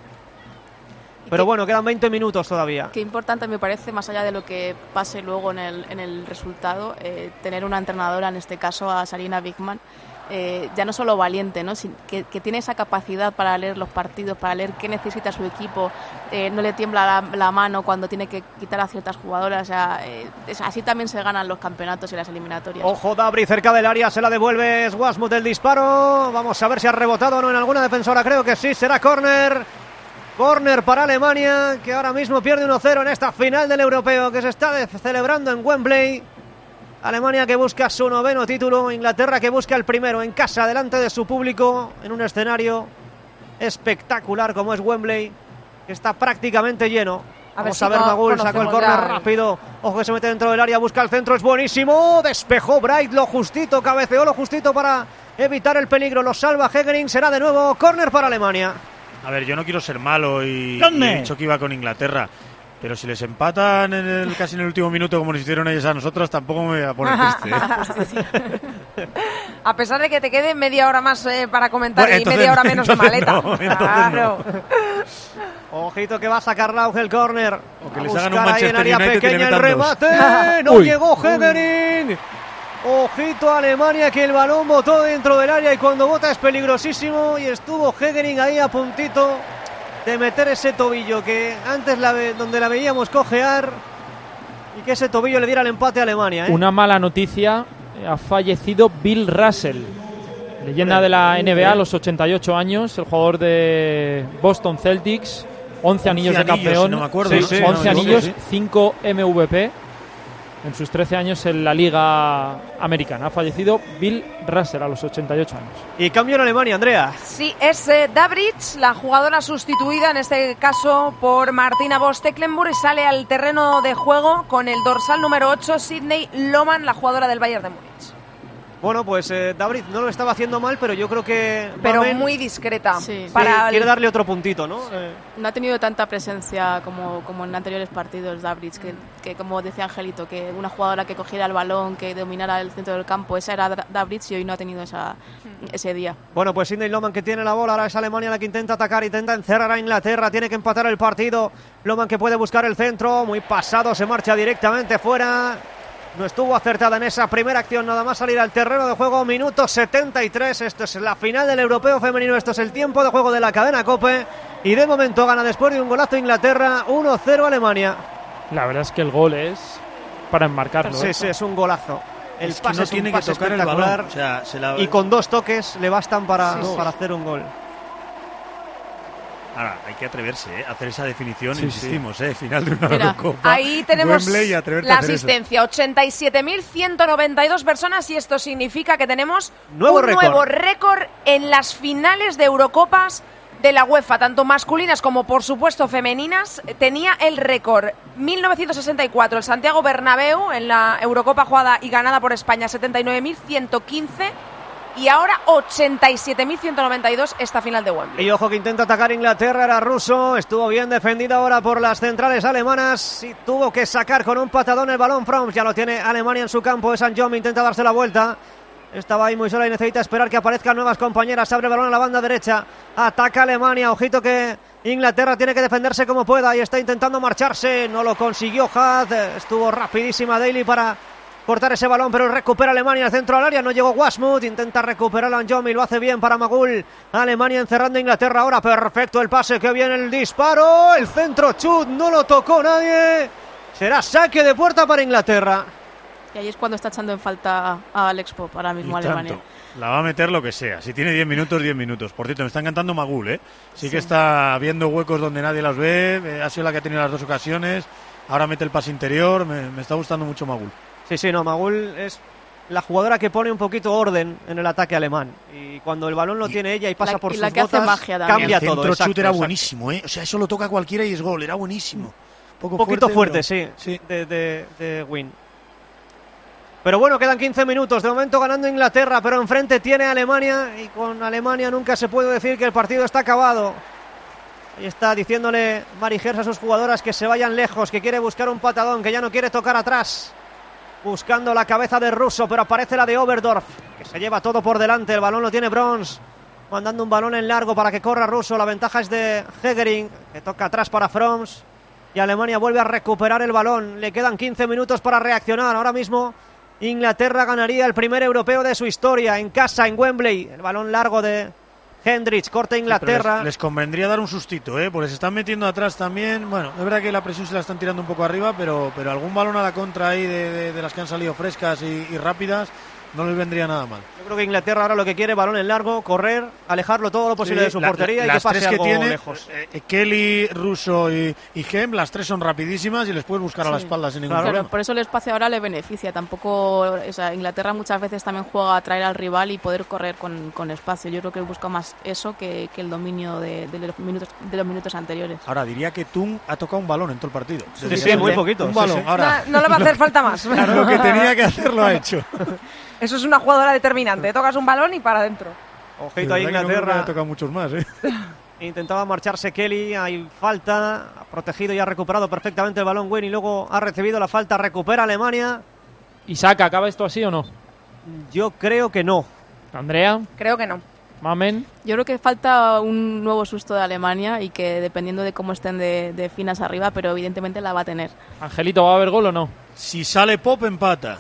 Pero bueno, quedan 20 minutos todavía. Qué importante me parece, más allá de lo que pase luego en el resultado, tener una entrenadora, en este caso a Sarina Wiegman, ya no solo valiente, ¿no? Que tiene esa capacidad para leer los partidos, para leer qué necesita su equipo, no le tiembla la mano cuando tiene que quitar a ciertas jugadoras. O sea, así también se ganan los campeonatos y las eliminatorias. Ojo, Dabri cerca del área, se la devuelve Wasmuth el disparo. Vamos a ver si ha rebotado o no en alguna defensora. Creo que sí, será córner. Córner para Alemania, que ahora mismo pierde 1-0 en esta final del europeo que se está celebrando en Wembley. Alemania que busca su 9º título, Inglaterra que busca el primero en casa, delante de su público, en un escenario espectacular como es Wembley, que está prácticamente lleno. Vamos a ver, Magul sacó el córner rápido. Ojo que se mete dentro del área, busca el centro, es buenísimo. Despejó Bright lo justito, cabeceó lo justito para evitar el peligro. Lo salva Hegering, será de nuevo córner para Alemania. A ver, yo no quiero ser malo y he dicho que iba con Inglaterra. Pero si les empatan casi en el último minuto, como nos hicieron ellos a nosotros, tampoco me voy a poner triste. A pesar de que te quede media hora más para comentar, bueno, entonces, y media hora menos de maleta. Claro. Ojito que va a sacar Lauge el córner. O que les hagan un Manchester United pequeña el remate. No llegó Hegering. Ojito a Alemania, que el balón botó dentro del área y cuando bota es peligrosísimo. Y estuvo Hegering ahí a puntito de meter ese tobillo que antes donde la veíamos cojear, y que ese tobillo le diera el empate a Alemania. Una mala noticia, ha fallecido Bill Russell, leyenda de la NBA a los 88 años, el jugador de Boston Celtics, 11 anillos de campeón, si no me acuerdo, sí, ¿no? 11 anillos, 5 MVP en sus 13 años en la Liga Americana. Ha fallecido Bill Russell a los 88 años. Y cambio en Alemania, Andrea. Sí, es Dabritz, la jugadora sustituida, en este caso por Martina Voss-Tecklenburg, y sale al terreno de juego con el dorsal número 8, Sydney Lohmann, la jugadora del Bayern de Múnich. Bueno, pues Dabritz no lo estaba haciendo mal, pero yo creo que... Pero muy discreta. Sí. Quiere darle otro puntito, ¿no? No ha tenido tanta presencia como en anteriores partidos Dabritz, que como decía Angelito, que una jugadora que cogiera el balón, que dominara el centro del campo, esa era Dabritz, y hoy no ha tenido ese día. Bueno, pues Sydney Lohmann que tiene la bola, ahora es Alemania la que intenta atacar, intenta encerrar a Inglaterra, tiene que empatar el partido. Lohmann que puede buscar el centro, muy pasado, se marcha directamente fuera. No estuvo acertada en esa primera acción, nada más salir al terreno de juego, minuto 73, esto es la final del europeo femenino, esto es el tiempo de juego de la cadena COPE, y de momento gana después de un golazo Inglaterra, 1-0 Alemania. La verdad es que el gol es para enmarcarlo. Sí, sí, es un golazo. El pase no es tiene un pase que tocar el balón, o sea, y con 2 toques le bastan para hacer un gol. Ahora, hay que atreverse a hacer esa definición, insistimos, final de una Eurocopa. Ahí tenemos Wembley, la asistencia, 87.192 personas, y esto significa que tenemos nuevo récord en las finales de Eurocopas de la UEFA, tanto masculinas como por supuesto femeninas. Tenía el récord 1964 el Santiago Bernabéu en la Eurocopa jugada y ganada por España, 79.115. Y ahora 87.192 esta final de Wembley. Y ojo que intenta atacar Inglaterra, era ruso, estuvo bien defendido ahora por las centrales alemanas y tuvo que sacar con un patadón el balón Froms, ya lo tiene Alemania en su campo, es Anjom, intenta darse la vuelta, estaba ahí muy sola y necesita esperar que aparezcan nuevas compañeras, abre el balón a la banda derecha, ataca Alemania, ojito que Inglaterra tiene que defenderse como pueda y está intentando marcharse, no lo consiguió Had, estuvo rapidísima Daly para cortar ese balón, pero recupera Alemania al centro del área, no llegó Wasmuth, intenta recuperar a Anjomi, lo hace bien para Magul. Alemania encerrando a Inglaterra ahora, perfecto el pase, que viene el disparo, el centro chut, no lo tocó nadie, será saque de puerta para Inglaterra. Y ahí es cuando está echando en falta a Alex Popp ahora mismo Alemania. La va a meter lo que sea, si tiene 10 minutos, 10 minutos. Por cierto, me está encantando Magul, sí que está viendo huecos donde nadie las ve, ha sido la que ha tenido las 2 ocasiones, ahora mete el pase interior, me está gustando mucho Magul. Sí, no, Magul es la jugadora que pone un poquito orden en el ataque alemán. Y cuando el balón lo tiene ella y pasa por sus botas, cambia todo. El centro chut era buenísimo, O sea, eso lo toca cualquiera y es gol, era buenísimo. Un poquito fuerte, pero... sí. De Win. Pero bueno, quedan 15 minutos. De momento ganando Inglaterra, pero enfrente tiene Alemania. Y con Alemania nunca se puede decir que el partido está acabado. Ahí está diciéndole Mari Gers a sus jugadoras que se vayan lejos, que quiere buscar un patadón, que ya no quiere tocar atrás. Buscando la cabeza de Russo, pero aparece la de Oberdorf, que se lleva todo por delante. El balón lo tiene Brons, mandando un balón en largo para que corra Russo. La ventaja es de Hegering, que toca atrás para Froms. Y Alemania vuelve a recuperar el balón. Le quedan 15 minutos para reaccionar. Ahora mismo Inglaterra ganaría el primer europeo de su historia en casa, en Wembley. El balón largo de Hendricks, corta Inglaterra. Sí, les convendría dar un sustito, porque se están metiendo atrás también. Bueno, es verdad que la presión se la están tirando un poco arriba, pero algún balón a la contra ahí de las que han salido frescas y rápidas no les vendría nada mal. Yo creo que Inglaterra ahora lo que quiere, balón en largo, correr, alejarlo todo lo posible de su portería y que pase algo lejos. Kelly, Russo y Hem, las tres son rapidísimas y les puedes buscar a la espalda sin ningún problema. Por eso el espacio ahora le beneficia. Tampoco, o sea, Inglaterra muchas veces también juega a atraer al rival y poder correr con espacio. Yo creo que busca más eso que el dominio de los minutos anteriores. Ahora, diría que Tung ha tocado un balón en todo el partido. Sí, muy poquito. Un balón. Ahora, no le va a hacer falta más. Claro, lo que tenía que hacer lo ha hecho. Eso es una jugadora determinante. Tocas un balón y para adentro. Ojito a Inglaterra. No ha tocado muchos más, Intentaba marcharse Kelly, hay falta, ha protegido y ha recuperado perfectamente el balón Wayne y luego ha recibido la falta, recupera Alemania. ¿Y saca? ¿Acaba esto así o no? Yo creo que no. ¿Andrea? Creo que no. Mamen. Yo creo que falta un nuevo susto de Alemania y que dependiendo de cómo estén de finas arriba, pero evidentemente la va a tener. Angelito, ¿va a haber gol o no? Si sale Pop, empata.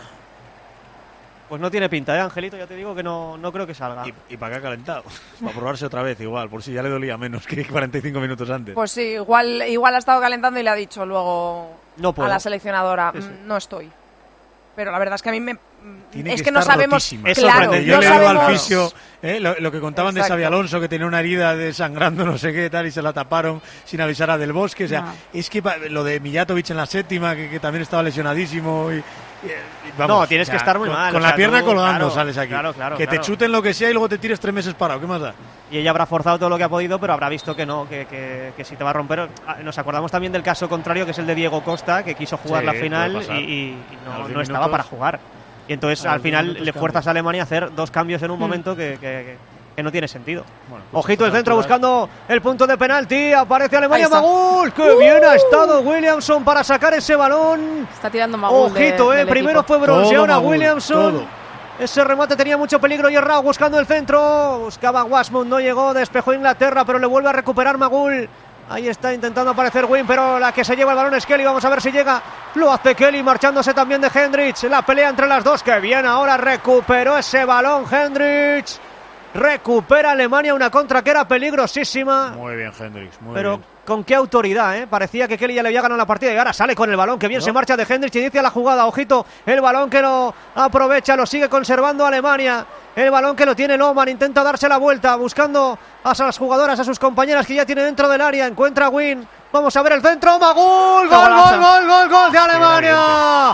Pues no tiene pinta, Angelito, ya te digo que no creo que salga. ¿Y para qué ha calentado? Para probarse otra vez igual, por si ya le dolía menos que 45 minutos antes. Pues sí, igual ha estado calentando y le ha dicho luego a la seleccionadora, no estoy. Pero la verdad es que a mí es que no sabemos, claro, yo no le sabemos... digo al fisio lo que contaban de Xabi Alonso, que tenía una herida desangrando no sé qué tal y se la taparon sin avisar a Del Bosque, o sea, es que lo de Mijatovic en la séptima que también estaba lesionadísimo y vamos, no, tienes que estar muy mal. Con la pierna colgando sales aquí. Claro, que te chuten lo que sea y luego te tires 3 meses parado, ¿qué más da? Y ella habrá forzado todo lo que ha podido, pero habrá visto que no, que si te va a romper. Nos acordamos también del caso contrario, que es el de Diego Costa, que quiso jugar la final y no estaba para jugar. Y entonces al final le fuerzas a Alemania a hacer 2 cambios en un momento que no tiene sentido. Bueno, pues ojito el centro buscando el punto de penalti. Aparece Alemania. Magul. ¡Qué bien ha estado Williamson para sacar ese balón! Está tirando Magul. Ojito, primero fue Bronzeón a Williamson. Ese remate tenía mucho peligro y Rao buscando el centro. Buscaba Wasmund, no llegó. Despejó Inglaterra, pero le vuelve a recuperar Magul. Ahí está intentando aparecer Wynn, pero la que se lleva el balón es Kelly. Vamos a ver si llega. Lo hace Kelly, marchándose también de Hendricks. La pelea entre las dos. Que bien ahora recuperó ese balón Hendricks. Recupera Alemania una contra que era peligrosísima. Muy bien Hendricks, pero bien. Con qué autoridad, Parecía que Kelly ya le había ganado la partida y ahora sale con el balón. Que bien se marcha de Hendricks, inicia la jugada. Ojito, el balón que lo aprovecha, lo sigue conservando Alemania. El balón que lo tiene Lohmann, intenta darse la vuelta, buscando a las jugadoras, a sus compañeras que ya tiene dentro del área. Encuentra a Wynn. Vamos a ver el centro. Magul. Gol de Alemania.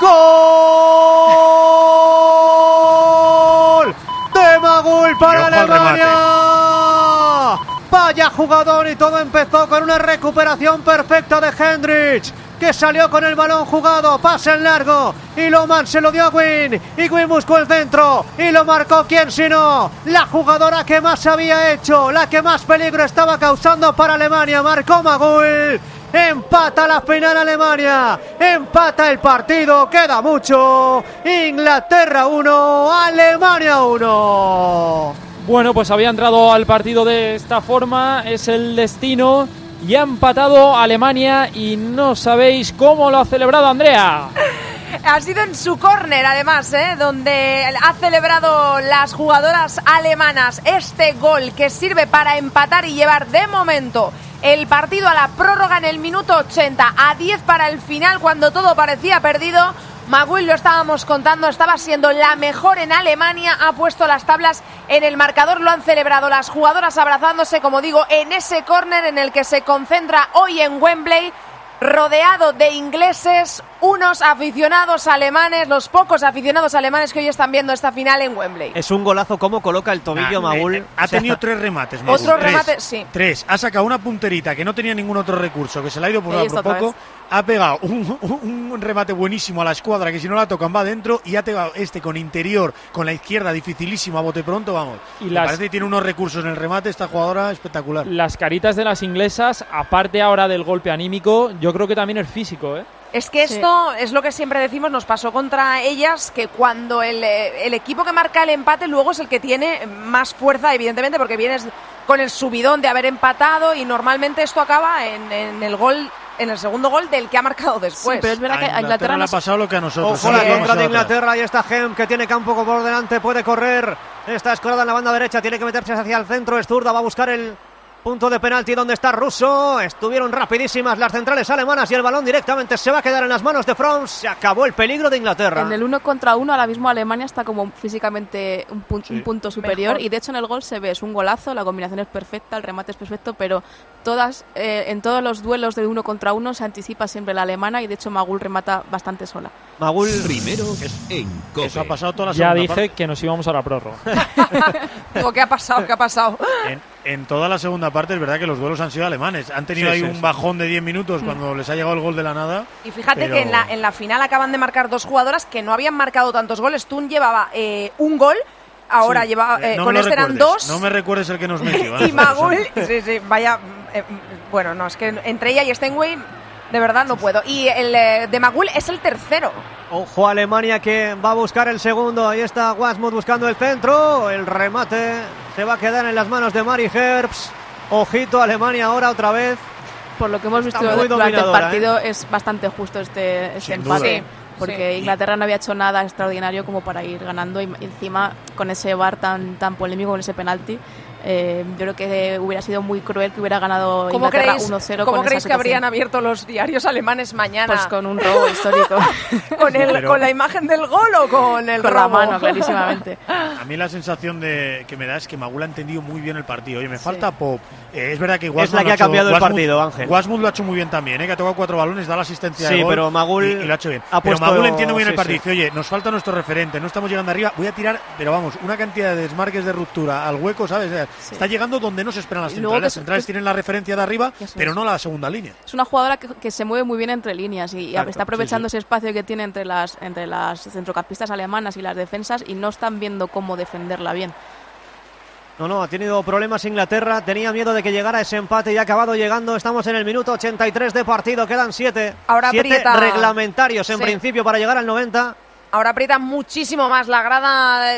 Gol de Magul para Alemania. Vaya jugador, y todo empezó con una recuperación perfecta de Hendricks, que salió con el balón jugado, pase en largo, y Lohmann se lo dio a Wynn, y Wynn buscó el centro, y lo marcó, ¿quién sino? La jugadora que más había hecho, la que más peligro estaba causando para Alemania, marcó Magul. Empata la final Alemania, empata el partido, queda mucho. Inglaterra 1, Alemania 1. Bueno, pues había entrado al partido de esta forma, es el destino, y ha empatado Alemania y no sabéis cómo lo ha celebrado Andrea. Ha sido en su córner, además, donde ha celebrado las jugadoras alemanas este gol que sirve para empatar y llevar de momento el partido a la prórroga en el minuto 80, a 10 para el final, cuando todo parecía perdido. Magul, lo estábamos contando, estaba siendo la mejor en Alemania, ha puesto las tablas en el marcador, lo han celebrado las jugadoras abrazándose, como digo, en ese córner en el que se concentra hoy en Wembley, rodeado de ingleses, unos aficionados alemanes, los pocos aficionados alemanes que hoy están viendo esta final en Wembley. Es un golazo cómo coloca el tobillo Magul. Ha tenido 3 remates, Magul. Otro remate, sí. 3. Ha sacado una punterita que no tenía ningún otro recurso, que se le ha ido por poco. Ha pegado un remate buenísimo a la escuadra, que si no la tocan va adentro, y ha pegado con interior, con la izquierda, dificilísimo a bote pronto, vamos. Y parece que tiene unos recursos en el remate esta jugadora espectacular. Las caritas de las inglesas, aparte ahora del golpe anímico, yo creo que también es físico, Es que esto es lo que siempre decimos, nos pasó contra ellas, que cuando el equipo que marca el empate luego es el que tiene más fuerza, evidentemente, porque vienes con el subidón de haber empatado y normalmente esto acaba en el gol en el segundo gol del que ha marcado después. Sí, pero es verdad que a Inglaterra le ha pasado lo que a nosotros. Ojo la contra de Inglaterra, ahí está Hem, que tiene campo por delante, puede correr, está escorada en la banda derecha, tiene que meterse hacia el centro, es zurda, va a buscar el punto de penalti donde está Russo. Estuvieron rapidísimas las centrales alemanas y el balón directamente se va a quedar en las manos de Fromms. Se acabó el peligro de Inglaterra. En el 1 contra 1 ahora mismo Alemania está como físicamente un punto superior. Mejor. Y de hecho en el gol se ve, es un golazo, la combinación es perfecta, el remate es perfecto, pero en todos los duelos de 1 contra 1 se anticipa siempre la alemana y de hecho Magul remata bastante sola. Magul primero en COPE. Eso ha pasado toda la segunda parte. Ya dije que nos íbamos a la prórroga. ¿Qué ha pasado? ¿Qué ha pasado? En toda la segunda parte es verdad que los duelos han sido alemanes. Han tenido ahí un bajón de 10 minutos cuando les ha llegado el gol de la nada. Y fíjate que en la final acaban de marcar 2 jugadoras que no habían marcado tantos goles. Thun llevaba un gol, ahora llevaba con este eran 2. No me recuerdes el que nos metió. Y Magul, sí, vaya... bueno, no, es que entre ella y Steinway... De verdad no puedo. Y el de Magul es el tercero. Ojo a Alemania que va a buscar el segundo. Ahí está Wasmuth buscando el centro. El remate se va a quedar en las manos de Mari Herbst. Ojito a Alemania ahora otra vez. Por lo que hemos visto durante el partido es bastante justo este empate. Porque Inglaterra no había hecho nada extraordinario como para ir ganando y encima con ese VAR tan polémico, con ese penalti. Yo creo que hubiera sido muy cruel que hubiera ganado Inglaterra 1-0. ¿Cómo creéis que habrían abierto los diarios alemanes mañana? Pues con un robo histórico. ¿Con la imagen del gol o con el robo? Con la mano, clarísimamente. A mí la sensación que me da es que Magul ha entendido muy bien el partido. Oye, me falta Pop. Es verdad que Wasmuth es la que ha cambiado el partido, Ángel. Wasmuth lo ha hecho muy bien también, que ha tocado 4 balones, da la asistencia de gol. Sí, pero Magul y lo ha hecho bien. Pero Magul entiende muy bien el partido. Dice, oye, nos falta nuestro referente, no estamos llegando arriba. Voy a tirar, pero vamos, una cantidad de desmarques de ruptura al hueco, ¿sabes? Está llegando donde no se esperan las centrales. Las centrales tienen la referencia de arriba, pero no la segunda línea. Es una jugadora que se mueve muy bien entre líneas y está aprovechando ese espacio que tiene entre las centrocampistas alemanas y las defensas y no están viendo cómo defenderla bien. No, ha tenido problemas Inglaterra, tenía miedo de que llegara ese empate y ha acabado llegando. Estamos en el minuto 83 de partido, quedan 7. Ahora 7 reglamentarios en principio para llegar al 90. Ahora aprieta muchísimo más la grada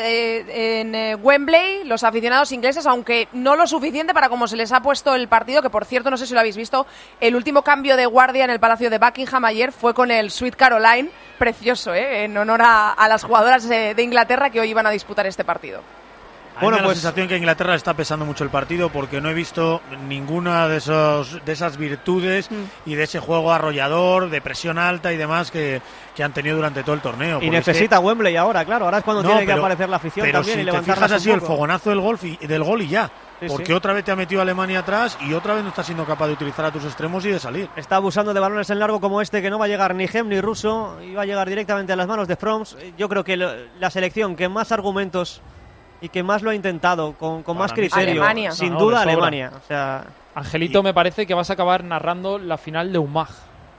en Wembley, los aficionados ingleses, aunque no lo suficiente para como se les ha puesto el partido, que por cierto, no sé si lo habéis visto, el último cambio de guardia en el Palacio de Buckingham ayer fue con el Sweet Caroline, precioso, en honor a las jugadoras de Inglaterra que hoy iban a disputar este partido. Bueno, pues la sensación que a Inglaterra está pesando mucho el partido porque no he visto ninguna de esas virtudes y de ese juego arrollador, de presión alta y demás que han tenido durante todo el torneo. Y necesita Wembley ahora, claro, ahora es cuando tiene que aparecer la afición también si y levantarla. Pero si te fijas, ha sido el fogonazo del gol y ya. Porque otra vez te ha metido Alemania atrás y otra vez no está siendo capaz de utilizar a tus extremos y de salir. Está abusando de balones en largo como este, que no va a llegar ni Hem ni Russo, y va a llegar directamente a las manos de Fromms. Yo creo que la selección que más argumentos y que más lo ha intentado, con más criterio, Alemania. Sin duda Alemania. O sea, Angelito, me parece que vas a acabar narrando la final de UMAG.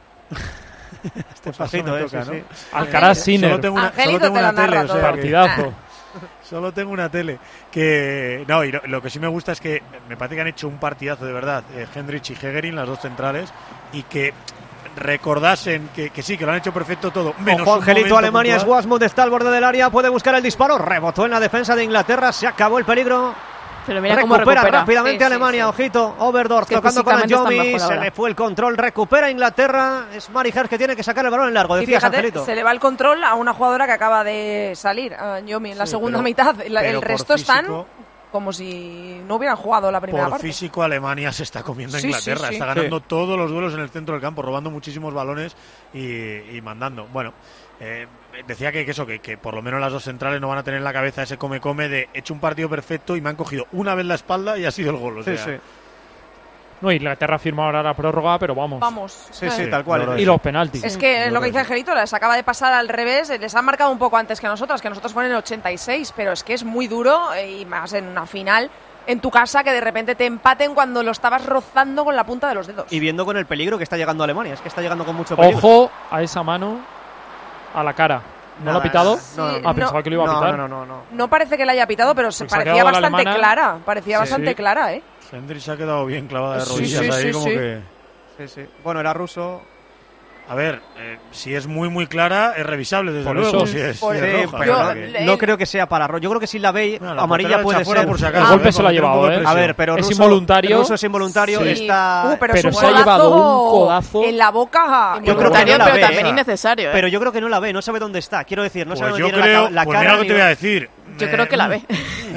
Este pasito, toca, ¿no? Alcaraz Sinner. Solo tengo una tele, o sea, partidazo. Solo tengo una tele. Y lo que sí me gusta es que me parece que han hecho un partidazo de verdad, Hendrich y Hegerin, las dos centrales, y que recordasen que sí, que lo han hecho perfecto todo. Ojo, Angelito, Alemania puntual. Es Wasmuth, está al borde del área, puede buscar el disparo, rebotó en la defensa de Inglaterra, se acabó el peligro. Pero mira cómo recupera rápidamente Alemania, ojito, Oberdorf tocando con Jomi, se le fue el control, recupera Inglaterra, es Mari Herbst que tiene que sacar el balón en largo, decías, fíjate, Angelito. Se le va el control a una jugadora que acaba de salir, a Jomi, en la segunda mitad, el resto están como si no hubieran jugado la primera parte. Por físico, Alemania se está comiendo a Inglaterra. Está ganando todos los duelos en el centro del campo, robando muchísimos balones y mandando. Bueno, decía que por lo menos las dos centrales no van a tener en la cabeza ese come-come de hecho un partido perfecto y me han cogido una vez la espalda y ha sido el gol. O sea. No, Inglaterra firma ahora la prórroga, pero vamos. Sí, tal cual. Y los penaltis. Es que es lo que dice Angelito, les acaba de pasar al revés, les han marcado un poco antes que nosotros fueron en el 86, pero es que es muy duro y más en una final en tu casa que de repente te empaten cuando lo estabas rozando con la punta de los dedos. Y viendo con el peligro que está llegando Alemania, es que está llegando con mucho peligro. Ojo a esa mano a la cara. ¿No lo ha pitado? Pensaba que lo iba a pitar. No parece que la haya pitado, pero parecía bastante clara. Parecía bastante clara, Hendrich se ha quedado bien clavada de rodillas ahí como que... Sí. Bueno, era Russo. A ver, si es muy clara, es revisable, desde luego. Si es roja, pero no creo que sea para roja. Yo creo que si la ve amarilla puede ser. Por si acaso, el golpe se lo ha llevado, ¿eh? A ver, pero es involuntario. Russo es involuntario. Sí. Está... pero se ha llevado un codazo en la boca. Yo creo que no la pero ve, también innecesario. Pero yo creo que no la ve, no sabe dónde está. Quiero decir, no sabe dónde tiene la cara. Mira lo que te voy a decir. Yo creo que la ve.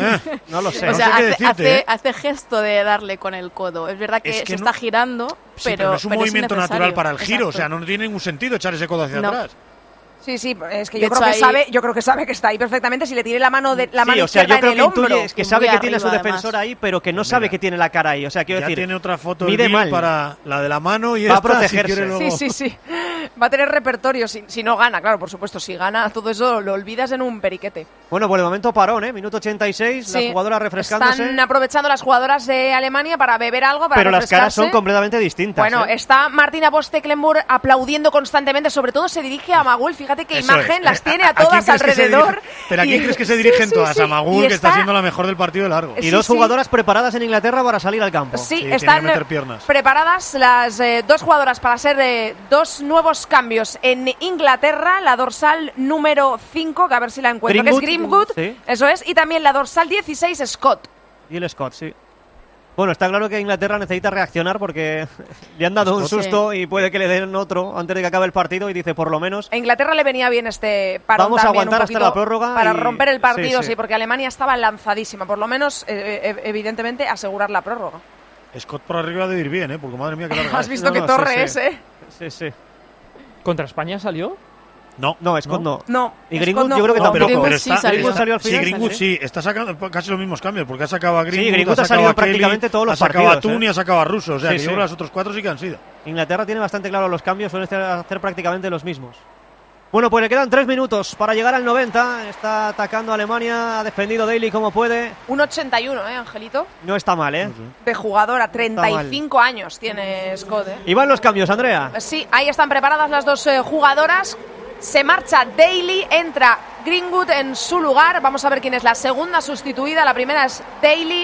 No lo sé. O sea, no sé qué decirte, hace gesto de darle con el codo. Es verdad que se está girando, pero no es un movimiento natural para el giro. Exacto. O sea, no tiene ningún sentido echar ese codo hacia atrás. Sí, es que yo creo que sabe que está ahí perfectamente. Si le tiene la mano mano o sea, izquierda yo creo en que el hombro, es que sabe que tiene a su arriba, defensor además. ahí, pero que no sabe que tiene la cara ahí. O sea, quiero decir, tiene otra foto mide mal para la de la mano y va esta, a protegerse. Si quiere luego... Sí. Va a tener repertorio si no gana, claro, por supuesto. Si gana, todo eso lo olvidas en un periquete. Bueno, por el momento parón, minuto 86, las jugadoras refrescándose. Están aprovechando las jugadoras de Alemania para beber algo, para pero las caras son refrescarse. completamente distintas. Bueno, está Martina Voss-Tecklenburg aplaudiendo constantemente, sobre todo se dirige a Magul, fíjate qué Eso imagen, es. las tiene a todas alrededor. ¿Pero a quién crees que se dirigen todas? A Magul, que está siendo la mejor del partido de largo. Y dos jugadoras preparadas en Inglaterra para salir al campo. Sí, tienen están que meter piernas. preparadas las dos jugadoras para hacer dos nuevos cambios en Inglaterra, la dorsal número 5, que a ver si la encuentro, que es Greenwood, sí. eso es, y también la dorsal 16, Scott. Y el Scott, sí. Bueno, está claro que Inglaterra necesita reaccionar porque le han dado un susto y puede que le den otro antes de que acabe el partido y dice, por lo menos... A Inglaterra le venía bien este parón. Vamos a también aguantar un hasta la prórroga para y... romper el partido, sí. sí, porque Alemania estaba lanzadísima. Por lo menos, evidentemente, asegurar la prórroga. Scott por arriba debe ir bien, porque madre mía que larga. Has visto qué torre es, ¿eh? Sí. ¿Contra España salió? No, Scott no. No, y Greenwood no. yo creo que tampoco. Greenwood salió al final. Sí, Greenwood sí, está sacando casi los mismos cambios, porque ha sacado a Greenwood, Sí, Greenwood ha salido prácticamente todos los partidos. Ha sacado a Tun y ha sacado a Russo, o sea, Sí, que sí. yo creo que las otros 4 sí que han sido. Inglaterra tiene bastante claro los cambios, suelen hacer prácticamente los mismos. Bueno, pues le quedan 3 minutos para llegar al 90. Está atacando a Alemania, ha defendido Daly como puede. 1,81, Angelito. No está mal, De jugadora, 35 años tiene Scott, Y van los cambios, Andrea. Sí, ahí están preparadas las dos jugadoras. Se marcha Daly, entra Greenwood en su lugar. Vamos a ver quién es la segunda sustituida. La primera es Daly.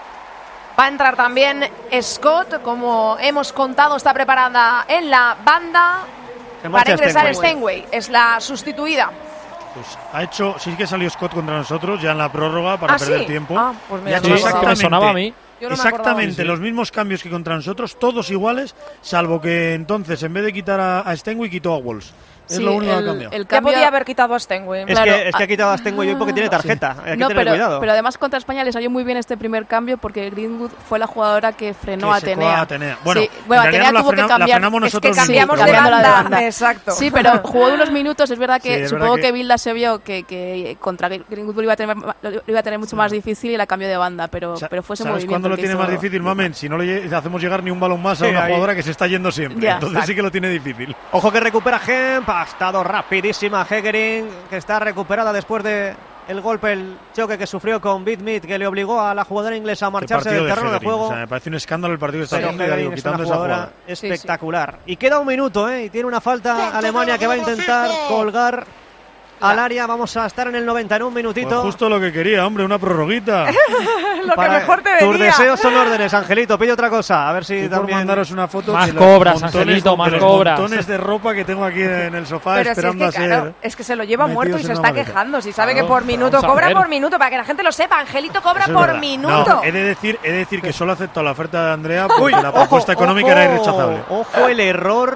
Va a entrar también Scott, como hemos contado, está preparada en la banda. Para ingresar Steinway, es la sustituida. Pues ha hecho, sí que salió Scott contra nosotros ya en la prórroga para perder tiempo. Pues mira, y ha hecho me sonaba a mí. Exactamente los mismos cambios que contra nosotros, todos iguales, salvo que entonces en vez de quitar a Steinway quitó a Walsh. Es lo único que ha cambiado. Ya podía haber quitado a Steinway. Es que ha quitado a Steinway hoy porque tiene tarjeta. Hay que tener cuidado. Pero además contra España le salió muy bien este primer cambio porque Greenwood fue la jugadora que frenó a Atenea. Bueno, sí, Atenea tuvo que cambiar. La frenamos nosotros. Es que cambiamos de banda. Exacto. Sí, pero jugó unos minutos. Es verdad que supongo que Bilda se vio que contra Greenwood lo iba a tener mucho más difícil y la cambió de banda. Pero fue ese movimiento. ¿Cuándo lo tiene más difícil, Mamen? Si no le hacemos llegar ni un balón más a una jugadora que se está yendo siempre. Entonces sí que lo tiene difícil. Ojo que recupera Hemp. Ha estado rapidísima Hegering, que está recuperada después de el golpe, el choque que sufrió con Bidmit, que le obligó a la jugadora inglesa a marcharse del terreno de juego. O sea, me parece un escándalo el partido que está haciendo, es una jugadora espectacular. Y queda un minuto, y tiene una falta Alemania que va a intentar colgar al área. Vamos a estar en el 90 en un minutito. Pues justo lo que quería, hombre, una prorroguita. Lo que mejor te venía. Tus deseos son órdenes, Angelito. Pide otra cosa. A ver si también... por mandaros una foto. Más cobras, Angelito, más cobras. Montones de ropa que tengo aquí en el sofá pero esperando si es que, a ser. Claro, es que se lo lleva muerto y se está quejando. Si sabe que Claro, por minuto cobra por minuto, para que la gente lo sepa. Angelito cobra por minuto. No, he de decir que solo acepto la oferta de Andrea porque la propuesta económica era irrechazable. Ojo el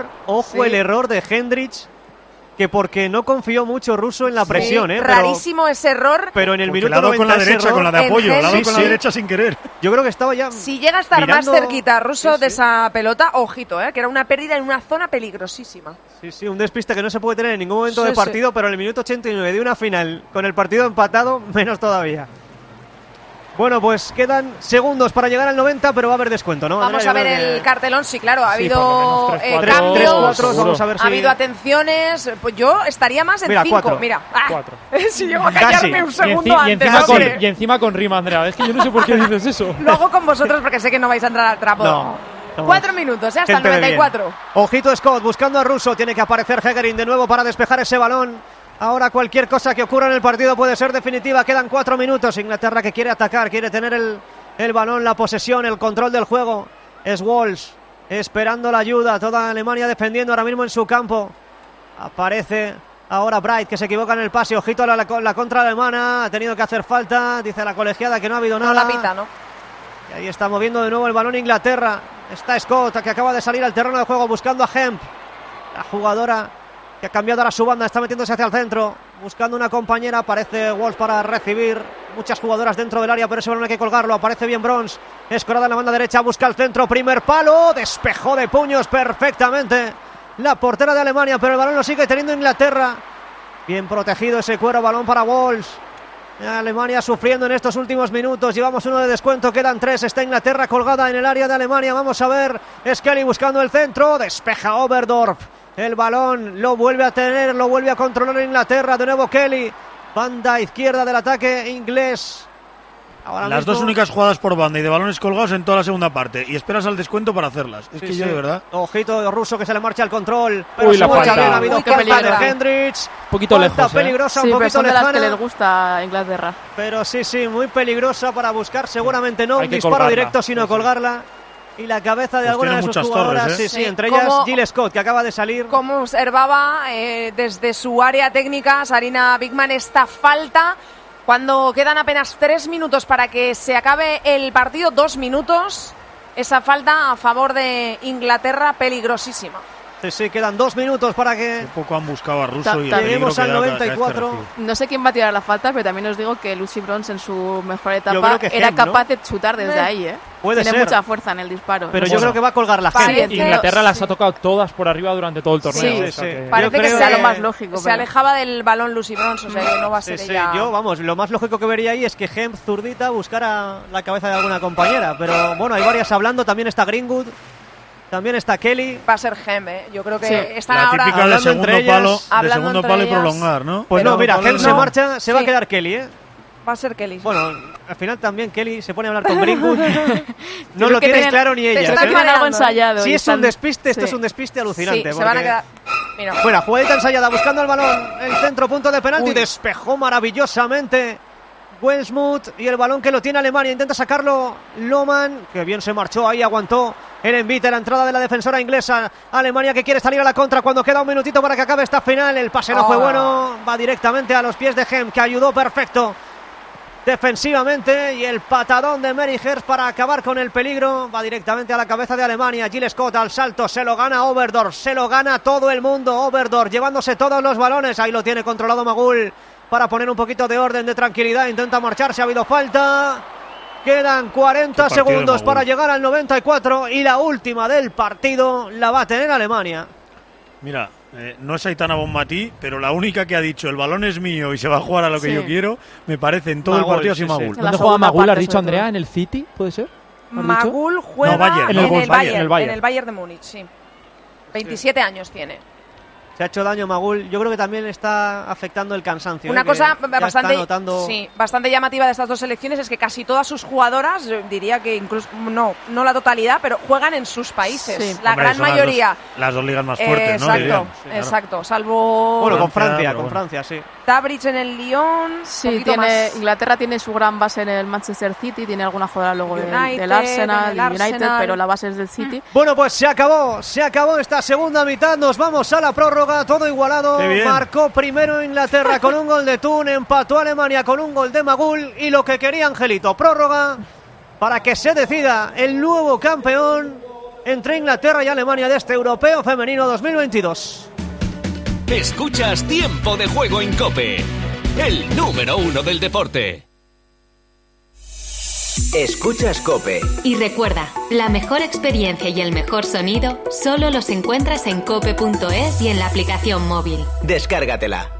error de Hendrich, que porque no confió mucho Russo en la presión, rarísimo ese error. Pero en el porque minuto 90 con la derecha, con la de apoyo, la con la derecha sin querer. Yo creo que estaba ya. Si llega a estar más cerquita Russo de esa pelota, ojito, que era una pérdida en una zona peligrosísima. Sí, un despiste que no se puede tener en ningún momento del partido, pero en el minuto 89 de una final con el partido empatado, menos todavía. Bueno, pues quedan segundos para llegar al 90, pero va a haber descuento, ¿no? Vamos a ver el cartelón, sí, claro, ha habido cambios, vamos a ver si... ha habido atenciones, pues yo estaría más en 5, mira. 4. Si llego a callarme un segundo antes. Y encima con rima, Andrea, es que yo no sé por qué dices eso. Lo hago con vosotros porque sé que no vais a entrar al trapo. No. 4 minutos, hasta el 94. Ojito Scott, buscando a Russo, tiene que aparecer Hegering de nuevo para despejar ese balón. Ahora cualquier cosa que ocurra en el partido puede ser definitiva. Quedan 4 minutos. Inglaterra que quiere atacar, quiere tener el balón, la posesión, el control del juego. Es Walsh. esperando la ayuda. Toda Alemania defendiendo ahora mismo en su campo. Aparece ahora Bright, que se equivoca en el pase. Ojito a la contra alemana. Ha tenido que hacer falta. Dice la colegiada que no ha habido nada. No la pita, ¿no? Y ahí está moviendo de nuevo el balón Inglaterra. Está Scott, que acaba de salir al terreno de juego buscando a Hemp. La jugadora que ha cambiado ahora su banda, está metiéndose hacia el centro, buscando una compañera. Aparece Wolf para recibir. Muchas jugadoras dentro del área, pero ese balón hay que colgarlo. Aparece bien Brons, escorada en la banda derecha, busca el centro, primer palo, despejó de puños perfectamente la portera de Alemania, pero el balón lo sigue teniendo Inglaterra. Bien protegido ese cuero, balón para Wolf. Alemania sufriendo en estos últimos minutos. Llevamos uno de descuento, quedan 3. Está Inglaterra colgada en el área de Alemania. Vamos a ver, Skelly buscando el centro, despeja Oberdorf. El balón lo vuelve a tener, lo vuelve a controlar Inglaterra. De nuevo Kelly, banda izquierda del ataque inglés. Ahora las dos únicas jugadas por banda y de balones colgados en toda la segunda parte. Y esperas al descuento para hacerlas. Es que yo de verdad. Ojito ruso que se le marcha el control. Pero la falta. Bien, ha habido falta de Hendricks. Un poquito lejos. Peligrosa, un poquito pero son lejana. de las que les gusta a Inglaterra. Pero sí, muy peligrosa para buscar. Seguramente no un disparo directo, sino colgarla. Y la cabeza de alguna de sus jugadoras. Torres, sí, entre ellas Jill Scott, que acaba de salir. Como observaba desde su área técnica, Sarina Bigman, esta falta. Cuando quedan apenas 3 minutos para que se acabe el partido, 2 minutos, esa falta a favor de Inglaterra, peligrosísima. Sí, quedan 2 minutos para que... Un poco han buscado a Russo y lleguemos al 94. No sé quién va a tirar la falta, pero también os digo que Lucy Bronze en su mejor etapa era capaz de chutar desde ahí, ¿eh? Tiene mucha fuerza en el disparo. Pero yo creo que va a colgar la gente. Inglaterra las ha tocado todas por arriba durante todo el torneo. Sí. Parece que sea lo más lógico. Se alejaba del balón Lucy Bronze, o sea que no va a ser ella... Yo, lo más lógico que vería ahí es que Hemp, zurdita, buscara la cabeza de alguna compañera. Pero bueno, hay varias hablando. También está Greenwood. También está Kelly. Va a ser Hemp, Yo creo que están la ahora típica de segundo palo y ellas. prolongar, ¿no? Pues no, mira, Hemp se marcha, se va a quedar Kelly, Va a ser Kelly. Bueno, al final también Kelly se pone a hablar con Greenwood. No lo tienes claro ni ella. Está algo ensayado. Si es un despiste, esto es un despiste alucinante. Se van a quedar... Mira. Bueno, jugadita ensayada, buscando el balón. El centro, punto de penalti. Despejó maravillosamente Wellsmuth. Y el balón que lo tiene Alemania. Intenta sacarlo Lohmann, que bien se marchó ahí, aguantó el envite, la entrada de la defensora inglesa. Alemania que quiere salir a la contra cuando queda un minutito para que acabe esta final. El pase no fue bueno. Va directamente a los pies de Hemp, que ayudó perfecto defensivamente, y el patadón de Mary Hers para acabar con el peligro va directamente a la cabeza de Alemania. Jill Scott al salto, se lo gana Oberdorf, se lo gana todo el mundo. Oberdorf llevándose todos los balones, ahí lo tiene controlado Magul para poner un poquito de orden, de tranquilidad. Intenta marcharse, ha habido falta. Quedan 40 segundos para llegar al 94 y la última del partido la va a tener Alemania. Mira, no es Aitana Bonmatí, pero la única que ha dicho el balón es mío y se va a jugar a lo que yo quiero, me parece en todo el partido así Magul. ¿Dónde juega Magul? ¿Has dicho, Andrea? ¿En el City? ¿Puede ser? Magul juega en el Bayern de Múnich, sí. 27 años tiene. Se ha hecho daño Magul. Yo creo que también está afectando el cansancio. Una cosa bastante llamativa de estas dos selecciones es que casi todas sus jugadoras, diría que incluso no la totalidad, pero juegan en sus países. Sí. La gran mayoría. Las dos ligas más fuertes, ¿no? Exacto. Salvo... Bueno, con Francia, sí. Tabrich en el Lyon. Sí, Inglaterra tiene su gran base en el Manchester City, tiene alguna jugadora luego del Arsenal y United, pero la base es del City. Bueno, pues se acabó esta segunda mitad, nos vamos a la prórroga, todo igualado. Marcó primero Inglaterra con un gol de Thun, empató Alemania con un gol de Magul, y lo que quería Angelito, prórroga para que se decida el nuevo campeón entre Inglaterra y Alemania de este Europeo Femenino 2022. Escuchas Tiempo de Juego en COPE, el número 1 del deporte. Escuchas COPE. Y recuerda, la mejor experiencia y el mejor sonido solo los encuentras en cope.es y en la aplicación móvil. Descárgatela.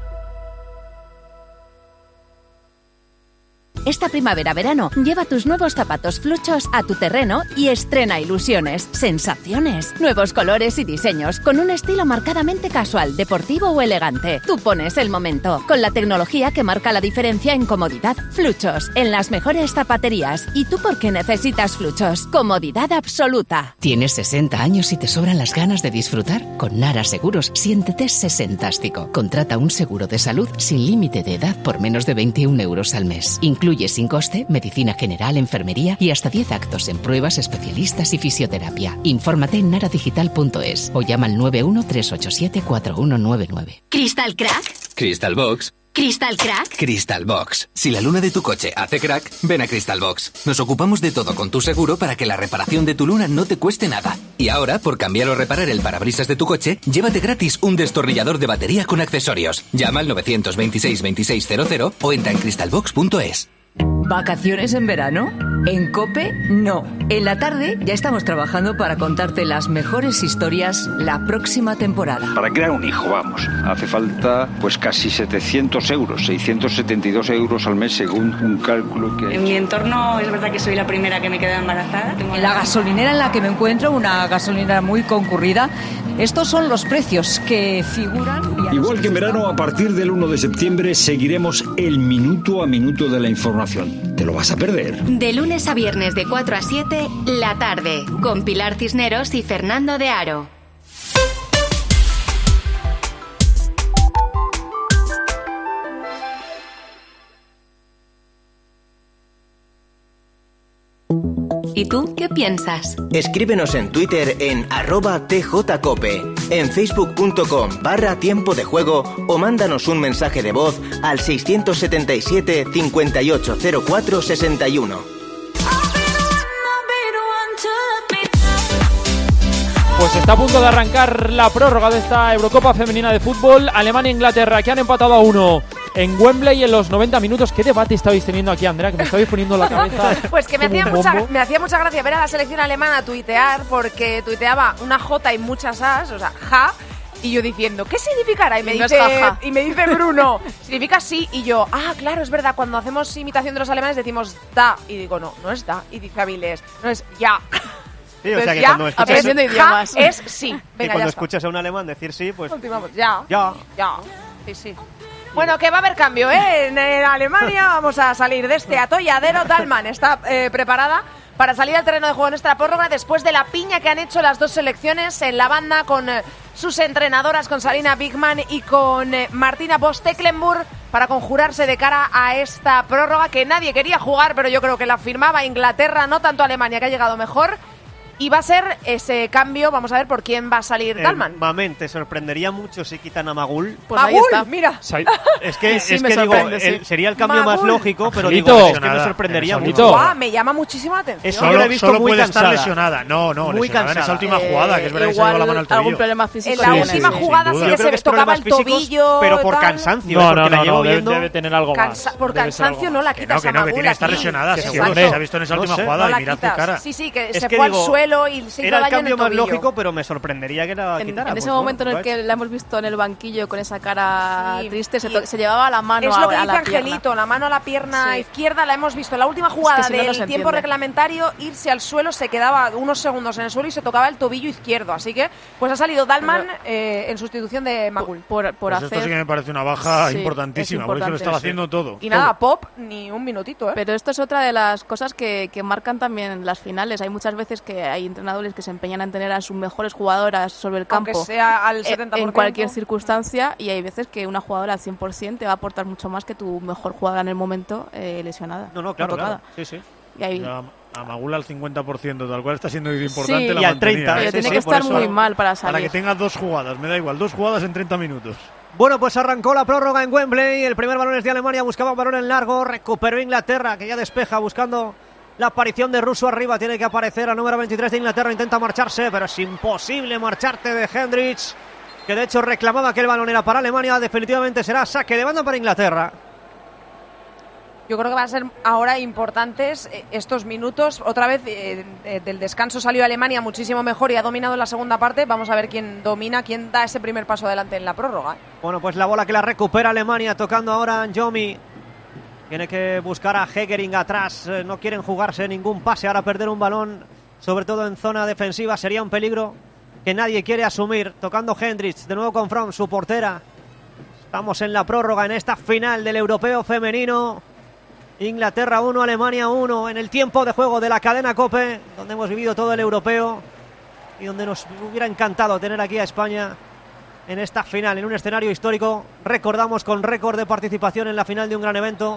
Esta primavera-verano, lleva tus nuevos zapatos Fluchos a tu terreno y estrena ilusiones, sensaciones, nuevos colores y diseños, con un estilo marcadamente casual, deportivo o elegante. Tú pones el momento, con la tecnología que marca la diferencia en comodidad. Fluchos, en las mejores zapaterías. ¿Y tú por qué necesitas Fluchos? Comodidad absoluta. ¿Tienes 60 años y te sobran las ganas de disfrutar? Con Nara Seguros, siéntete sesentástico. Contrata un seguro de salud sin límite de edad por menos de 21 euros al mes. Incluye Incluye sin coste medicina general, enfermería y hasta 10 actos en pruebas, especialistas y fisioterapia. Infórmate en naradigital.es o llama al 91-387-4199. ¿Crystal Crack? Crystal Box. ¿Crystal Crack? Crystal Box. Si la luna de tu coche hace crack, ven a Crystal Box. Nos ocupamos de todo con tu seguro para que la reparación de tu luna no te cueste nada. Y ahora, por cambiar o reparar el parabrisas de tu coche, llévate gratis un destornillador de batería con accesorios. Llama al 926 2600 o entra en crystalbox.es. ¿Vacaciones en verano? En COPE, no. En la tarde ya estamos trabajando para contarte las mejores historias la próxima temporada. Para crear un hijo, vamos, hace falta pues casi 700 euros, 672 euros al mes según un cálculo que he hecho. En mi entorno es verdad que soy la primera que me queda embarazada. En la gasolinera en la que me encuentro, una gasolinera muy concurrida, estos son los precios que figuran. Igual que en verano, a partir del 1 de septiembre seguiremos el minuto a minuto de la información. ¿Te lo vas a perder? De lunes a viernes de 4 a 7, La Tarde, con Pilar Cisneros y Fernando de Aro. ¿Y tú qué piensas? Escríbenos en Twitter en @tjcope, en facebook.com/tiempo de juego o mándanos un mensaje de voz al 677 5804 61. Pues está a punto de arrancar la prórroga de esta Eurocopa Femenina de Fútbol. Alemania e Inglaterra, que han empatado a 1 en Wembley en los 90 minutos. ¿Qué debate estabais teniendo aquí, Andrea? Que me estabais poniendo la cabeza. Pues que me hacía mucha gracia ver a la selección alemana tuitear, porque tuiteaba una J y muchas As, o sea, ja, y yo diciendo, ¿qué significará? Y me dice Bruno, significa sí, y yo, claro, es verdad, cuando hacemos imitación de los alemanes decimos da, y digo, no es da, y dice Avilés, no es ya. Sí, o sea que cuando escuchas aprendiendo idiomas es sí. Venga, y cuando escuchas a un alemán decir sí, pues continuamos. Ya. Sí. Bueno, que va a haber cambio, En Alemania vamos a salir de este atolladero. Dalman está preparada para salir al terreno de juego en esta prórroga después de la piña que han hecho las dos selecciones en la banda con sus entrenadoras, con Sarina Bigman y con Martina Voss-Tecklenburg, para conjurarse de cara a esta prórroga que nadie quería jugar, pero yo creo que la firmaba Inglaterra, no tanto Alemania, que ha llegado mejor. Y va a ser ese cambio, vamos a ver por quién va a salir Dalman. Mamen, te sorprendería mucho si quitan a Magul. Pues ahí está. Mira. Es que, sí, digo, sería el cambio más lógico, pero digo, es que me sorprendería mucho. Me llama muchísimo la atención. Eso lo he visto muy puede cansada. estar lesionada. No, muy lesionada en esa última jugada, que es verdad que se lleva la mano al tobillo. Algún problema físico. En la última jugada sí que se tocaba el tobillo. Pero por cansancio. No, debe tener algo más. Por cansancio no la quitas a Magul. Que tiene que estar lesionada, seguro. Se ha visto en esa última jugada y mirad qué cara. Sí, que se fue al suelo y se hizo daño. Cambio más lógico, pero me sorprendería que la quitara. En ese momento en el que la hemos visto en el banquillo con esa cara triste, se llevaba la mano a la pierna. Es lo que dice Angelito, la mano a la pierna izquierda, la hemos visto en la última jugada del tiempo reglamentario, irse al suelo, se quedaba unos segundos en el suelo y se tocaba el tobillo izquierdo. Así que pues ha salido Dalman en sustitución de Magul. Pues esto sí que me parece una baja importantísima, porque se lo estaba haciendo todo. Y nada, Pop, ni un minutito. Pero esto es otra de las cosas que marcan también las finales. Hay muchas veces que hay entrenadores que se empeñan en tener a sus mejores jugadoras sobre el campo, aunque sea al 70%. En cualquier circunstancia, y hay veces que una jugadora al 100% te va a aportar mucho más que tu mejor jugadora en el momento lesionada. No, claro. Sí. Y ahí... A Magul al 50%, tal cual está siendo importante, sí, la y al 30%. Pero tiene que estar muy mal para salir. Para que tengas dos jugadas, me da igual, 2 jugadas en 30 minutos. Bueno, pues arrancó la prórroga en Wembley, el primer balón es de Alemania, buscaba un balón en largo, recuperó Inglaterra, que ya despeja buscando la aparición de Russo arriba, tiene que aparecer la número 23 de Inglaterra, intenta marcharse, pero es imposible marcharte de Hendricks, que de hecho reclamaba que el balón era para Alemania. Definitivamente será saque de banda para Inglaterra. Yo creo que van a ser ahora importantes estos minutos. Otra vez del descanso salió Alemania muchísimo mejor y ha dominado en la segunda parte. Vamos a ver quién domina, quién da ese primer paso adelante en la prórroga. Bueno, pues la bola que la recupera Alemania, tocando ahora Njomi. Tiene que buscar a Hegering atrás, no quieren jugarse ningún pase, ahora perder un balón, sobre todo en zona defensiva, sería un peligro que nadie quiere asumir. Tocando Hendricks, de nuevo con From, su portera. Estamos en la prórroga, en esta final del europeo femenino. Inglaterra 1, Alemania 1, en el tiempo de juego de la cadena COPE, donde hemos vivido todo el europeo y donde nos hubiera encantado tener aquí a España en esta final, en un escenario histórico. Recordamos, con récord de participación en la final de un gran evento,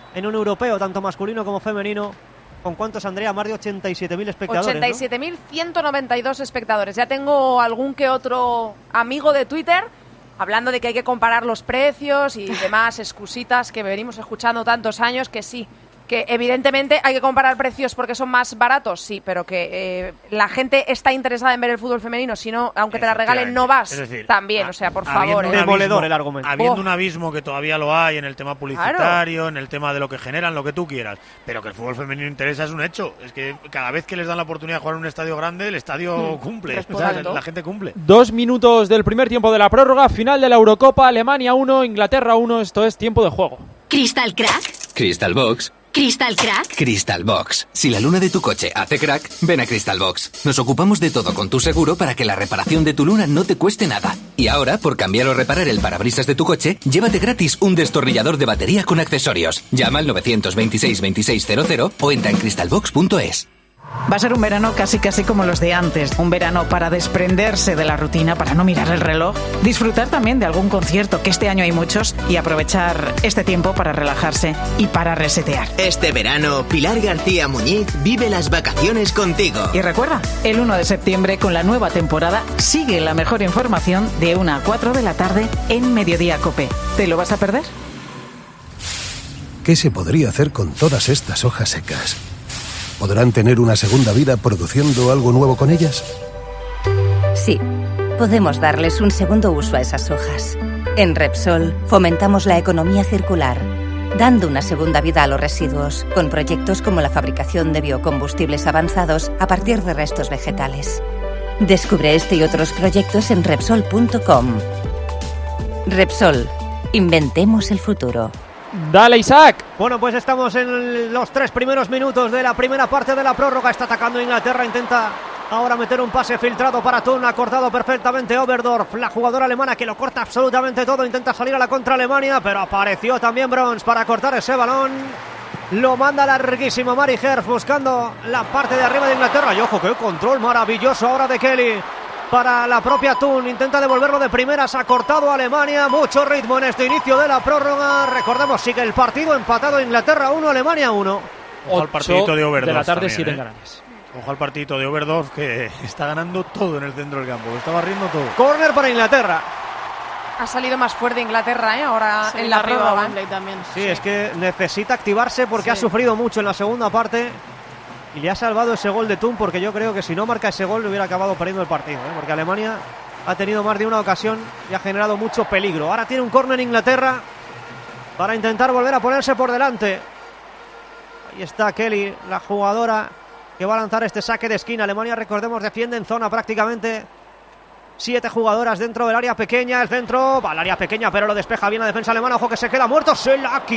en un europeo, tanto masculino como femenino. ¿Con cuántos, Andrea? Más de 87.000 espectadores, 87.192 espectadores. Ya tengo algún que otro amigo de Twitter hablando de que hay que comparar los precios y demás excusitas que venimos escuchando tantos años, que sí, que evidentemente hay que comparar precios porque son más baratos, sí, pero que la gente está interesada en ver el fútbol femenino, si no, aunque te la regalen, no vas. Es decir, también, o sea, por favor. Demoledor el argumento. Habiendo un abismo que todavía lo hay en el tema publicitario, en el tema de lo que generan, lo que tú quieras, pero que el fútbol femenino interesa es un hecho. Es que cada vez que les dan la oportunidad de jugar en un estadio grande, el estadio cumple. O sea, la gente cumple. 2 minutos del primer tiempo de la prórroga, final de la Eurocopa, Alemania 1, Inglaterra 1, esto es tiempo de juego. ¿Crystal Crack? Crystal Box. ¿Crystal Crack? Crystal Box. Si la luna de tu coche hace crack, ven a Crystal Box. Nos ocupamos de todo con tu seguro para que la reparación de tu luna no te cueste nada. Y ahora, por cambiar o reparar el parabrisas de tu coche, llévate gratis un destornillador de batería con accesorios. Llama al 926 2600 o entra en crystalbox.es. Va a ser un verano casi como los de antes. Un verano para desprenderse de la rutina, para no mirar el reloj. Disfrutar también de algún concierto, que este año hay muchos, y aprovechar este tiempo para relajarse y para resetear. Este verano, Pilar García Muñiz vive las vacaciones contigo. Y recuerda, el 1 de septiembre con la nueva temporada sigue la mejor información de 1 a 4 de la tarde en Mediodía COPE. ¿Te lo vas a perder? ¿Qué se podría hacer con todas estas hojas secas? ¿Podrán tener una segunda vida produciendo algo nuevo con ellas? Sí, podemos darles un segundo uso a esas hojas. En Repsol fomentamos la economía circular, dando una segunda vida a los residuos, con proyectos como la fabricación de biocombustibles avanzados a partir de restos vegetales. Descubre este y otros proyectos en Repsol.com. Repsol, inventemos el futuro. Dale, Isaac. Bueno, pues estamos en los 3 primeros minutos de la primera parte de la prórroga. Está atacando Inglaterra, intenta ahora meter un pase filtrado para Thun, ha cortado perfectamente Oberdorf, la jugadora alemana que lo corta absolutamente todo, intenta salir a la contra Alemania, pero apareció también Brons para cortar ese balón. Lo manda larguísimo Mari Herf buscando la parte de arriba de Inglaterra. Y ojo, qué control maravilloso ahora de Kelly para la propia Thun, intenta devolverlo de primeras, ha cortado Alemania, mucho ritmo en este inicio de la prórroga. Recordemos, sigue el partido empatado, Inglaterra 1, Alemania 1. Ojo al partidito de Oberdorf de la tarde, también, 7 en Canarias. Ojo al partidito de Oberdorf, que está ganando todo en el centro del campo, está barriendo todo. Córner para Inglaterra. Ha salido más fuerte Inglaterra, ahora sí, en la prórroga también. Sí, es que necesita activarse porque ha sufrido mucho en la segunda parte. Y le ha salvado ese gol de Thun, porque yo creo que si no marca ese gol le hubiera acabado perdiendo el partido, porque Alemania ha tenido más de una ocasión y ha generado mucho peligro. Ahora tiene un córner Inglaterra para intentar volver a ponerse por delante. Ahí está Kelly, la jugadora que va a lanzar este saque de esquina. Alemania, recordemos, defiende en zona prácticamente. 7 jugadoras dentro del área pequeña. El centro va al área pequeña, pero lo despeja bien la defensa alemana. Ojo que se queda muerto. Se la ha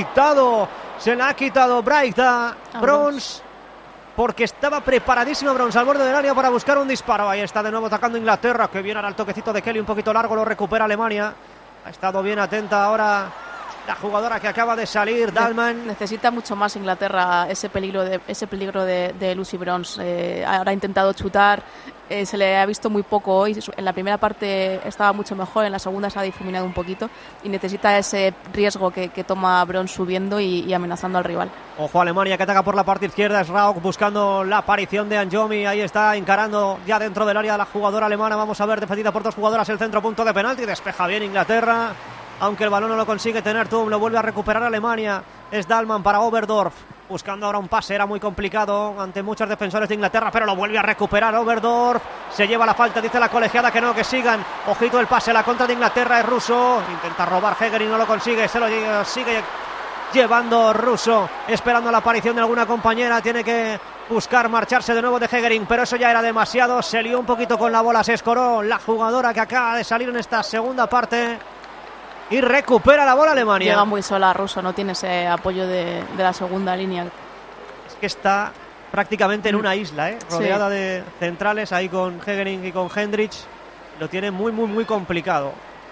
quitado Braida Brons, porque estaba preparadísimo Brons al borde del área para buscar un disparo. Ahí está de nuevo atacando Inglaterra, que viene ahora el toquecito de Kelly, un poquito largo, lo recupera Alemania. Ha estado bien atenta ahora la jugadora que acaba de salir, Dahlmann. Necesita mucho más Inglaterra ese peligro de Lucy Brons. Ahora ha intentado chutar, se le ha visto muy poco hoy. En la primera parte estaba mucho mejor, en la segunda se ha difuminado un poquito y necesita ese riesgo que toma Brons subiendo y amenazando al rival. Ojo Alemania que ataca por la parte izquierda, es Rauk buscando la aparición de Anjomi. Ahí está encarando ya dentro del área la jugadora alemana. Vamos a ver, defendida por 2 jugadoras, el centro, punto de penalti, despeja bien Inglaterra. Aunque el balón no lo consigue tener Thun, lo vuelve a recuperar Alemania. Es Dahlmann para Oberdorf, buscando ahora un pase, era muy complicado ante muchos defensores de Inglaterra, pero lo vuelve a recuperar Oberdorf. Se lleva la falta, dice la colegiada que no, que sigan. Ojito el pase, la contra de Inglaterra es Russo. Intenta robar Heger y no lo consigue, se lo sigue llevando Russo, esperando la aparición de alguna compañera. Tiene que buscar marcharse de nuevo de Hegering, pero eso ya era demasiado. Se lió un poquito con la bola, se escoró la jugadora que acaba de salir en esta segunda parte. Y recupera la bola Alemania. Llega muy sola Russo, no tiene ese apoyo de la segunda línea. Es que está prácticamente en una isla, rodeada de centrales, ahí con Hegering y con Hendrich. Lo tiene muy complicado.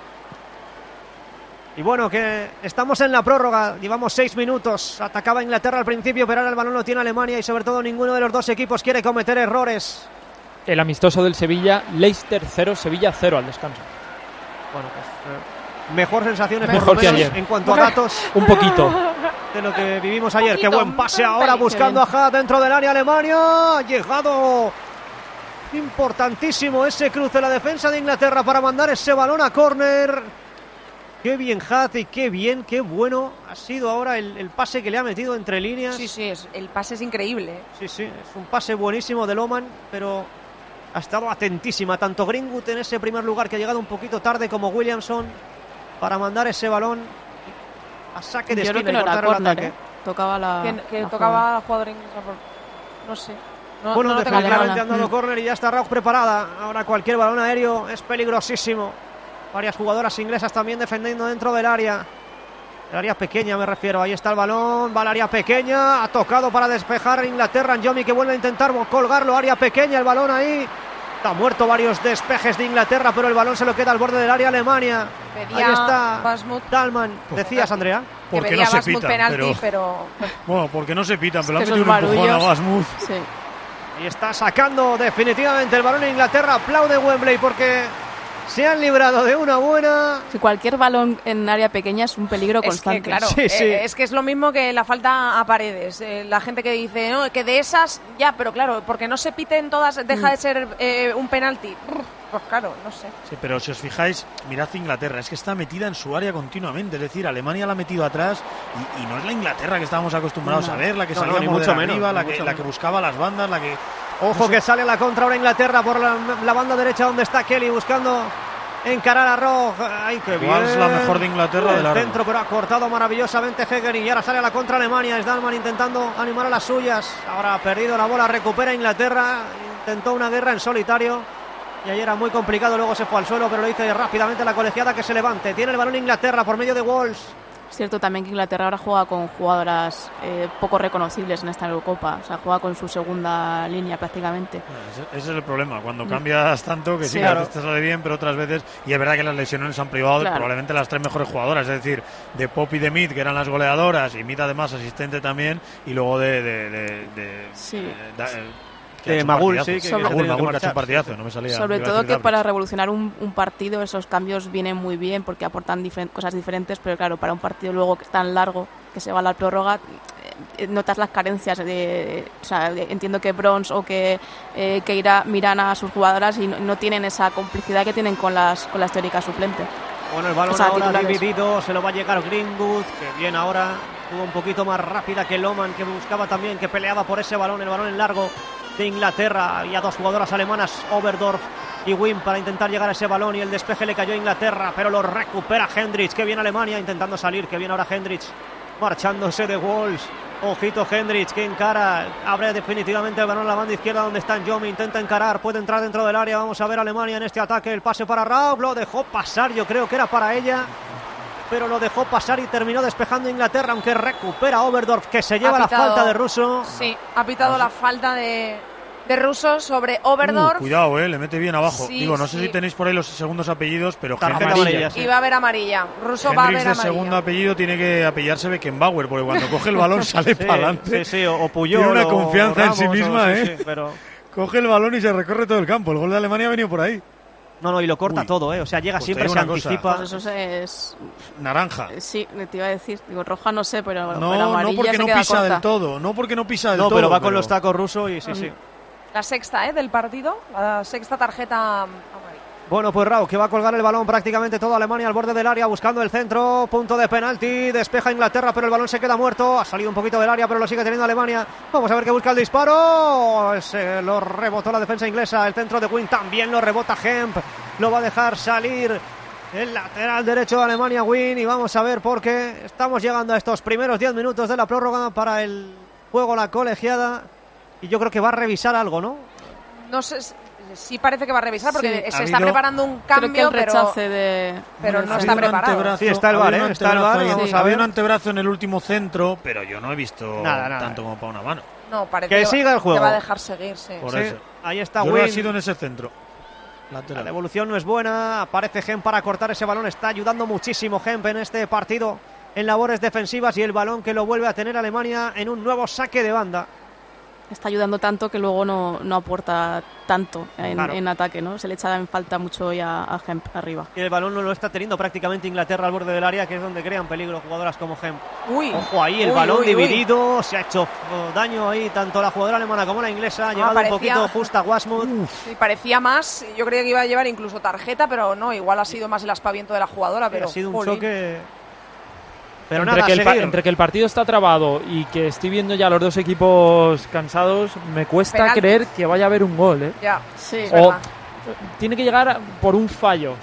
Y bueno, que estamos en la prórroga, llevamos 6 minutos. Atacaba Inglaterra al principio, pero ahora el balón lo tiene Alemania y sobre todo ninguno de los dos equipos quiere cometer errores. El amistoso del Sevilla, Leicester 0, Sevilla 0 al descanso. Bueno, pues mejor sensaciones mejor por lo que menos ayer. En cuanto a datos. Un poquito. de lo que vivimos ayer. Qué buen pase ahora buscando a Hatt dentro del área Alemania. Ha llegado importantísimo ese cruce de la defensa de Inglaterra para mandar ese balón a córner. Qué bien Hatt y qué bien, qué bueno ha sido ahora el pase que le ha metido entre líneas. Sí, el pase es increíble. Sí, es un pase buenísimo de Loman, pero ha estado atentísima tanto Greenwood en ese primer lugar, que ha llegado un poquito tarde, como Williamson, para mandar ese balón a saque de esquina y cortar el ataque. Tocaba la tocaba la jugadora inglesa, no sé. Bueno, definitivamente han dado córner y ya está Rauch preparada. Ahora cualquier balón aéreo es peligrosísimo. Varias jugadoras inglesas también defendiendo dentro del área. El área pequeña me refiero. Ahí está el balón, va al área pequeña. Ha tocado para despejar Inglaterra. Njomi que vuelve a intentar colgarlo. Área pequeña, el balón ahí. Está muerto varios despejes de Inglaterra, pero el balón se lo queda al borde del área Alemania. Ahí está Dalman. Decías, Andrea. Porque no se pitan, penalti, pero... Bueno, porque no se pitan, pero le han metido un empujón a Basmuth. Sí. Y está sacando definitivamente el balón en Inglaterra. Aplaude Wembley porque se han librado de una buena. Si cualquier balón en área pequeña es un peligro constante. Es que, claro, es que es lo mismo que la falta a Paredes. La gente que dice, no, que de esas, ya, pero claro, porque no se piten todas, deja de ser un penalti. Pues claro, no sé. Sí, pero si os fijáis, mirad Inglaterra, es que está metida en su área continuamente. Es decir, Alemania la ha metido atrás y no es la Inglaterra que estábamos acostumbrados a ver, la que salía mucho arriba, la que buscaba las bandas, la que... Ojo que sale a la contra ahora Inglaterra por la banda derecha donde está Kelly buscando encarar a Roch. ¡Ay, qué bien! Es la mejor de Inglaterra del centro, pero ha cortado maravillosamente Hegery. Y ahora sale a la contra Alemania. Es Dalman intentando animar a las suyas. Ahora ha perdido la bola, recupera Inglaterra. Intentó una guerra en solitario y ayer era muy complicado, luego se fue al suelo, pero lo dice rápidamente la colegiada que se levante. Tiene el balón Inglaterra por medio de Walsh. Es cierto también que Inglaterra ahora juega con jugadoras poco reconocibles en esta Eurocopa. O sea, juega con su segunda línea prácticamente. Ese es el problema, cuando cambias tanto que sí, claro, te sale bien, pero otras veces, y es verdad que las lesiones han privado de probablemente las tres mejores jugadoras, es decir, de Pop y de Mead, que eran las goleadoras, y Mead además asistente también, y luego Magul, sí, que ha hecho un partidazo, no me salía. Sobre todo que para revolucionar un partido esos cambios vienen muy bien porque aportan cosas diferentes, pero claro, para un partido luego que es tan largo, que se va a la prórroga, notas las carencias entiendo que Brons o que miran a sus jugadoras y no tienen esa complicidad que tienen con las teóricas suplentes. Bueno, el balón ahora dividido, se lo va a llegar Greenwood, que bien ahora, estuvo un poquito más rápida que Loman, que buscaba también, que peleaba por ese balón, el balón en largo de Inglaterra. Había dos jugadoras alemanas, Oberdorf y Wim, para intentar llegar a ese balón, y el despeje le cayó a Inglaterra, pero lo recupera Hendricks. Que bien Alemania intentando salir, que bien ahora Hendricks marchándose de Walsh. Ojito Hendricks que encara, abre definitivamente el balón a la banda izquierda donde está Njomi, intenta encarar, puede entrar dentro del área. Vamos a ver a Alemania en este ataque, el pase para Rauch, lo dejó pasar, yo creo que era para ella, pero lo dejó pasar y terminó despejando Inglaterra, aunque recupera Oberdorf, que se lleva la falta de Russo. Sí, ha pitado la falta de Russo sobre Oberdorf. Cuidado, le mete bien abajo. Sí, Digo, no sé si tenéis por ahí los segundos apellidos, pero amarilla. Y va a haber amarilla. Russo va a ver amarilla. De segundo apellido tiene que apellarse Beckenbauer, porque cuando coge el balón sale para adelante. Sí, o Puyol. Tiene una confianza en sí misma, pero... Coge el balón y se recorre todo el campo. El gol de Alemania ha venido por ahí. No, y lo corta todo, O sea, llega siempre, se anticipa. Pues eso es... Naranja. Sí, te iba a decir. Digo, roja no sé, pero no porque no pisa del todo. No porque no pisa del todo. No, pero va con los tacos Russo y sí. La sexta, del partido. La sexta tarjeta amarilla. Bueno, pues Rauch, que va a colgar el balón prácticamente toda Alemania al borde del área, buscando el centro, punto de penalti, despeja Inglaterra, pero el balón se queda muerto, ha salido un poquito del área, pero lo sigue teniendo Alemania. Vamos a ver que busca el disparo, se lo rebotó la defensa inglesa, el centro de Wynn también lo rebota Hemp, lo va a dejar salir el lateral derecho de Alemania, Wynn, y vamos a ver por qué estamos llegando a estos primeros 10 minutos de la prórroga para el juego la colegiada, y yo creo que va a revisar algo, ¿no? No sé... Sí parece que va a revisar porque se está preparando un cambio, pero no está preparado. Sí, está el VAR, está el VAR. Vamos a ver. Había un antebrazo en el último centro, pero yo no he visto tanto como para una mano. No, parece que siga el juego. Que va a dejar seguir, Por eso. Ahí está Wynn. Wynn. Ha sido en ese centro. La devolución no es buena. Aparece Hemp para cortar ese balón. Está ayudando muchísimo Hemp en este partido en labores defensivas, y el balón que lo vuelve a tener Alemania en un nuevo saque de banda. está ayudando tanto que luego no aporta tanto en ataque, ¿no? Se le echa en falta mucho ya a Hemp arriba. Y el balón no lo está teniendo prácticamente Inglaterra al borde del área, que es donde crean peligro jugadoras como Hemp. Ojo ahí, el balón dividido, se ha hecho daño ahí tanto la jugadora alemana como la inglesa, ha llegado un poquito justa a Wasmuth. Sí, parecía más, yo creía que iba a llevar incluso tarjeta, pero no, igual ha sido más el aspaviento de la jugadora, pero ha sido un choque. Pero entre que el partido está trabado y que estoy viendo ya los dos equipos cansados, me cuesta creer que vaya a haber un gol, ¿eh? Ya, sí, es o verdad. Tiene que llegar por un fallo.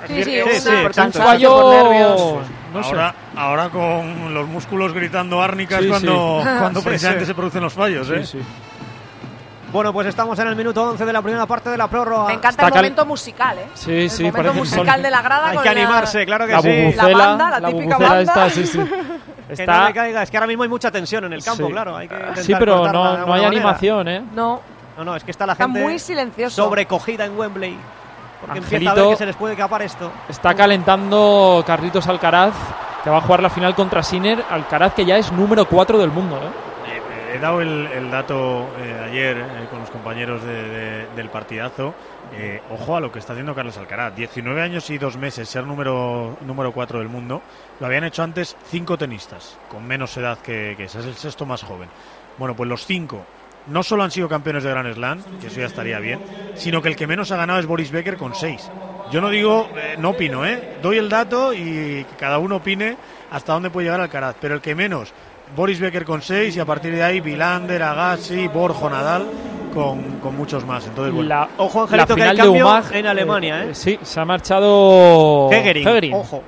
Un fallo. No sé. Ahora con los músculos gritando árnicas cuando precisamente se producen los fallos, ¿eh? Sí. Bueno, pues estamos en el minuto 11 de la primera parte de la prórroga. Me encanta el momento musical, ¿eh? Sí, el momento musical de la grada. Hay que animarse, claro que sí. La banda, la típica banda. Esta, sí. Que no me caiga, es que ahora mismo hay mucha tensión en el campo, claro. Hay que pero no hay animación, ¿eh? No, es que está la gente muy silencioso, sobrecogida en Wembley. Porque Angelito empieza a ver que se les puede escapar esto. Está calentando Carlitos Alcaraz, que va a jugar la final contra Sinner. Alcaraz, que ya es número 4 del mundo, ¿eh? He dado el dato ayer con los compañeros del partidazo. Ojo a lo que está haciendo Carlos Alcaraz. 19 años y 2 meses, ser número 4 del mundo. Lo habían hecho antes 5 tenistas, con menos edad que ese. Es el sexto más joven. Bueno, pues los 5 no solo han sido campeones de Grand Slam, que eso ya estaría bien, sino que el que menos ha ganado es Boris Becker con 6. Yo no digo, no opino, doy el dato y que cada uno opine hasta dónde puede llegar Alcaraz, pero el que menos, Boris Becker con 6, y a partir de ahí Vilander, Agassi, Borjo, Nadal con muchos más. Entonces, bueno. Ojo, Angelito, que hay cambio en Alemania, Sí, se ha marchado Hegerin. Ojo.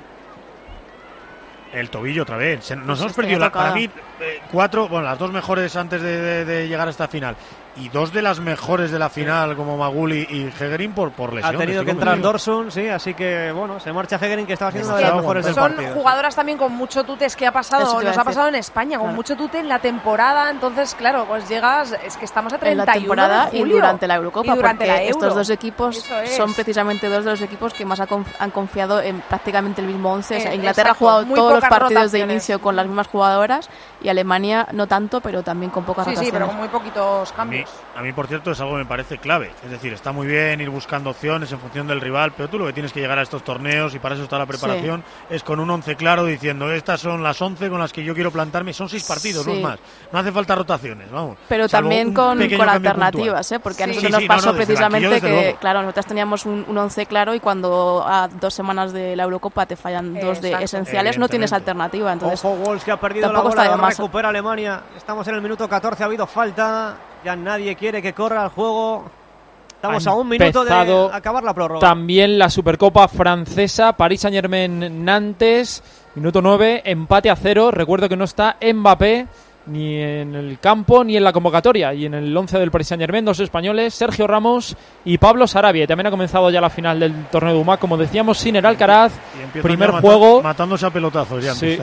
El tobillo otra vez. Nos hemos perdido, para mí, 4, las 2 mejores antes de llegar a esta final. Y 2 de las mejores de la final, como Maguli y Hegerin, por lesión. Ha tenido que entrar Dorsun, sí, así que, se marcha Hegerin, que estaba siendo una de las mejores del partido. Son jugadoras también con mucho tute, es que nos ha pasado en España, con mucho tute en la temporada, entonces, claro, pues llegas, es que estamos a 31 en la temporada de julio, y durante la Eurocopa, durante porque la Euro. Estos 2 equipos son precisamente 2 de los equipos que más han confiado en prácticamente el mismo 11. O sea, Inglaterra ha jugado todos los partidos de inicio con las mismas jugadoras y Alemania no tanto, pero también con pocas rotaciones. Sí, pero con muy poquitos cambios. A mí, por cierto, es algo que me parece clave. Es decir, está muy bien ir buscando opciones en función del rival, pero tú lo que tienes que llegar a estos torneos, y para eso está la preparación, es con un 11 claro, diciendo, estas son las 11 con las que yo quiero plantarme. Son 6 partidos, no es más. No hace falta rotaciones, vamos. Pero también con alternativas, porque a nosotros nos pasó precisamente que, claro, nosotros teníamos un 11 claro y cuando a 2 semanas de la Eurocopa te fallan 2 de esenciales, no tienes alternativa. Entonces, ojo, Wolves, que ha perdido la bola, recupera Alemania. Estamos en el minuto 14, ha habido falta. Ya nadie quiere que corra el juego. Estamos a un minuto de acabar la prórroga. También la Supercopa francesa, Paris Saint-Germain-Nantes, minuto 9, empate a 0. Recuerdo que no está Mbappé ni en el campo ni en la convocatoria. Y en el 11 del Paris Saint-Germain, 2 españoles, Sergio Ramos y Pablo Sarabia. Y también ha comenzado ya la final del torneo de UMAC, como decíamos, Sinner Alcaraz. Primer juego. Matándose a pelotazos ya. Sí,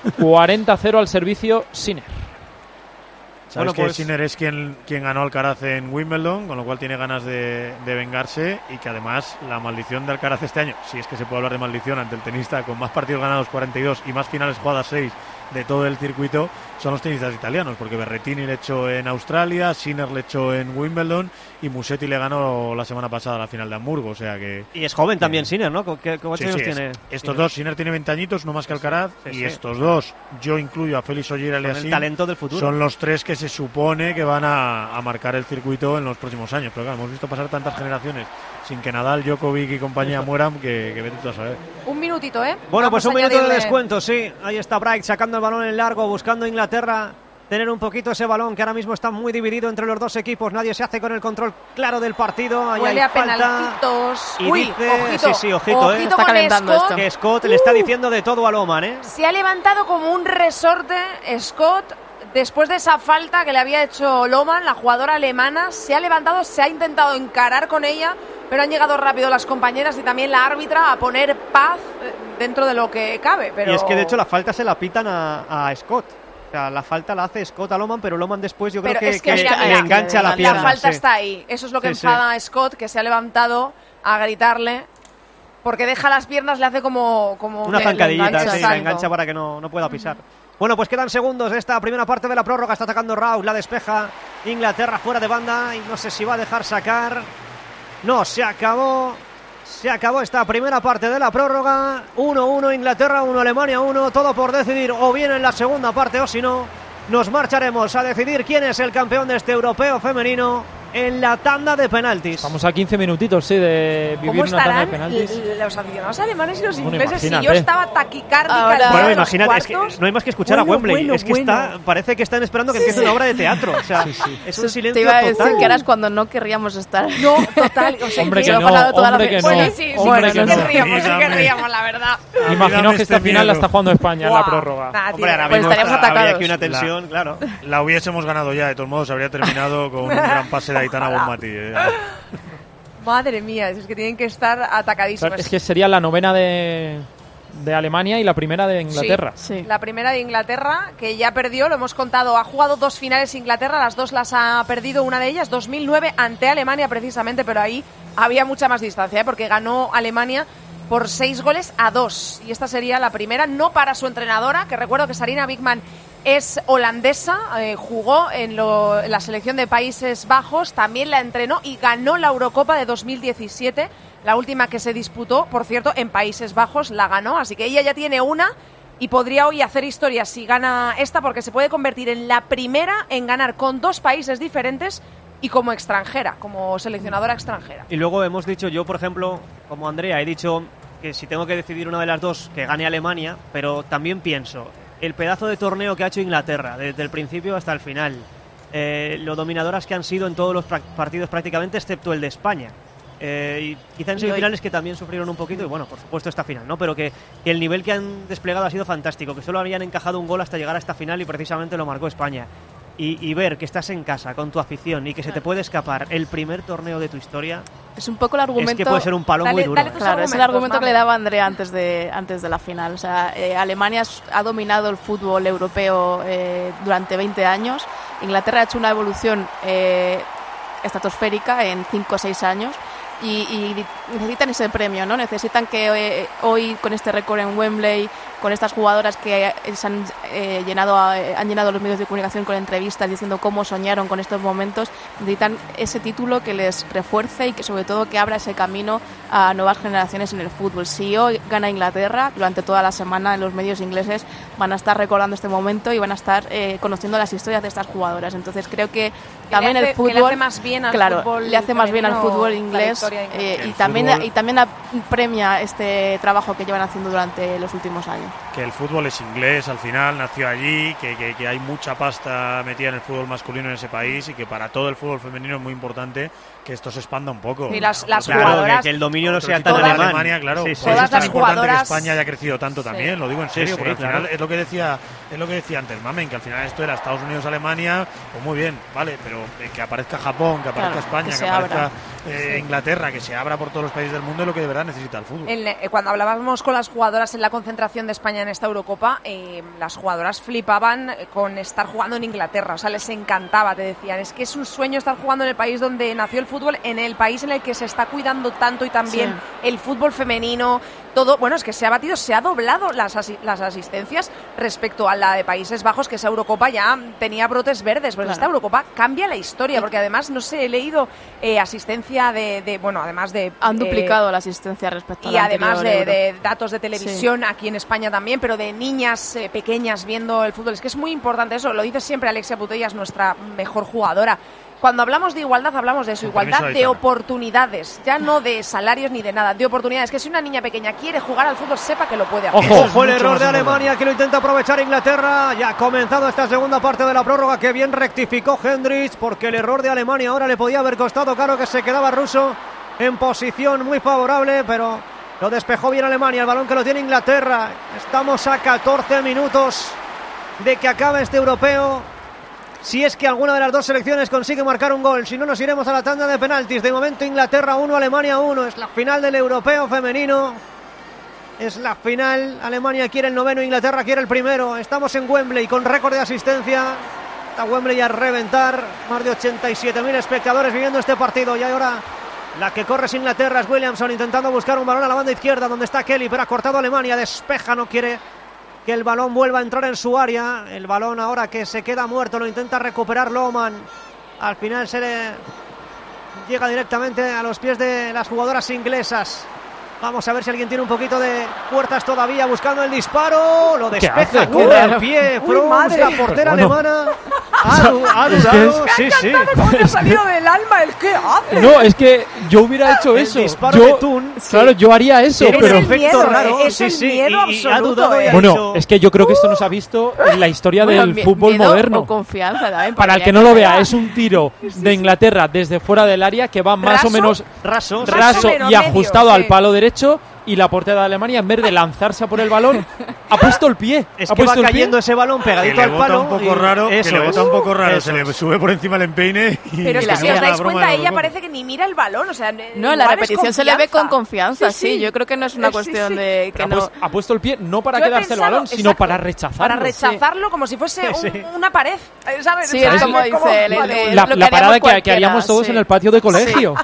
40-0 al servicio Sinner. Sabes que Sinner es quien ganó Alcaraz en Wimbledon, con lo cual tiene ganas de vengarse, y que además la maldición de Alcaraz este año, si es que se puede hablar de maldición ante el tenista con más partidos ganados, 42, y más finales jugadas, 6 de todo el circuito, son los tenistas italianos, porque Berrettini le echó en Australia, Sinner le echó en Wimbledon y Musetti le ganó la semana pasada la final de Hamburgo, o sea que... Y es joven también Sinner, ¿no? ¿Qué años tiene? Estos dos, Sinner tiene 20 añitos, no más que Alcaraz, estos dos, yo incluyo a Félix Auger-Aliassime, el talento del futuro. Son los 3 que se supone que van a marcar el circuito en los próximos años, pero claro, hemos visto pasar tantas generaciones sin que Nadal, Djokovic y compañía mueran, que vete tú a saber. Un minutito, ¿eh? Bueno, pues un minuto de descuento, sí. Ahí está Bright sacando el balón en largo, buscando Inglaterra tener un poquito ese balón que ahora mismo está muy dividido entre los 2 equipos. Nadie se hace con el control claro del partido. Ahí huele hay a penaltitos. Y dice, ojito, está calentando esto. Que Scott le está diciendo de todo a Oman, ¿eh? Se ha levantado como un resorte Scott después de esa falta que le había hecho Lohmann, la jugadora alemana. Se ha levantado, se ha intentado encarar con ella, pero han llegado rápido las compañeras y también la árbitra a poner paz dentro de lo que cabe. Pero... Y es que de hecho la falta se la pitan a Scott. O sea, la falta la hace Scott a Lohmann, pero Lohmann después yo creo que le engancha la pierna. La falta está ahí. Eso es lo que enfada a Scott, que se ha levantado a gritarle, porque deja las piernas, le hace como una zancadillita, la engancha para que no pueda pisar. Bueno, pues quedan segundos de esta primera parte de la prórroga. Está atacando Raus, la despeja. Inglaterra fuera de banda y no sé si va a dejar sacar. No, se acabó esta primera parte de la prórroga. 1-1 Inglaterra, 1 Alemania, 1. Todo por decidir o bien en la segunda parte o si no, nos marcharemos a decidir quién es el campeón de este europeo femenino en la tanda de penaltis. Vamos a 15 minutitos, sí, de vivir una tanda de penaltis. Los aficionados alemanes y los Bueno, ingleses? Si imagínate. yo estaba taquicárdica. Bueno, imagínate, es que no hay más que escuchar a Wembley. Es que parece que están esperando que empiece una obra de teatro. O sea, es un silencio te iba a decir total. que eras cuando no querríamos estar. No, total. O sea, hombre que lo no, ha pasado toda la hombre que no. Bueno, sí, Hombre que no. sí querríamos, la verdad. Imagino que esta final la está jugando España en la prórroga. Hombre, ahora Pues mismo estaríamos habría atacados. aquí una tensión, claro. La hubiésemos ganado ya, de todos modos, habría terminado con un gran pase de Aitana Bonmatí. Madre mía, es que tienen que estar atacadísimos. Es que sería la novena de Alemania y la primera de Inglaterra. Sí. La primera de Inglaterra, que ya perdió, lo hemos contado, ha jugado 2 finales Inglaterra, las 2 las ha perdido, una de ellas 2009 ante Alemania precisamente, pero ahí había mucha más distancia, porque ganó Alemania por 6-2. Y esta sería la primera, no para su entrenadora, que recuerdo que Sarina Wiegman es holandesa, jugó en la selección de Países Bajos, también la entrenó y ganó la Eurocopa de 2017, la última que se disputó, por cierto, en Países Bajos la ganó, así que ella ya tiene una y podría hoy hacer historia si gana esta, porque se puede convertir en la primera en ganar con 2 países diferentes y como extranjera, como seleccionadora extranjera. Y luego hemos dicho, yo por ejemplo, como Andrea, he dicho que si tengo que decidir una de las dos, que gane Alemania, pero también pienso, el pedazo de torneo que ha hecho Inglaterra, desde el principio hasta el final, lo dominadoras que han sido en todos los partidos prácticamente, excepto el de España. Y quizá en semifinales que también sufrieron un poquito, y bueno, por supuesto esta final, ¿no? Pero que el nivel que han desplegado ha sido fantástico, que solo habían encajado un gol hasta llegar a esta final y precisamente lo marcó España. Y ver que estás en casa con tu afición y que se te puede escapar el primer torneo de tu historia, es un poco el argumento. Es que puede ser un palo muy duro. Claro, es el argumento que le daba Andrea antes de la final. O sea, Alemania ha dominado el fútbol europeo durante 20 años. Inglaterra ha hecho una evolución estratosférica en 5 o 6 años. Y necesitan ese premio, ¿no? Necesitan que hoy, con este récord en Wembley, con estas jugadoras que se han llenado los medios de comunicación con entrevistas diciendo cómo soñaron con estos momentos, necesitan ese título que les refuerce y que sobre todo que abra ese camino a nuevas generaciones en el fútbol. Si hoy gana Inglaterra, durante toda la semana en los medios ingleses van a estar recordando este momento y van a estar conociendo las historias de estas jugadoras. Entonces creo que también el fútbol, le hace más bien al fútbol, le hace más bien al fútbol inglés. Y también premia este trabajo que llevan haciendo durante los últimos años. Que el fútbol es inglés, al final nació allí, que hay mucha pasta metida en el fútbol masculino en ese país y que para todo el fútbol femenino es muy importante que esto se expanda un poco. Y las jugadoras, que el dominio no sea tan alemán. Alemania, claro, sí, sí. por eso es tan importante jugadoras, que España haya crecido tanto también, lo digo en serio, porque al final claro. es lo que decía antes Mamen, que al final esto era Estados Unidos, Alemania, pues muy bien, vale, pero que aparezca Japón, que aparezca España, que aparezca Inglaterra, que se abra por todos los países del mundo, es lo que de verdad necesita el fútbol. Cuando hablábamos con las jugadoras en la concentración de España en esta Eurocopa, las jugadoras flipaban con estar jugando en Inglaterra, o sea, les encantaba, te decían, es que es un sueño estar jugando en el país donde nació el fútbol, en el país en el que se está cuidando tanto y también el fútbol femenino, todo, bueno, es que se ha doblado las asistencias respecto a la de Países Bajos, que esa Eurocopa ya tenía brotes verdes, pues esta Eurocopa cambia la historia, porque además, no sé, he leído asistencia además de... Han duplicado la asistencia respecto a la y además anterior de datos de televisión aquí en España también, pero de niñas pequeñas viendo el fútbol, es que es muy importante eso, lo dice siempre Alexia Putellas, nuestra mejor jugadora. Cuando hablamos de igualdad, hablamos de eso, igualdad de oportunidades, ya no de salarios ni de nada, de oportunidades, que si una niña pequeña quiere jugar al fútbol, sepa que lo puede hacer. Ojo el error de Alemania, que lo intenta aprovechar Inglaterra, ya ha comenzado esta segunda parte de la prórroga, que bien rectificó Hendricks, porque el error de Alemania ahora le podía haber costado caro, que se quedaba Russo en posición muy favorable, pero lo despejó bien Alemania, el balón que lo tiene Inglaterra. Estamos a 14 minutos de que acabe este europeo. Si es que alguna de las dos selecciones consigue marcar un gol, si no nos iremos a la tanda de penaltis. De momento Inglaterra 1, Alemania 1, es la final del europeo femenino. Es la final, Alemania quiere el noveno, Inglaterra quiere el primero. Estamos en Wembley con récord de asistencia. Está Wembley a reventar, más de 87.000 espectadores viviendo este partido. Y ahora la que corre es Inglaterra, es Williamson intentando buscar un balón a la banda izquierda donde está Kelly, pero ha cortado Alemania, despeja, no quiere que el balón vuelva a entrar en su área. El balón ahora que se queda muerto, lo intenta recuperar Lohmann. al final se le llega directamente a los pies de las jugadoras inglesas. Vamos a ver si alguien tiene un poquito de fuerzas todavía buscando el disparo. Lo despeja con el pie. Proust, la portera alemana. Ha dudado. Sí, sí. ¿Cómo te ha salido del alma el qué hace? No, es que yo hubiera hecho eso. Disparo de Thun. Claro, yo haría eso. Es pero el miedo, raro. Es el miedo absoluto. Bueno, es que yo creo que esto no se ha visto en la historia del fútbol moderno. O confianza también. Para el que no lo vea, es un tiro de Inglaterra desde fuera del área que va más o menos raso y ajustado al palo derecho, y la portera de Alemania, en vez de lanzarse a por el balón, ha puesto el pie. Es que va cayendo ese balón pegadito al palo. Un poco raro, que le bota un poco raro, se le sube por encima el empeine. Pero es que si os dais cuenta, ella parece que ni mira el balón. O sea, no, en la repetición se le ve con confianza, sí. Yo creo que no es una cuestión de que no. Ha puesto el pie no para quedarse el balón, sino para rechazarlo. Para rechazarlo como si fuese una pared, ¿sabes? Sí, es como dice la parada que haríamos todos en el patio de colegio.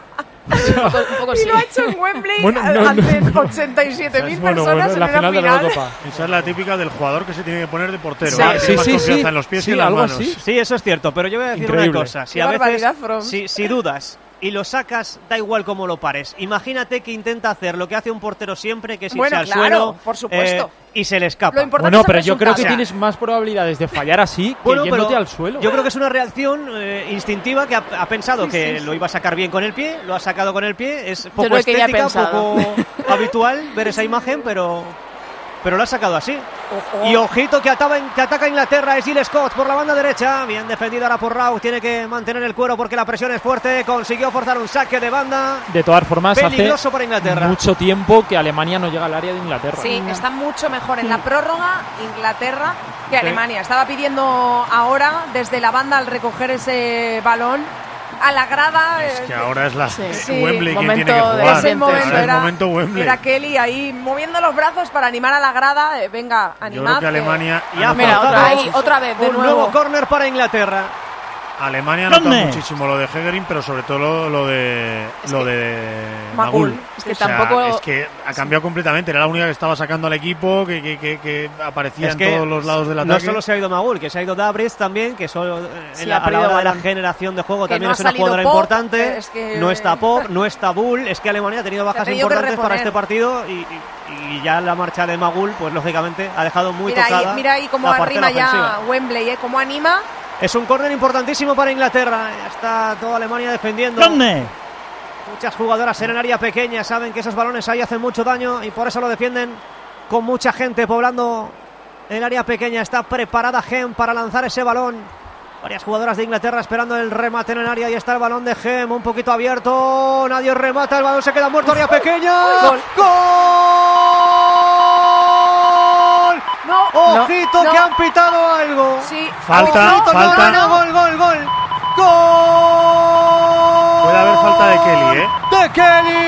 Un poco y lo ha hecho en Wembley ante 87.000 personas en la final de la Eurocopa. Esa es la típica del jugador que se tiene que poner de portero. Sí, tiene más confianza en los pies que en las manos. Sí, eso es cierto, pero yo voy a decir una cosa. Si a veces, si dudas y lo sacas, da igual cómo lo pares. Imagínate que intenta hacer lo que hace un portero siempre, que es irse al suelo, por supuesto. Y se le escapa. Bueno, pero yo creo que tienes más probabilidades de fallar así que yéndote al suelo. Yo creo que es una reacción instintiva que ha pensado que lo iba a sacar bien con el pie, lo ha sacado con el pie. Es poco estética, poco habitual ver esa imagen, pero lo ha sacado así. Y ojito que ataca Inglaterra, es Jill Scott por la banda derecha. Bien defendido ahora por Rau. Tiene que mantener el cuero porque la presión es fuerte. Consiguió forzar un saque de banda. De todas formas, peligroso para Inglaterra. Mucho tiempo que Alemania no llega al área de Inglaterra. Sí, está mucho mejor en la prórroga Inglaterra que Alemania. Estaba pidiendo ahora desde la banda al recoger ese balón a la grada. Es que ahora es Wembley quien tiene que jugar. Es el momento, era Wembley. Era Kelly ahí moviendo los brazos para animar a la grada. Venga, animad. Yo creo que Alemania... otra vez, de un nuevo córner para Inglaterra. Alemania nota muchísimo lo de Hegerin, pero sobre todo lo de Magul. Es que tampoco... Es que ha cambiado completamente. Era la única que estaba sacando al equipo, que aparecía en todos los lados del ataque. No solo se ha ido Magul, que se ha ido Dabris también, que solo a la hora de la generación de juego también es una jugadora importante. No está Pop, no está Bull. Es que Alemania ha tenido bajas importantes para este partido y ya la marcha de Magul, pues lógicamente ha dejado muy tocada. Mira ahí cómo arrima ya Wembley, cómo anima. Es un córner importantísimo para Inglaterra. Está toda Alemania defendiendo. Muchas jugadoras en el área pequeña saben que esos balones ahí hacen mucho daño y por eso lo defienden con mucha gente poblando el área pequeña. Está preparada Gem para lanzar ese balón. Varias jugadoras de Inglaterra esperando el remate en el área. Y está el balón de Gem un poquito abierto. Nadie remata, el balón se queda muerto. Área pequeña. ¡Gol! Ojito que han pitado algo. Sí. Falta. Gol. Puede haber falta de Kelly, ¡De Kelly!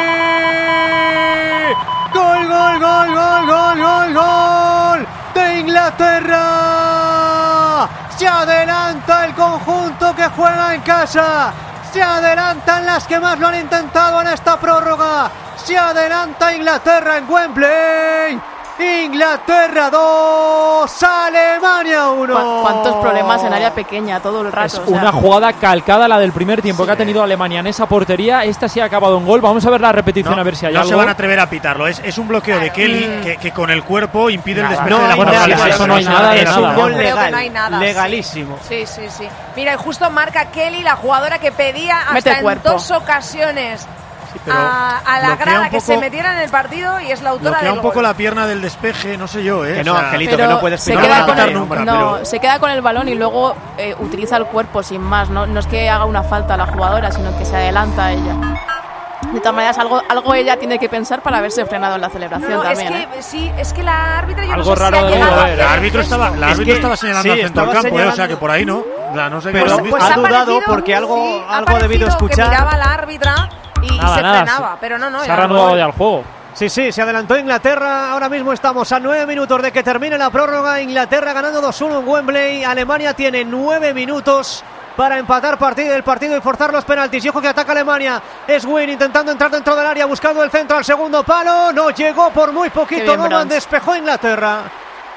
¡Gol! ¡De Inglaterra! Se adelanta el conjunto que juega en casa. Se adelantan las que más lo han intentado en esta prórroga. Se adelanta Inglaterra en Wembley. Inglaterra 2, Alemania 1. ¿Cuántos problemas en área pequeña todo el rato? Es una jugada calcada la del primer tiempo que ha tenido Alemania en esa portería. Esta sí ha acabado en gol. Vamos a ver la repetición a ver si hay algo. No se van a atrever a pitarlo. Es un bloqueo de Kelly que con el cuerpo impide el despeje de la portería. Eso no hay nada de nada. Es un gol legal, legalísimo. Sí. Mira, y justo marca Kelly, la jugadora que pedía hasta en 2 ocasiones a la grada que se metiera en el partido y es la autora del gol. Un poco la pierna del despeje, no sé yo, Que no, Angelito, que no puedes se queda con el balón y luego utiliza el cuerpo sin más. No es que haga una falta a la jugadora, sino que se adelanta a ella. De todas maneras, algo ella tiene que pensar para haberse frenado en la celebración también. Es que la árbitra yo algo no sé raro si ha llegado el árbitro estaba señalando al centro del campo, o sea que por ahí no. No sé, pero ha dudado porque algo ha debido escuchar. Que miraba la árbitra y se frenaba, pero no. Se ha reanudado ya el juego. Sí, se adelantó Inglaterra. Ahora mismo estamos a 9 minutos de que termine la prórroga. Inglaterra ganando 2-1 en Wembley. Alemania tiene 9 minutos para empatar el partido y forzar los penaltis. Y ojo que ataca Alemania. Es Wynn intentando entrar dentro del área, buscando el centro al segundo palo. No llegó por muy poquito. Noman despejó Inglaterra.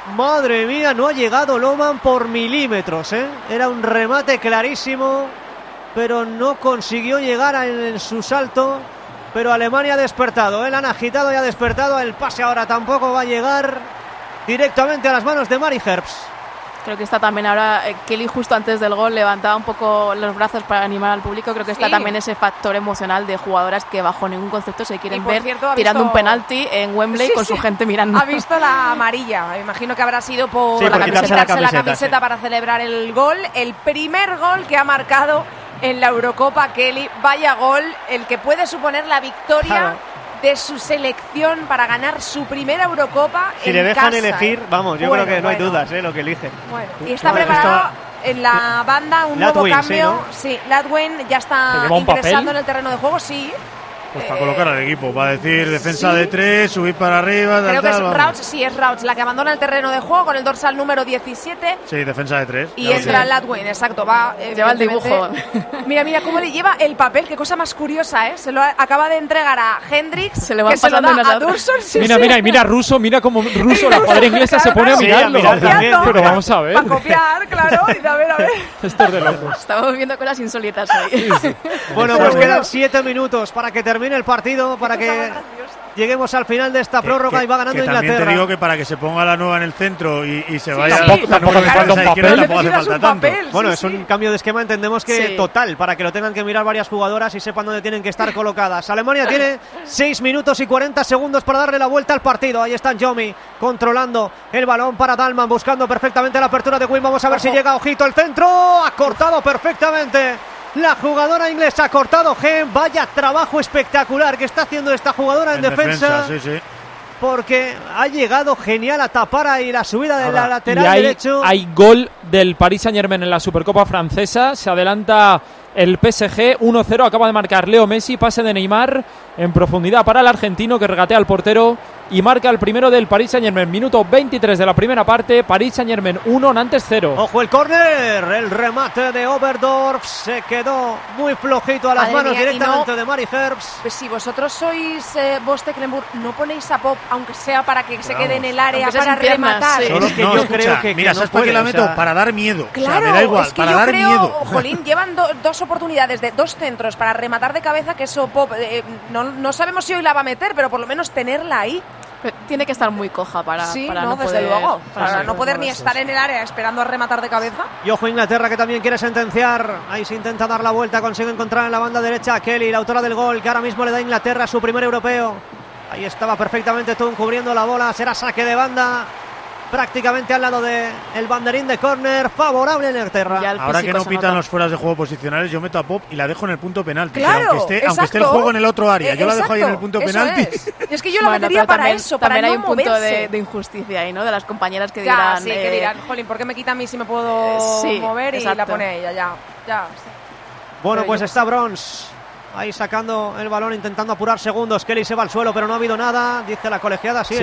Madre mía, no ha llegado Lohmann por milímetros, ¿eh? Era un remate clarísimo, pero no consiguió llegar en su salto. Pero Alemania ha despertado, la han agitado y ha despertado. El pase ahora tampoco va a llegar directamente a las manos de Mari Herbst. Creo que está también ahora Kelly justo antes del gol levantaba un poco los brazos para animar al público. Creo que está también ese factor emocional de jugadoras que bajo ningún concepto se quieren ver tirando un penalti en Wembley con su gente mirando. Ha visto la amarilla, me imagino que habrá sido por quitarse la camiseta para celebrar el gol. El primer gol que ha marcado en la Eurocopa Kelly, vaya gol, el que puede suponer la victoria de su selección para ganar su primera Eurocopa si en le dejan casa, elegir, vamos, yo creo que no hay dudas, lo que eligen. Bueno, y está preparado en la banda un nuevo cambio. Sí, Ladwin ya está ingresando en el terreno de juego, sí. Pues para colocar al equipo, va a decir defensa de 3, subir para arriba. Creo que es Rauch, es Rauch la que abandona el terreno de juego con el dorsal número 17. Sí, defensa de 3. Y entra Ladwin, exacto, va. Lleva el dibujo. Mira cómo le lleva el papel, qué cosa más curiosa, ¿eh? Se lo acaba de entregar a Hendricks, se le va pasando a Dursun. Mira Russo, mira cómo Russo, la jugadora inglesa, se pone a mirarlo. Pero vamos a ver. Para copiar, claro, y a ver. Esto es de locos. Estamos viendo cosas insólitas ahí. Bueno, pues quedan 7 minutos para que termine el partido, para que lleguemos al final de esta prórroga y va ganando Inglaterra. También te digo que para que se ponga la nueva en el centro y se vaya tampoco hace falta un papel. Tampoco hace falta tanto. Bueno, es un cambio de esquema, entendemos que total, para que lo tengan que mirar varias jugadoras y sepan dónde tienen que estar colocadas. Alemania tiene 6 minutos y 40 segundos para darle la vuelta al partido. Ahí está Jomi controlando el balón para Dalman, buscando perfectamente la apertura de Wim. Vamos a ver si llega, ojito, el centro, ha cortado perfectamente. La jugadora inglesa ha cortado Gem. Vaya trabajo espectacular que está haciendo esta jugadora en defensa. Sí. Porque ha llegado genial a tapar ahí la subida de la lateral derecho. Hay gol del Paris Saint-Germain en la Supercopa francesa. Se adelanta el PSG 1-0. Acaba de marcar Leo Messi. Pase de Neymar en profundidad para el argentino que regatea al portero y marca el primero del Paris Saint-Germain. Minuto 23 de la primera parte. Paris Saint-Germain 1, Nantes 0. Ojo el córner. El remate de Oberdorf se quedó muy flojito a las manos directamente de Mari Herbst. Pues si vosotros sois Tecklenburg, no ponéis a Pop, aunque sea para que se quede en el área para rematar. Solo que yo creo que mira, ¿sabes por qué la meto? Para dar miedo. Claro, me da igual, es que para yo dar creo, miedo. Jolín, llevan dos oportunidades de 2 centros para rematar de cabeza, que eso Pop no sabemos si hoy la va a meter, pero por lo menos tenerla ahí. Tiene que estar muy coja para no desde luego, para no poder ni estar en el área esperando a rematar de cabeza. Y ojo Inglaterra, que también quiere sentenciar. Ahí se intenta dar la vuelta, consigue encontrar en la banda derecha a Kelly, la autora del gol, que ahora mismo le da a Inglaterra su primer europeo. Ahí estaba perfectamente Thun cubriendo la bola, será saque de banda prácticamente al lado del banderín de córner, favorable a Inglaterra. Ahora que no pitan los fueras de juego posicionales, yo meto a Pop y la dejo en el punto penalti. Claro, aunque esté el juego en el otro área, yo la dejo ahí en el punto penalti. Es que yo la metería para también, eso, para también no hay un moverse. punto de injusticia ahí, ¿no? De las compañeras que ya, dirán... que dirán, jolín, ¿por qué me quita a mí si me puedo mover? Y la pone ella, ya. Sí. Bueno, pues está Brons ahí sacando el balón, intentando apurar segundos. Kelly se va al suelo, pero no ha habido nada, dice la colegiada. Sí,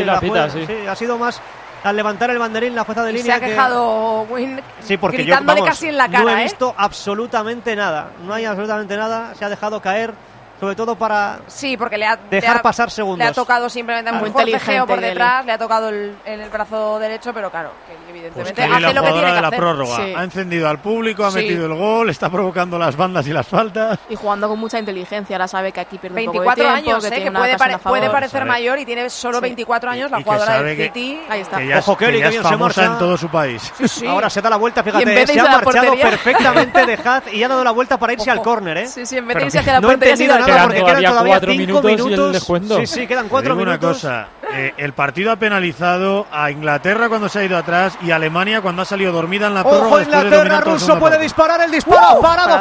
ha sido más al levantar el banderín la jueza de línea. Se ha quejado Win, porque gritándole casi en la cara. No he visto absolutamente nada. No hay absolutamente nada. Se ha dejado caer, sobre todo para porque dejar pasar segundos. Le ha tocado simplemente muy inteligente por detrás, le ha tocado en el brazo derecho, pero claro, que evidentemente hace lo que tiene que hacer. Prórroga. Ha encendido al público, ha metido el gol, está provocando las bandas y las faltas. Y jugando con mucha inteligencia, la sabe que aquí pierde 24 un poco de tiempo, años, que puede parecer mayor y tiene solo 24 años, la jugadora del City. Ahí está. Ojo Kelly, que bien se marcha en todo su país. Ahora se da la vuelta, fíjate, se ha marchado perfectamente de Haz y ha dado la vuelta para irse al córner, ¿eh? Sí, en vez de irse hacia la portería, no he entendido nada porque quedan todavía 4 minutos y el descuento. Sí, quedan 4 minutos. Una cosa, el partido ha penalizado a Inglaterra cuando se ha ido atrás y a Alemania cuando ha salido dormida en la prórroga. Ojo Inglaterra, Russo puede disparar, el disparo, parado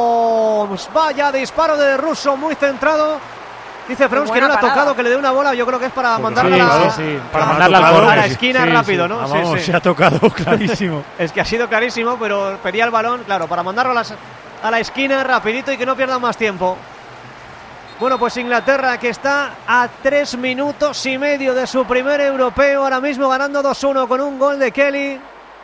Frons. Vaya disparo de Russo, muy centrado. Dice Frons que no le ha tocado, que le dé una bola, yo creo que es para mandarla para mandarla a la esquina rápido, ¿no? Vamos, se ha tocado clarísimo. Es que ha sido clarísimo, pero pedía el balón, claro, para mandarlo a la esquina rapidito y que no pierdan más tiempo. Bueno, pues Inglaterra, que está a 3 minutos y medio de su primer europeo, ahora mismo ganando 2-1 con un gol de Kelly.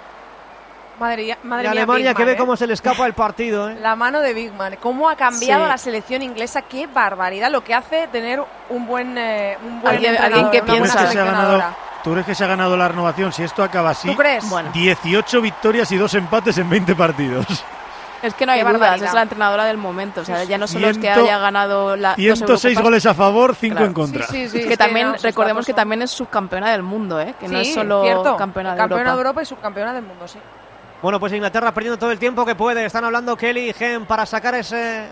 Madre mía, Alemania Big que Man, ve cómo se le escapa el partido. La mano de Big Man, cómo ha cambiado la selección inglesa, qué barbaridad lo que hace tener un buen alguien que piensa que se ha ganado ¿Tú crees que se ha ganado la renovación? Si esto acaba así, ¿Tú crees? 18 victorias y 2 empates en 20 partidos. Es que no hay dudas, es la entrenadora del momento. O sea, ya no solo es que haya ganado la 106 goles a favor, 5 en contra. Sí, que también, recordemos que también es subcampeona del mundo, que no es solo campeona de Europa y subcampeona del mundo, sí. Bueno, pues Inglaterra perdiendo todo el tiempo que puede. Están hablando Kelly y Gem para sacar ese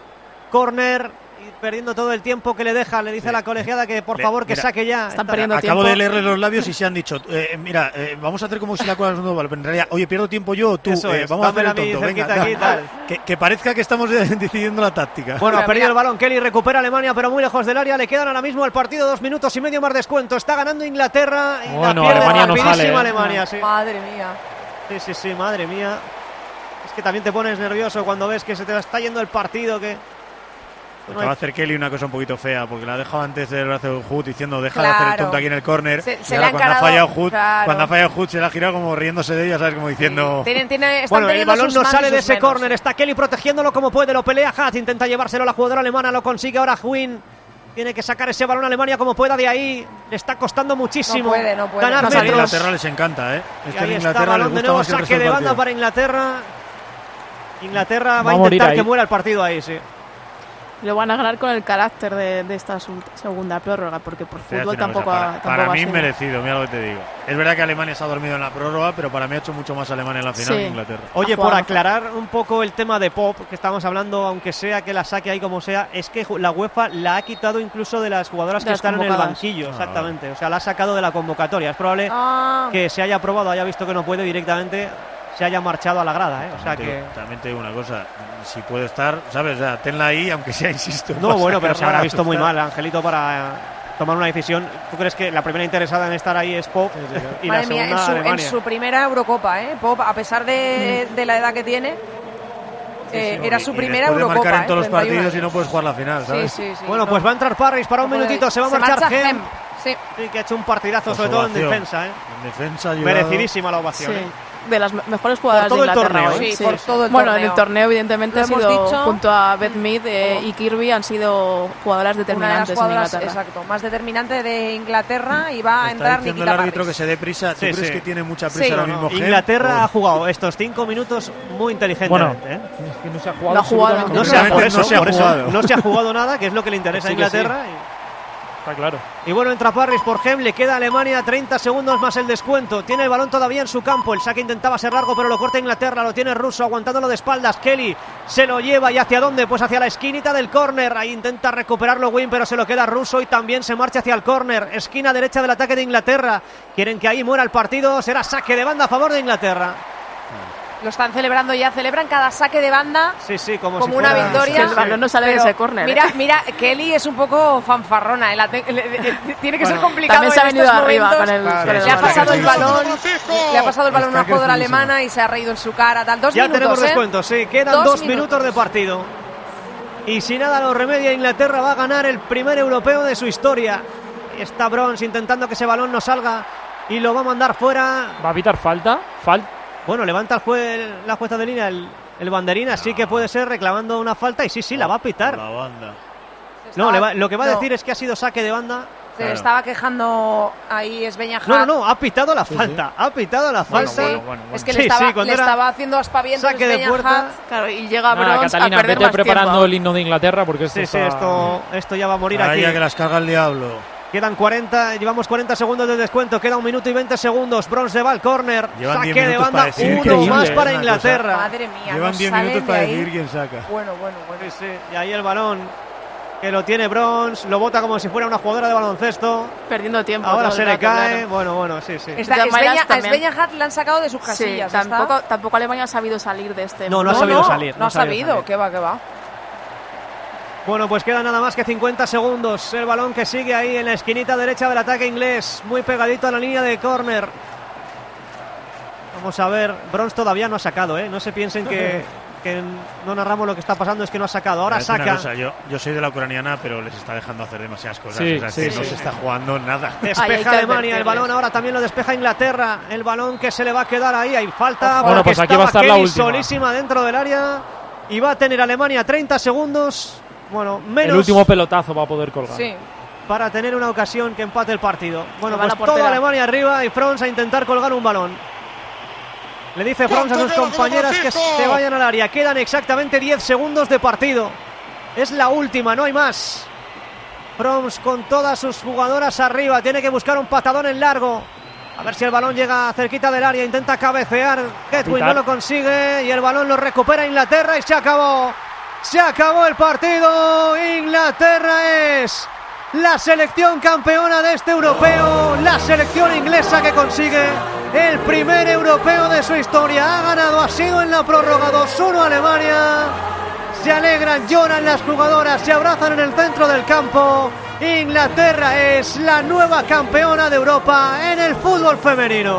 córner y perdiendo todo el tiempo que le deja. Le dice a la colegiada que por favor que saque ya. Están perdiendo tiempo. Acabo de leerle los labios y se han dicho, vamos a hacer como si la cosa no vale, pero en realidad, oye, pierdo tiempo yo o tú, vamos a hacer el tonto. Venga, que parezca que estamos decidiendo la táctica. Bueno, ha perdido el balón Kelly, recupera Alemania, pero muy lejos del área. Le quedan ahora mismo al partido 2 minutos y medio más descuento. Está ganando Inglaterra y la pierde Alemania no sale. Alemania, sí. Madre mía. Sí, madre mía. Es que también te pones nervioso cuando ves que se te está yendo el partido, que... Pues va a hacer Kelly una cosa un poquito fea, porque la ha dejado antes del brazo de Hood diciendo deja de hacer el tonto aquí en el córner. Cuando ha fallado Hood, se la ha girado como riéndose de ella, ¿sabes? Como diciendo... Bueno, el balón no sale de ese córner, está Kelly protegiéndolo como puede, lo pelea Hatch, intenta llevárselo la jugadora alemana, lo consigue ahora Huyn. Tiene que sacar ese balón a Alemania como pueda de ahí. Le está costando muchísimo. No puede. Ganar metros. A Inglaterra les encanta, ¿eh? Es que a Inglaterra les gusta más que el saque de banda para Inglaterra. Inglaterra va a intentar que muera el partido ahí, sí. Lo van a ganar con el carácter de esta segunda prórroga, porque por fútbol tampoco para mí merecido, mira lo que te digo. Es verdad que Alemania se ha dormido en la prórroga, pero para mí ha hecho mucho más Alemania en la final que Inglaterra. Oye, por aclarar un poco el tema de Pop, que estamos hablando, aunque sea que la saque ahí como sea, es que la UEFA la ha quitado incluso de las jugadoras que están en el banquillo, exactamente. O sea, la ha sacado de la convocatoria. Es probable que se haya probado, haya visto que no puede directamente, se haya marchado a la grada, O sea también te digo una cosa, si puede estar, ¿sabes? O sea, tenla ahí, aunque sea, insisto. No, bueno, pero se habrá visto muy mal, Angelito, para tomar una decisión. ¿Tú crees que la primera interesada en estar ahí es Pop? Y Madre la segunda, mía, Alemania? en su primera Eurocopa, Pop, a pesar de la edad que tiene, era su primera Eurocopa. Marcar en todos los partidos y no puedes jugar la final, ¿sabes? Sí. Bueno, pues va a entrar Parris para un minutito, se va a marchar Gem. Sí, que ha hecho un partidazo, sobre todo en defensa, En defensa merecidísima la ovación, de las mejores jugadoras por todo de Inglaterra. El torneo, por todo el torneo. torneo. En el torneo, evidentemente, ha sido, dicho, junto a Beth Mead y Kirby, han sido jugadoras determinantes en Inglaterra. Exacto, más determinante de Inglaterra, y va a entrar Nikita el árbitro Parris. que se dé prisa. ¿Tú crees que tiene mucha prisa ahora mismo? Inglaterra ha jugado estos 5 minutos muy inteligentemente. Es que no se ha jugado. No se ha jugado nada, que es lo que le interesa a Inglaterra. Está claro. Y bueno, entra Parris por Gem, le queda a Alemania 30 segundos más el descuento. Tiene el balón todavía en su campo. El saque intentaba ser largo, pero lo corta Inglaterra. Lo tiene Russo aguantándolo de espaldas. Kelly se lo lleva. ¿Y hacia dónde? Pues hacia la esquinita del córner. Ahí intenta recuperarlo Wynn, pero se lo queda Russo y también se marcha hacia el córner. Esquina derecha del ataque de Inglaterra. Quieren que ahí muera el partido. Será saque de banda a favor de Inglaterra. Lo están celebrando ya, celebran cada saque de banda como si una fuera, victoria. El balón no sale de ese córner. Mira, Kelly es un poco fanfarrona. Tiene que ser complicado. También se ha venido arriba con el le ha pasado el balón. Le ha pasado el balón a una jugadora alemana y se ha reído en su cara. Tal. 2 ya minutos. Tenemos descuento, sí. Quedan 2 minutos de partido. Y si nada lo remedia, Inglaterra va a ganar el primer europeo de su historia. Está Bronze intentando que ese balón no salga y lo va a mandar fuera. ¿Va a evitar falta? Bueno, levanta la jueza de línea el banderín, así que puede ser reclamando una falta y sí, la va a pitar. La banda. Lo que va a decir es que ha sido saque de banda. Se estaba quejando ahí Svenja Hatt. No, ha pitado la falta. Ha pitado la falta. Bueno. Es que le estaba haciendo aspavientos saque de puerta. Claro, y llega Bronze Catalina, a perder vete más preparando tiempo. el himno de Inglaterra porque esto ya va a morir aquí. Ya que las carga el diablo. Quedan 40, llevamos 40 segundos de descuento, queda 1 minuto y 20 segundos. Bronze va al córner, saque de banda, uno más para Inglaterra. Madre mía, llevan 10 minutos para decidir quién saca. Bueno. Sí. Y ahí el balón que lo tiene Bronze, lo bota como si fuera una jugadora de baloncesto. Perdiendo tiempo. Ahora se le cae, claro. Bueno, sí. A Svenja Hatt la han sacado de sus casillas. Sí, tampoco Alemania ha sabido salir de este. No ha sabido salir. No ha sabido, que va. Bueno, pues queda nada más que 50 segundos. El balón que sigue ahí en la esquinita derecha del ataque inglés, muy pegadito a la línea de córner. Vamos a ver, Bronze todavía no ha sacado, No se piensen que no narramos lo que está pasando, es que no ha sacado. Ahora saca. Cosa, yo soy de la ucraniana, pero les está dejando hacer demasiadas cosas. Sí, no se está jugando nada. Despeja Alemania, el balón ahora también lo despeja Inglaterra. El balón que se le va a quedar ahí, hay falta. Bueno, pues aquí va a estar Kelly la última. Solísima dentro del área y va a tener Alemania 30 segundos. Bueno, menos. El último pelotazo va a poder colgar. Sí. para tener una ocasión que empate el partido. Bueno, pues toda Alemania arriba y Frons a intentar colgar un balón. Le dice Frons a sus compañeras que se vayan al área. Quedan exactamente 10 segundos de partido. Es la última, no hay más. Frons con todas sus jugadoras arriba. Tiene que buscar un patadón en largo. A ver si el balón llega cerquita del área. Intenta cabecear. Gedwin no lo consigue. Y el balón lo recupera Inglaterra y se acabó. Se acabó el partido. Inglaterra es la selección campeona de este europeo. La selección inglesa que consigue el primer europeo de su historia. Ha ganado, ha sido en la prórroga 2-1 Alemania. Se alegran, lloran las jugadoras, se abrazan en el centro del campo. Inglaterra es la nueva campeona de Europa en el fútbol femenino.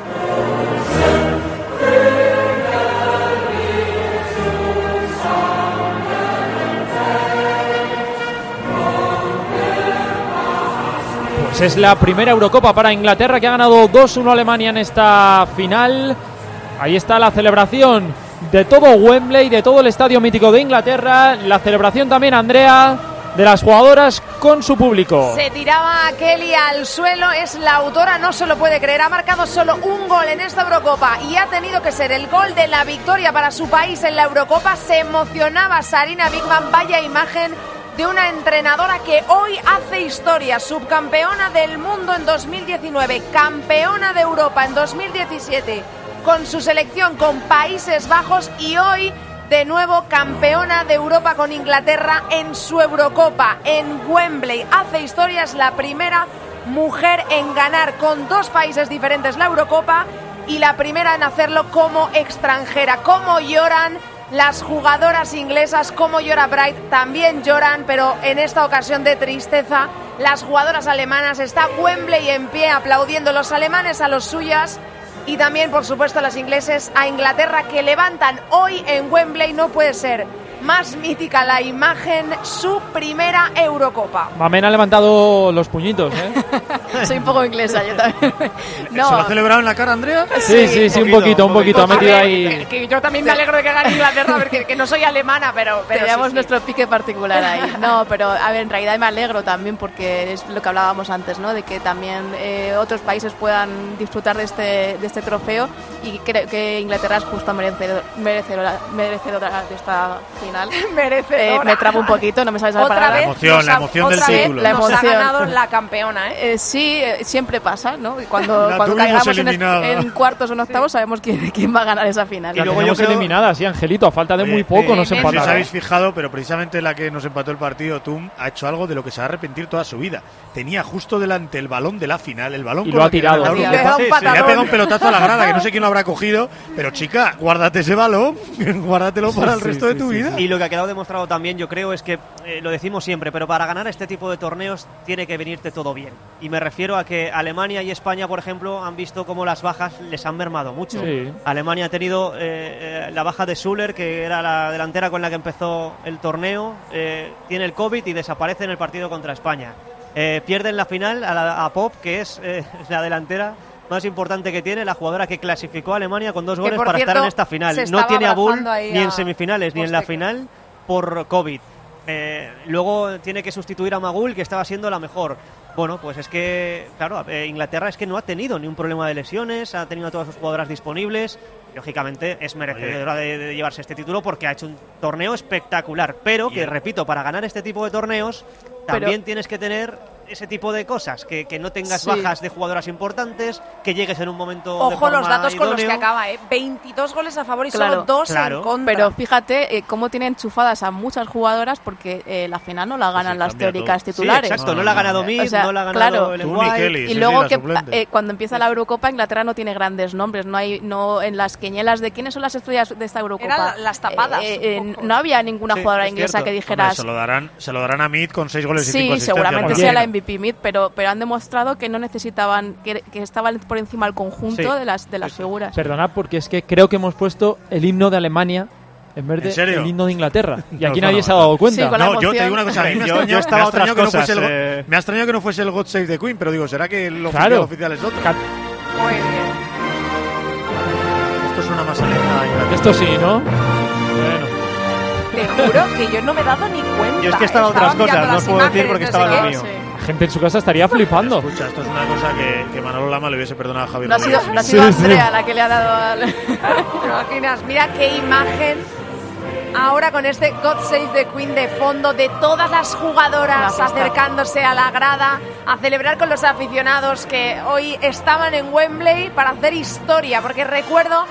Pues es la primera Eurocopa para Inglaterra, que ha ganado 2-1 a Alemania en esta final. Ahí está la celebración de todo Wembley, de todo el estadio mítico de Inglaterra. La celebración también, Andrea, de las jugadoras con su público. Se tiraba Kelly al suelo, es la autora, no se lo puede creer. Ha marcado solo un gol en esta Eurocopa y ha tenido que ser el gol de la victoria para su país en la Eurocopa. Se emocionaba Sarina Wiegman, vaya imagen de una entrenadora que hoy hace historia. Subcampeona del mundo en 2019, campeona de Europa en 2017 con su selección con Países Bajos y hoy de nuevo campeona de Europa con Inglaterra en su Eurocopa en Wembley. Hace historia, es la primera mujer en ganar con dos países diferentes la Eurocopa y la primera en hacerlo como extranjera. Cómo lloran las jugadoras inglesas, cómo llora Bright, también lloran, pero en esta ocasión de tristeza. Las jugadoras alemanas, está Wembley en pie aplaudiendo, los alemanes a los suyas. Y también, por supuesto, las ingleses a Inglaterra, que levantan hoy en Wembley. No puede ser más mítica la imagen, su primera Eurocopa. Mamen ha levantado los puñitos, ¿eh? Soy un poco inglesa, yo también. No. ¿Se lo ha celebrado en la cara, Andrea? Sí, un poquito. Ha metido ahí. Que yo también me alegro de que gane Inglaterra, porque que no soy alemana, pero teníamos nuestro pique particular ahí. No, pero a ver, en realidad me alegro también porque es lo que hablábamos antes, ¿no? De que también otros países puedan disfrutar de este trofeo, y creo que Inglaterra es justo merecedora de esta final. Me trabo un poquito, no me sabes la palabra. La emoción del título. Nos ha ganado la campeona, sí, siempre pasa, ¿no? Cuando caigamos en cuartos o en octavos sabemos quién va a ganar esa final. Y luego yo eliminada, sí, Angelito, a falta de muy poco nos empataron. Si os habéis fijado, pero precisamente la que nos empató el partido, Tum, ha hecho algo de lo que se va a arrepentir toda su vida. Tenía justo delante el balón de la final, el balón y lo ha tirado. Le ha pegado un pelotazo a la grada, que no sé quién lo habrá cogido, pero chica, guárdate ese balón, guárdatelo para el resto de tu vida. Y lo que ha quedado demostrado también, yo creo, es que, lo decimos siempre, pero para ganar este tipo de torneos tiene que venirte todo bien. Y me refiero a que Alemania y España, por ejemplo, han visto cómo las bajas les han mermado mucho. Sí. Alemania ha tenido la baja de Süller, que era la delantera con la que empezó el torneo, tiene el COVID y desaparece en el partido contra España. Pierden la final a Pop, que es la delantera más importante que tiene, la jugadora que clasificó a Alemania con 2 goles para estar en esta final. No tiene a Bull ni en semifinales ni en la final por COVID. Luego tiene que sustituir a Magul, que estaba siendo la mejor. Bueno, pues es que, claro, Inglaterra es que no ha tenido ni un problema de lesiones, ha tenido a todas sus jugadoras disponibles. Lógicamente es merecedora de llevarse este título porque ha hecho un torneo espectacular. Pero que, repito, para ganar este tipo de torneos también tienes que tener ese tipo de cosas, que no tengas bajas de jugadoras importantes, que llegues en un momento de forma los datos idóneo. Con los que acaba, 22 goles a favor y solo 2 en contra. Pero fíjate cómo tiene enchufadas a muchas jugadoras, porque la final no la ganan las teóricas titulares. Sí, exacto, no la ha ganado Mid, no la ha ganado Ellen White. Y luego que cuando empieza la Eurocopa, Inglaterra no tiene grandes nombres, no en las quenielas de quiénes son las estrellas de esta Eurocopa. Eran las tapadas. No había ninguna jugadora inglesa que dijeras... Hombre, se lo darán a Mid con 6 goles y 5 asistencias. Sí, seguramente sea la MVP Mid, pero han demostrado que no necesitaban, que estaban por encima del conjunto de las figuras. Perdonad, porque es que creo que hemos puesto el himno de Alemania en vez de el himno de Inglaterra. Y aquí nadie se ha dado cuenta. Sí, yo te digo una cosa, a mí me ha extrañado que no fuese el God Save the Queen, pero digo, ¿será que el oficial es otro? Muy bien. Esto suena más alemán. Esto sí, ¿no? Bueno. Te juro que yo no me he dado ni cuenta. Yo es que estaba otras cosas, no os puedo decir porque estaba lo mío. gente en su casa estaría flipando. Escucha, esto es una cosa que Manolo Lama le hubiese perdonado a Javier. No ha sido Andrea la que le ha dado al... ¿Te imaginas? Mira qué imagen ahora con este God Save the Queen de fondo, de todas las jugadoras acercándose a la grada a celebrar con los aficionados que hoy estaban en Wembley para hacer historia, porque recuerdo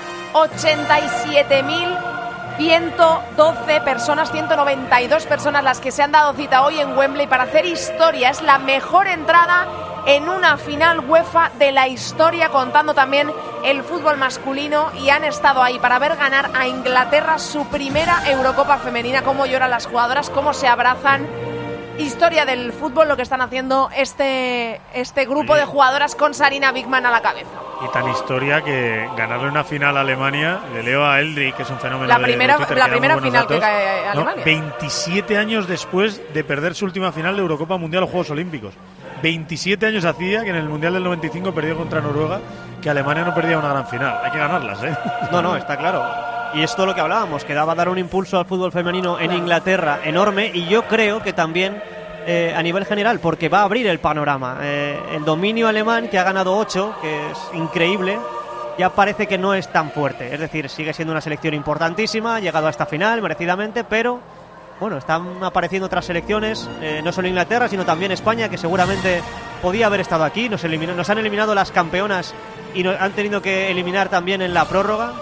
87.112 personas, 192 personas las que se han dado cita hoy en Wembley para hacer historia. Es la mejor entrada en una final UEFA de la historia, contando también el fútbol masculino, y han estado ahí para ver ganar a Inglaterra su primera Eurocopa femenina. Cómo lloran las jugadoras, cómo se abrazan. Historia del fútbol lo que están haciendo este grupo de jugadoras con Sarina Wiegman a la cabeza. Y tan historia que ganarle una final a Alemania, le leo a Eldrick, que es un fenómeno la de primera Twitter, final que cae Alemania. No, 27 años después de perder su última final de Eurocopa Mundial o Juegos Olímpicos. 27 años hacía que en el Mundial del 95 perdió contra Noruega, que Alemania no perdía una gran final. Hay que ganarlas, ¿eh? No, está claro. Y es todo lo que hablábamos, que va a dar un impulso al fútbol femenino en Inglaterra enorme, y yo creo que también a nivel general, porque va a abrir el panorama. El dominio alemán, que ha ganado 8, que es increíble, ya parece que no es tan fuerte. Es decir, sigue siendo una selección importantísima, ha llegado a esta final merecidamente, pero bueno, están apareciendo otras selecciones, no solo Inglaterra, sino también España, que seguramente podía haber estado aquí. Nos han eliminado las campeonas y nos han tenido que eliminar también en la prórroga.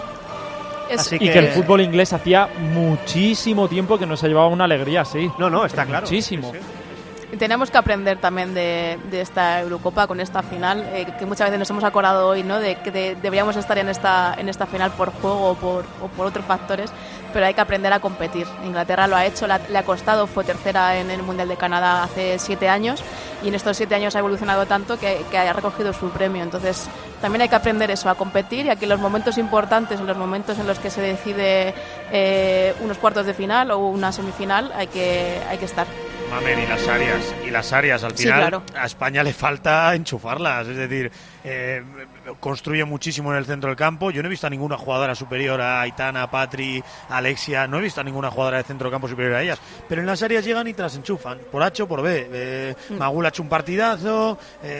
Y que el fútbol inglés hacía muchísimo tiempo que nos llevaba una alegría, sí. No, está claro. Muchísimo. Sí. Tenemos que aprender también de esta Eurocopa con esta final, que muchas veces nos hemos acordado hoy, ¿no?, de que deberíamos estar en esta final por juego o por otros factores, pero hay que aprender a competir. Inglaterra lo ha hecho, le ha costado, fue tercera en el Mundial de Canadá hace 7 años, y en estos 7 años ha evolucionado tanto que ha recogido su premio. Entonces también hay que aprender eso, a competir, y aquí en los momentos importantes, en los momentos en los que se decide unos cuartos de final o una semifinal, hay que estar. Mamen, y las áreas al final, sí, claro. A España le falta enchufarlas, es decir, construye muchísimo en el centro del campo. Yo no he visto a ninguna jugadora superior a Aitana, Patri, Alexia, no he visto a ninguna jugadora de centro del campo superior a ellas, pero en las áreas llegan y te las enchufan, por H o por B. Magul ha hecho un partidazo,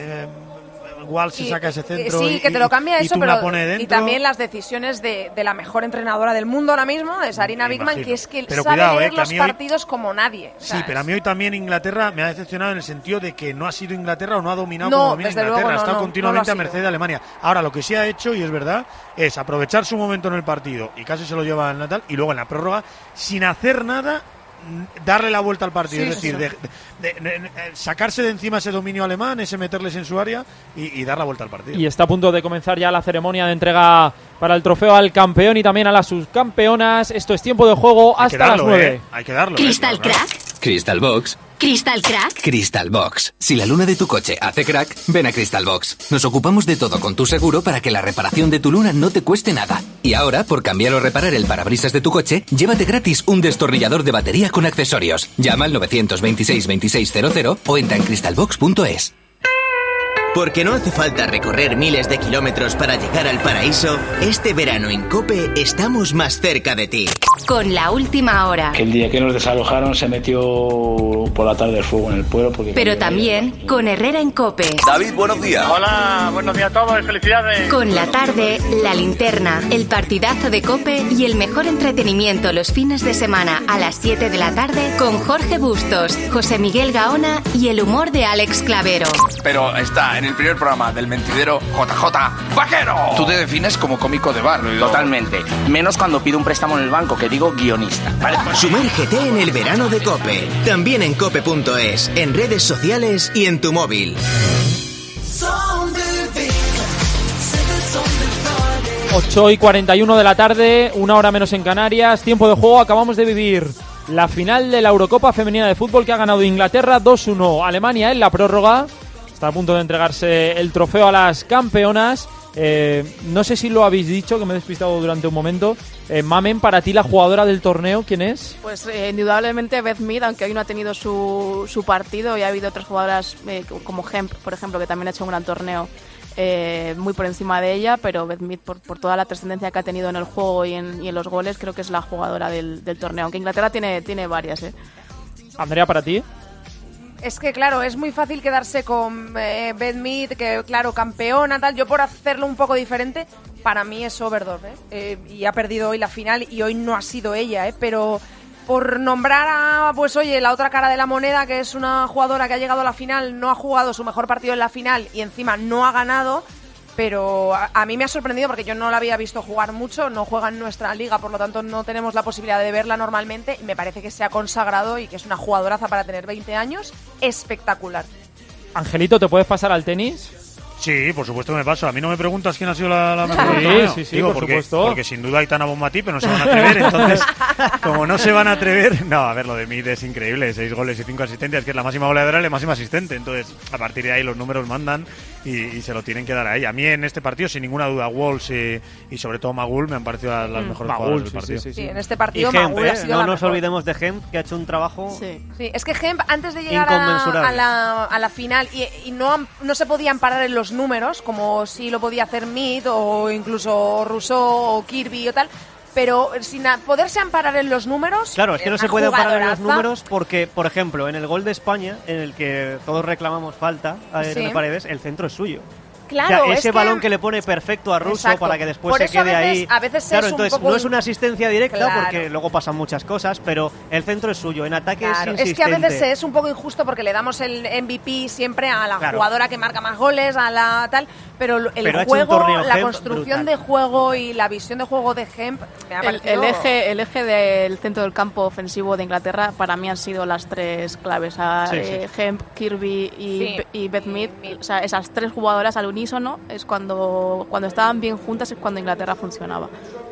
igual se saca ese centro sí, que te lo cambia eso, pero y también las decisiones de la mejor entrenadora del mundo ahora mismo, de Sarina Wiegman, que es que pero sabe cuidado, leer los hoy, partidos como nadie. Sí, pero a mí hoy también Inglaterra me ha decepcionado en el sentido de que no ha sido Inglaterra o no ha dominado no, como domina Inglaterra, luego, ha estado no, continuamente a merced de Alemania. Ahora, lo que sí ha hecho, y es verdad, es aprovechar su momento en el partido, y casi se lo lleva al Natal, y luego en la prórroga, sin hacer nada, darle la vuelta al partido, es decir, de sacarse de encima ese dominio alemán, ese meterles en su área y dar la vuelta al partido. Y está a punto de comenzar ya la ceremonia de entrega para el trofeo al campeón y también a las subcampeonas. Esto es tiempo de juego hasta las 9. Hay que darlo. Crystal Crack. Crystal Box. Crystal Crack. Crystal Box. Si la luna de tu coche hace crack, ven a Crystal Box. Nos ocupamos de todo con tu seguro para que la reparación de tu luna no te cueste nada. Y ahora, por cambiar o reparar el parabrisas de tu coche, llévate gratis un destornillador de batería con accesorios. Llama al 926 2600 o entra en crystalbox.es. Porque no hace falta recorrer miles de kilómetros para llegar al paraíso, este verano en COPE estamos más cerca de ti. Con La Última Hora. El día que nos desalojaron se metió por la tarde el fuego en el pueblo. Pero también con Herrera en COPE. David, buenos días. Hola, buenos días a todos, felicidades. Con La Tarde, La Linterna, el partidazo de COPE y el mejor entretenimiento los fines de semana a las 7 de la tarde con Jorge Bustos, José Miguel Gaona y el humor de Alex Clavero. Pero está en el primer programa del mentidero JJ Vaquero. Tú te defines como cómico de bar, ¿no? Totalmente. Menos cuando pido un préstamo en el banco, que digo guionista. ¿Vale? Sumérgete en el verano de COPE. También en cope.es, en redes sociales y en tu móvil. 8:41 de la tarde, 1 hora menos en Canarias. Tiempo de juego, acabamos de vivir la final de la Eurocopa Femenina de Fútbol que ha ganado Inglaterra 2-1. Alemania en la prórroga. Está a punto de entregarse el trofeo a las campeonas. No sé si lo habéis dicho, que me he despistado durante un momento. Mamen, para ti la jugadora del torneo, ¿quién es? Pues indudablemente Beth Mead, aunque hoy no ha tenido su partido, y ha habido otras jugadoras como Hemp, por ejemplo, que también ha hecho un gran torneo muy por encima de ella, pero Beth Mead, por toda la trascendencia que ha tenido en el juego y en los goles, creo que es la jugadora del torneo, aunque Inglaterra tiene varias. Andrea, ¿para ti? Es que, claro, es muy fácil quedarse con Beth Mead, que, claro, campeona, tal. Yo, por hacerlo un poco diferente, para mí es Oberdorf, y ha perdido hoy la final y hoy no ha sido ella, pero por nombrar a, pues oye, la otra cara de la moneda, que es una jugadora que ha llegado a la final, no ha jugado su mejor partido en la final y encima no ha ganado, pero a mí me ha sorprendido porque yo no la había visto jugar mucho, no juega en nuestra liga, por lo tanto no tenemos la posibilidad de verla normalmente y me parece que se ha consagrado y que es una jugadoraza para tener 20 años espectacular. Angelito, ¿te puedes pasar al tenis? Sí, por supuesto que me paso. A mí no me preguntas quién ha sido la mejor. Sí, digo, por supuesto. Porque sin duda Aitana Bonmatí, pero no se van a atrever. Entonces, como no se van a atrever... No, a ver, lo de Mead es increíble. 6 goles y 5 asistencias, que es la máxima goleadora y la máxima asistente. Entonces, a partir de ahí los números mandan y se lo tienen que dar a ella. A mí en este partido, sin ninguna duda, Walsh y sobre todo Magul me han parecido las mejores jugadoras del partido. Sí, en este partido y Hemp, Magul ha sido no la nos mejor. olvidemos de Hemp, que ha hecho un trabajo... Sí, es que Hemp, antes de llegar a la final, y no se podían parar en los números, como sí lo podía hacer Mead o incluso Rousseau o Kirby o tal, pero sin poderse amparar en los números. Claro, es que no se puede amparar en los números porque, por ejemplo, en el gol de España, en el que todos reclamamos falta a Irene Paredes, el centro es suyo. Claro, o sea, ese balón que le pone perfecto a Russo para que después se quede ahí. A veces claro, es entonces un poco no es una asistencia directa porque luego pasan muchas cosas, pero el centro es suyo. En ataque es insistente. Es que a veces es un poco injusto porque le damos el MVP siempre a la jugadora que marca más goles, a la tal, pero el juego, la construcción de juego y la visión de juego de Hemp me ha parecido... el eje del centro del campo ofensivo de Inglaterra para mí han sido las tres claves, Hemp, Kirby y Beth Mead. O sea, esas tres jugadoras al unísono es cuando estaban bien juntas, es cuando Inglaterra funcionaba.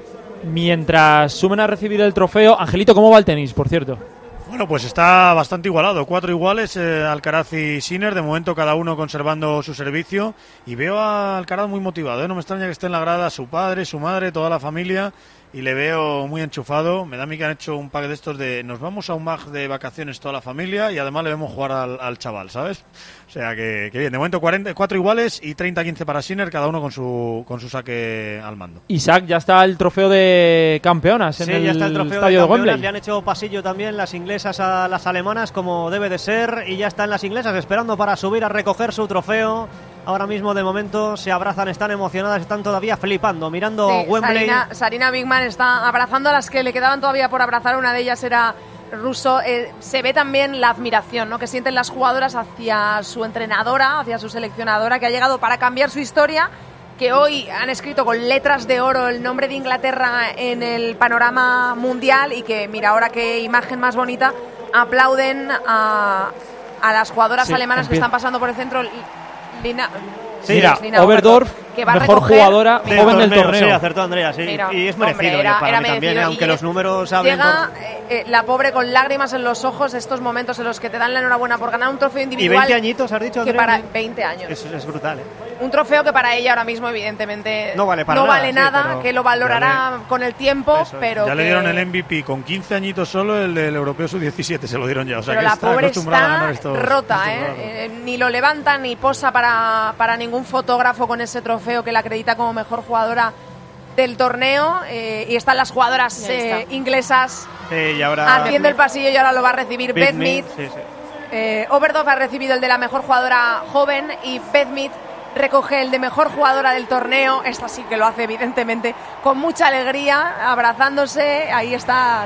Mientras sumen a recibir el trofeo, Angelito, ¿cómo va el tenis, por cierto? Bueno, pues está bastante igualado, 4 iguales, Alcaraz y Sinner, de momento cada uno conservando su servicio, y veo a Alcaraz muy motivado, no me extraña que esté en la grada su padre, su madre, toda la familia, y le veo muy enchufado. Me da a mí que han hecho un pack de estos de nos vamos a un mag de vacaciones toda la familia y además le vemos jugar al chaval, ¿sabes? O sea que bien, de momento 4 iguales y 30-15 para Sinner, cada uno con su saque al mando. Isaac, ya está el trofeo de campeonas en ya está el trofeo estadio de Wembley. Le han hecho pasillo también las inglesas a las alemanas, como debe de ser, y ya están las inglesas esperando para subir a recoger su trofeo. Ahora mismo, de momento, se abrazan, están emocionadas, están todavía flipando, mirando Wembley. Sarina Bigman está abrazando a las que le quedaban todavía por abrazar. Una de ellas era Russo. Se ve también la admiración, ¿no?, que sienten las jugadoras hacia su entrenadora, hacia su seleccionadora, que ha llegado para cambiar su historia, que hoy han escrito con letras de oro el nombre de Inglaterra en el panorama mundial y que, mira, ahora qué imagen más bonita, aplauden a las jugadoras alemanas que están pasando por el centro. Lina Oberdorf, mejor jugadora joven del torneo. Sí, acertó Andrea, sí. Mira, y es merecido, era mí también, aunque los números hablen. Llega la pobre con lágrimas en los ojos, estos momentos en los que te dan la enhorabuena por ganar un trofeo individual. ¿Y 20 añitos, has dicho, Andrea? Que para 20 años. Eso es brutal, Un trofeo que para ella ahora mismo, evidentemente, no vale nada, que lo valorará con el tiempo, pero ya le dieron el MVP con 15 añitos solo, el del Europeo Sub-17 se lo dieron ya. O sea, pero que la está pobre acostumbrada está a ganar esto, rota, ni lo levanta ni posa para ningún fotógrafo con ese trofeo que la acredita como mejor jugadora del torneo, y están las jugadoras inglesas y ahora haciendo el pasillo y ahora lo va a recibir Beth Mead. Oberdorf ha recibido el de la mejor jugadora joven y Beth Mead recoge el de mejor jugadora del torneo. Esta sí que lo hace evidentemente con mucha alegría, abrazándose. Ahí está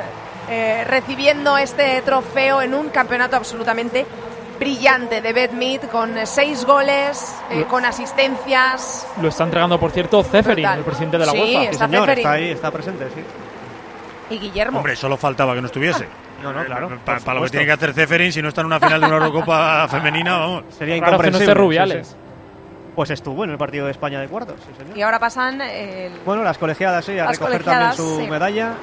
recibiendo este trofeo en un campeonato absolutamente brillante de Beth Mead, con 6 goles, con asistencias. Lo está entregando, por cierto, Ceferin, el presidente de la UEFA. Sí, está Ceferin. Está ahí, está presente, sí. Y Guillermo. Hombre, solo faltaba que no estuviese. No, claro. Para lo que tiene que hacer Ceferin, si no está en una final de una Eurocopa femenina, vamos. Sería claro, incomprensible. Que no esté Rubiales. Sí. Pues estuvo en el partido de España de cuartos, sí, señor. Y ahora pasan las colegiadas, a recoger también su medalla.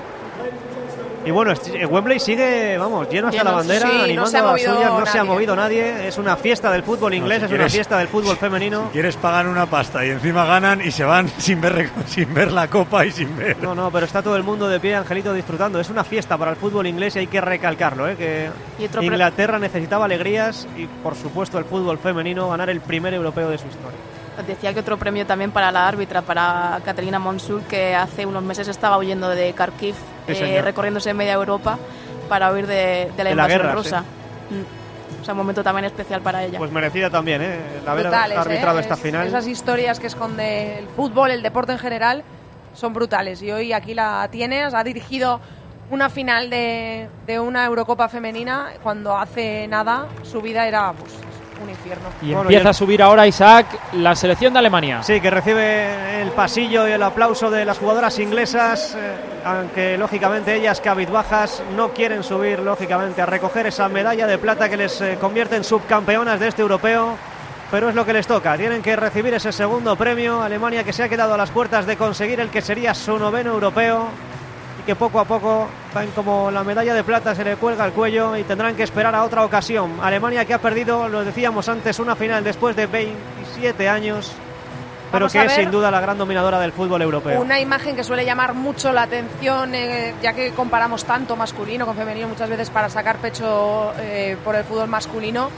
Y bueno, Wembley sigue, lleno hasta la bandera, animando a las suyas, no se ha movido nadie. Es una fiesta del fútbol inglés, es una fiesta del fútbol femenino. Si quieres pagan una pasta y encima ganan y se van sin ver la copa y sin ver. No, pero está todo el mundo de pie, Angelito, disfrutando. Es una fiesta para el fútbol inglés y hay que recalcarlo, que Inglaterra necesitaba alegrías y, por supuesto, el fútbol femenino ganar el primer europeo de su historia. Decía que otro premio también para la árbitra, para Catalina Monsul, que hace unos meses estaba huyendo de Kharkiv, recorriéndose media Europa para huir de la invasión rusa. O sea, un momento también especial para ella. Pues merecida también, el haber arbitrado esta final. Esas historias que esconde el fútbol, el deporte en general, son brutales. Y hoy aquí la tienes, ha dirigido una final de una Eurocopa femenina cuando hace nada su vida era pues, un infierno. Y empieza a subir ahora, Isaac, la selección de Alemania. Sí, que recibe el pasillo y el aplauso de las jugadoras inglesas, aunque lógicamente ellas cabizbajas no quieren subir lógicamente a recoger esa medalla de plata que les convierte en subcampeonas de este europeo, pero es lo que les toca, tienen que recibir ese segundo premio. Alemania, que se ha quedado a las puertas de conseguir el que sería su 9º europeo, y que poco a poco, ven como la medalla de plata se le cuelga al cuello y tendrán que esperar a otra ocasión. Alemania, que ha perdido, lo decíamos antes, una final después de 27 años, pero que es sin duda la gran dominadora del fútbol europeo. Una imagen que suele llamar mucho la atención, ya que comparamos tanto masculino con femenino muchas veces para sacar pecho por el fútbol masculino.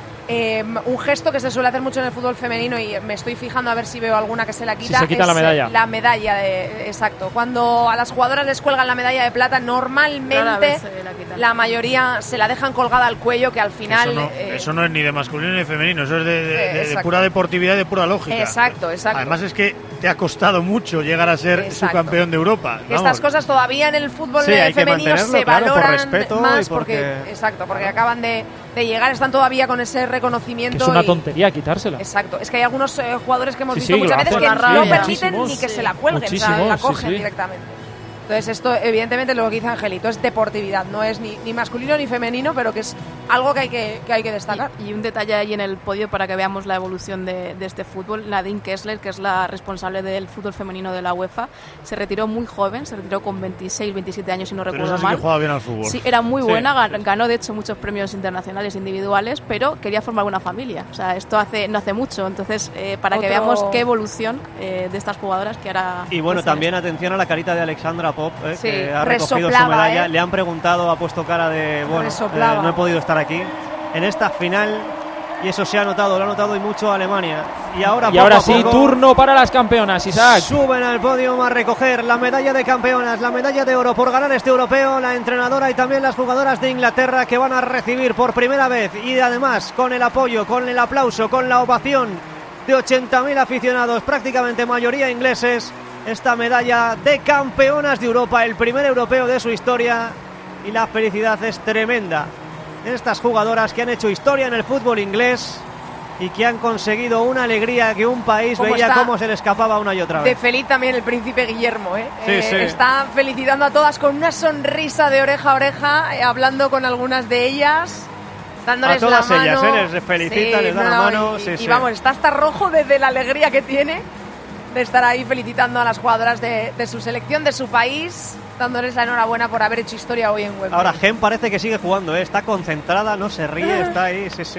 Un gesto que se suele hacer mucho en el fútbol femenino, y me estoy fijando a ver si veo alguna que se la quita. Si se quita la medalla. La medalla, exacto. Cuando a las jugadoras les cuelgan la medalla de plata, normalmente la mayoría se la dejan colgada al cuello, que al final... Eso no es ni de masculino ni de femenino, eso es de pura deportividad y de pura lógica. Exacto. Además es que te ha costado mucho llegar a ser subcampeón de Europa. Estas cosas todavía en el fútbol femenino se valoran más porque acaban de llegar, están todavía con ese reconocimiento. Es una tontería quitársela. Exacto, es que hay algunos jugadores que hemos visto muchas veces que no permiten ni que se la cuelguen, o sea, la cogen directamente. Entonces esto, evidentemente, lo que dice Angelito, es deportividad, no es ni masculino ni femenino, pero que es algo que hay que destacar. Y un detalle ahí en el podio para que veamos la evolución de este fútbol. Nadine Kessler, que es la responsable del fútbol femenino de la UEFA, se retiró muy joven, se retiró con 26, 27 años, si no recuerdo mal. Que jugaba bien al fútbol. Sí, era muy buena, ganó de hecho muchos premios internacionales individuales, pero quería formar una familia. O sea, esto no hace mucho, entonces para que veamos qué evolución de estas jugadoras que ahora... Y bueno, también atención a la carita de Alexandra Pop, que ha recogido su medalla. Le han preguntado, ha puesto cara de no he podido estar aquí en esta final, y eso se ha notado, lo ha notado y mucho Alemania. Y ahora sí, turno para las campeonas, Isaac. Suben al podio a recoger la medalla de campeonas, la medalla de oro por ganar este europeo, la entrenadora y también las jugadoras de Inglaterra, que van a recibir por primera vez, y además con el apoyo, con el aplauso, con la ovación de 80.000 aficionados, prácticamente mayoría ingleses, esta medalla de campeonas de Europa, el primer europeo de su historia, y la felicidad es tremenda de estas jugadoras que han hecho historia en el fútbol inglés y que han conseguido una alegría que un país veía cómo se le escapaba una y otra vez. De feliz también el príncipe Guillermo, Sí. Está felicitando a todas con una sonrisa de oreja a oreja, hablando con algunas de ellas, dándoles a todas la mano. Ellas, les felicita, les da la mano. Y vamos, está hasta rojo desde la alegría que tiene de estar ahí felicitando a las jugadoras de su selección, de su país, dándoles la enhorabuena por haber hecho historia hoy en Wembley. Ahora Gem parece que sigue jugando, está concentrada, no se ríe, está ahí, sí.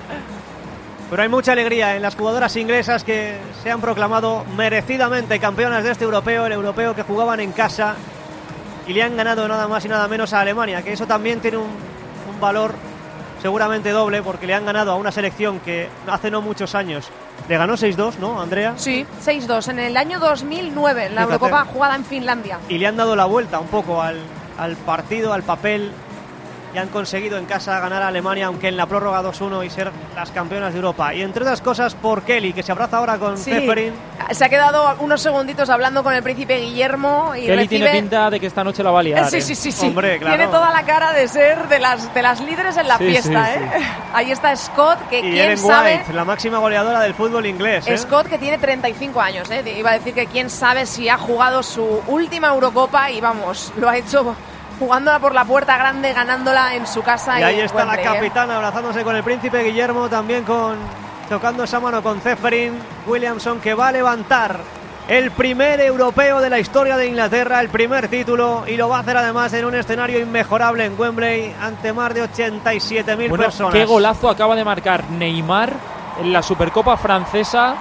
Pero hay mucha alegría en las jugadoras inglesas, que se han proclamado merecidamente campeonas de este europeo, el europeo que jugaban en casa, y le han ganado nada más y nada menos a Alemania, que eso también tiene un valor seguramente doble, porque le han ganado a una selección que hace no muchos años le ganó 6-2, ¿no, Andrea? Sí, 6-2 en el año 2009, en la Eurocopa jugada en Finlandia. Y le han dado la vuelta un poco al partido, al papel, y han conseguido en casa ganar a Alemania, aunque en la prórroga 2-1, y ser las campeonas de Europa. Y entre otras cosas por Kelly, que se abraza ahora con Ceferin. Se ha quedado unos segunditos hablando con el príncipe Guillermo y Kelly tiene pinta de que esta noche la va a liar. Sí. Hombre, claro. Tiene toda la cara de ser de las líderes en la fiesta, sí. Ahí está Scott, que y quién Ellen sabe... White, la máxima goleadora del fútbol inglés. Scott, que tiene 35 años, Iba a decir que quién sabe si ha jugado su última Eurocopa, y vamos, lo ha hecho jugándola por la puerta grande, ganándola en su casa. Y ahí está Wembley, la capitana abrazándose con el príncipe Guillermo, también tocando esa mano con Ceferin. Williamson, que va a levantar el primer europeo de la historia de Inglaterra, el primer título, y lo va a hacer además en un escenario inmejorable en Wembley, ante más de 87.000 personas. Qué golazo acaba de marcar Neymar en la Supercopa francesa.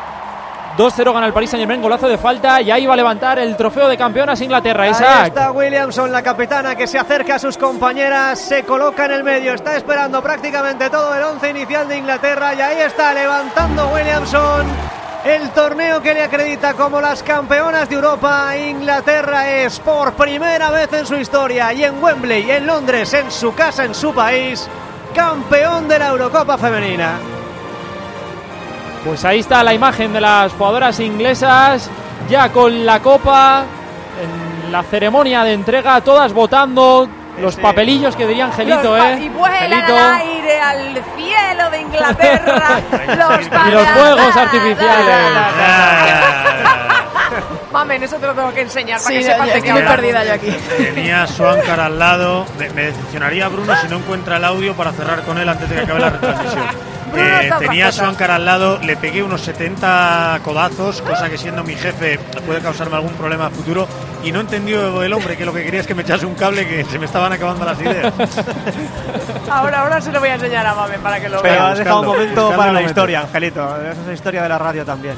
2-0 gana el Paris Saint-Germain, golazo de falta, y ahí va a levantar el trofeo de campeonas Inglaterra. Isaac. Ahí está Williamson, la capitana, que se acerca a sus compañeras, se coloca en el medio, está esperando prácticamente todo el once inicial de Inglaterra, y ahí está levantando Williamson el torneo que le acredita como las campeonas de Europa. Inglaterra es por primera vez en su historia, y en Wembley, en Londres, en su casa, en su país, campeón de la Eurocopa femenina. Pues ahí está la imagen de las jugadoras inglesas, ya con la copa, en la ceremonia de entrega, todas votando los papelillos que diría Angelito, Y vuelan al aire, al cielo de Inglaterra, y los fuegos artificiales. Mamen, eso te lo tengo que enseñar para Sí, que sepas ya de estoy qué hablamos. perdida yo aquí. Tenía Swankar al lado. Me decepcionaría Bruno si no encuentra el audio para cerrar con él antes de que acabe la retransmisión. Tenía Swankar al lado, le pegué unos 70 codazos, cosa que siendo mi jefe puede causarme algún problema futuro, y no entendió el hombre que lo que quería es que me echase un cable, que se me estaban acabando las ideas. Ahora se lo voy a enseñar a Mamen para que lo Pero vea. has dejado un momento para la historia, Angelito. Esa es la historia de la radio también.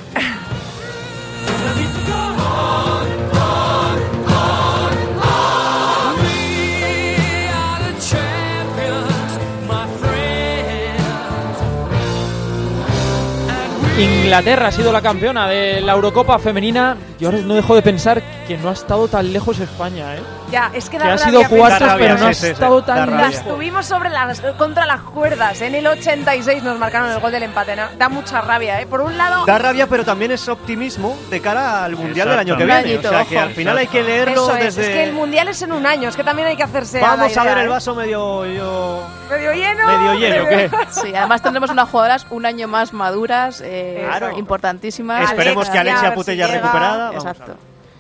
Inglaterra ha sido la campeona de la Eurocopa femenina. Yo ahora no dejo de pensar que no ha estado tan lejos España, ¿eh? Ya, es que ha sido cuartos, pero no ha estado tan lejos. Las tuvimos contra las cuerdas. En el 86 nos marcaron el gol del empate. ¿No? Da mucha rabia, ¿eh? Por un lado... Da rabia, pero también es optimismo de cara al Mundial del año que viene. O sea, que al final hay que leerlo Eso desde... Es que el Mundial es en un año. Es que también hay que hacerse... Vamos a ver el vaso vaso medio lleno. Medio lleno, ¿qué? Sí, además tendremos unas jugadoras un año más maduras, Claro. importantísimas. Esperemos que Alexia Putella recuperada. Exacto.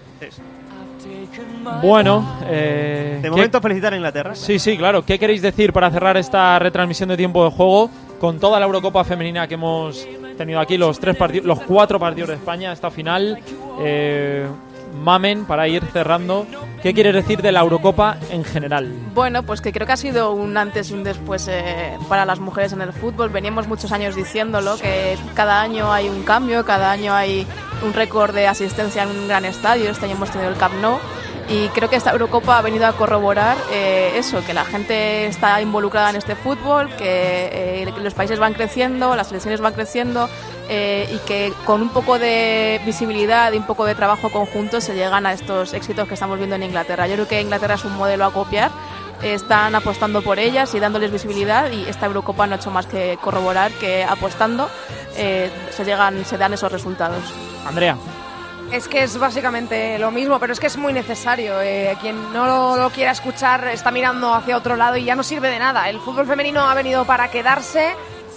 Bueno, de momento felicitar a Inglaterra. Sí, claro. ¿Qué queréis decir para cerrar esta retransmisión de tiempo de juego con toda la Eurocopa femenina que hemos tenido aquí, los 4 partidos de España, esta final? Mamen, para ir cerrando, ¿qué quieres decir de la Eurocopa en general? Bueno, pues que creo que ha sido un antes y un después para las mujeres en el fútbol. Veníamos muchos años diciéndolo, que cada año hay un cambio, cada año hay un récord de asistencia en un gran estadio. Este año hemos tenido el Camp Nou. Y creo que esta Eurocopa ha venido a corroborar eso, que la gente está involucrada en este fútbol, que los países van creciendo, las selecciones van creciendo, y que con un poco de visibilidad y un poco de trabajo conjunto se llegan a estos éxitos que estamos viendo en Inglaterra. Yo creo que Inglaterra es un modelo a copiar, están apostando por ellas y dándoles visibilidad, y esta Eurocopa no ha hecho más que corroborar que apostando se dan esos resultados. Andrea. Es que es básicamente lo mismo, pero es que es muy necesario. Quien no lo quiera escuchar está mirando hacia otro lado y ya no sirve de nada. El fútbol femenino ha venido para quedarse,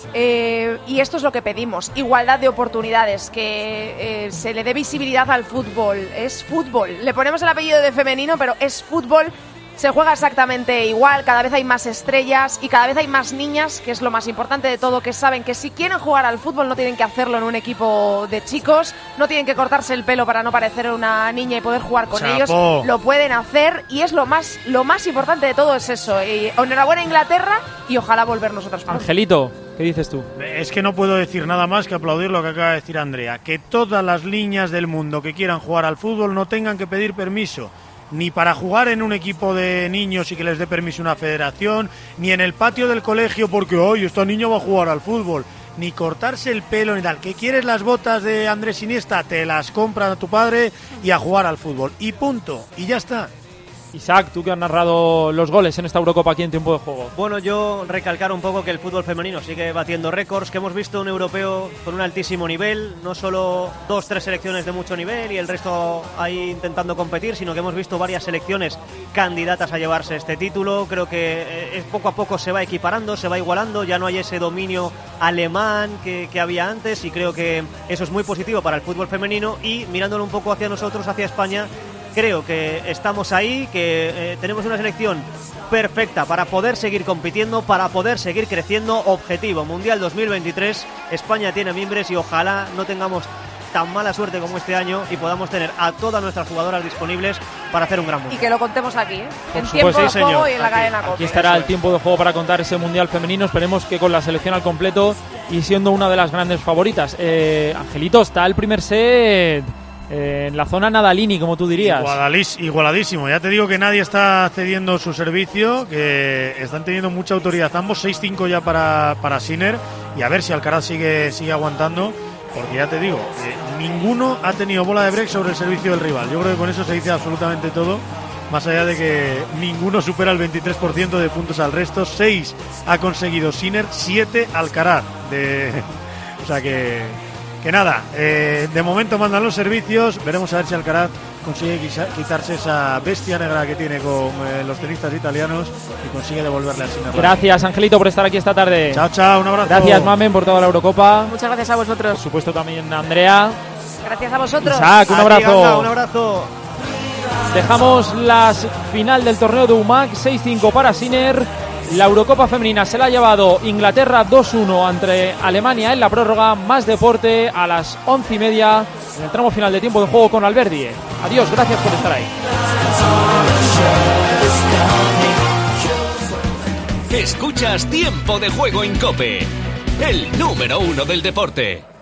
y esto es lo que pedimos. Igualdad de oportunidades, que se le dé visibilidad al fútbol. Es fútbol. Le ponemos el apellido de femenino, pero es fútbol. Se juega exactamente igual, cada vez hay más estrellas y cada vez hay más niñas, que es lo más importante de todo, que saben que si quieren jugar al fútbol no tienen que hacerlo en un equipo de chicos, no tienen que cortarse el pelo para no parecer una niña y poder jugar con ellos, lo pueden hacer, y es lo más importante de todo es eso. Y enhorabuena Inglaterra y ojalá volver nosotros pronto. Angelito, ¿qué dices tú? Es que no puedo decir nada más que aplaudir lo que acaba de decir Andrea, que todas las niñas del mundo que quieran jugar al fútbol no tengan que pedir permiso, ni para jugar en un equipo de niños y que les dé permiso una federación, ni en el patio del colegio porque hoy esta niña va a jugar al fútbol, ni cortarse el pelo ni tal. ¿Que quieres las botas de Andrés Iniesta? Te las compra a tu padre y a jugar al fútbol. Y punto. Y ya está. Isaac, tú que has narrado los goles en esta Eurocopa aquí en tiempo de juego. Bueno, yo recalcar un poco que el fútbol femenino sigue batiendo récords, que hemos visto un europeo con un altísimo nivel, no solo 2-3 selecciones de mucho nivel y el resto ahí intentando competir, sino que hemos visto varias selecciones candidatas a llevarse este título. Creo que poco a poco se va equiparando, se va igualando, ya no hay ese dominio alemán que había antes, y creo que eso es muy positivo para el fútbol femenino. Y mirándolo un poco hacia nosotros, hacia España, creo que estamos ahí, que tenemos una selección perfecta para poder seguir compitiendo, para poder seguir creciendo. Objetivo Mundial 2023, España tiene mimbres y ojalá no tengamos tan mala suerte como este año y podamos tener a todas nuestras jugadoras disponibles para hacer un gran mundial. Y que lo contemos aquí, Por en supuesto, tiempo de sí, juego señor. y en la cadena COPE. Aquí estará el tiempo de juego para contar ese Mundial femenino. Esperemos que con la selección al completo y siendo una de las grandes favoritas. Angelito, está el primer set en la zona Nadalini, como tú dirías. Igualadísimo. Ya te digo que nadie está cediendo su servicio, que están teniendo mucha autoridad ambos. 6-5 ya para Sinner, y a ver si Alcaraz sigue aguantando, porque ya te digo, ninguno ha tenido bola de break sobre el servicio del rival. Yo creo que con eso se dice absolutamente todo. más allá de que ninguno supera el 23% de puntos al resto. 6 ha conseguido Sinner, 7 Alcaraz. O sea que nada, de momento mandan los servicios. Veremos a ver si Alcaraz consigue quitarse esa bestia negra que tiene con los tenistas italianos y consigue devolverle al Sinner. Gracias, Angelito, por estar aquí esta tarde. Chao, un abrazo. Gracias, Mamen, por toda la Eurocopa. Muchas gracias a vosotros. Por supuesto también Andrea. Gracias a vosotros. Isaac, un abrazo. Anda, un abrazo. Dejamos la final del torneo de UMAC, 6-5 para Sinner. La Eurocopa femenina se la ha llevado Inglaterra 2-1 ante Alemania en la prórroga. Más deporte a las 11:30 en el tramo final de tiempo de juego con Alberdi. Adiós, gracias por estar ahí. Escuchas Tiempo de Juego en COPE, el número 1 del deporte.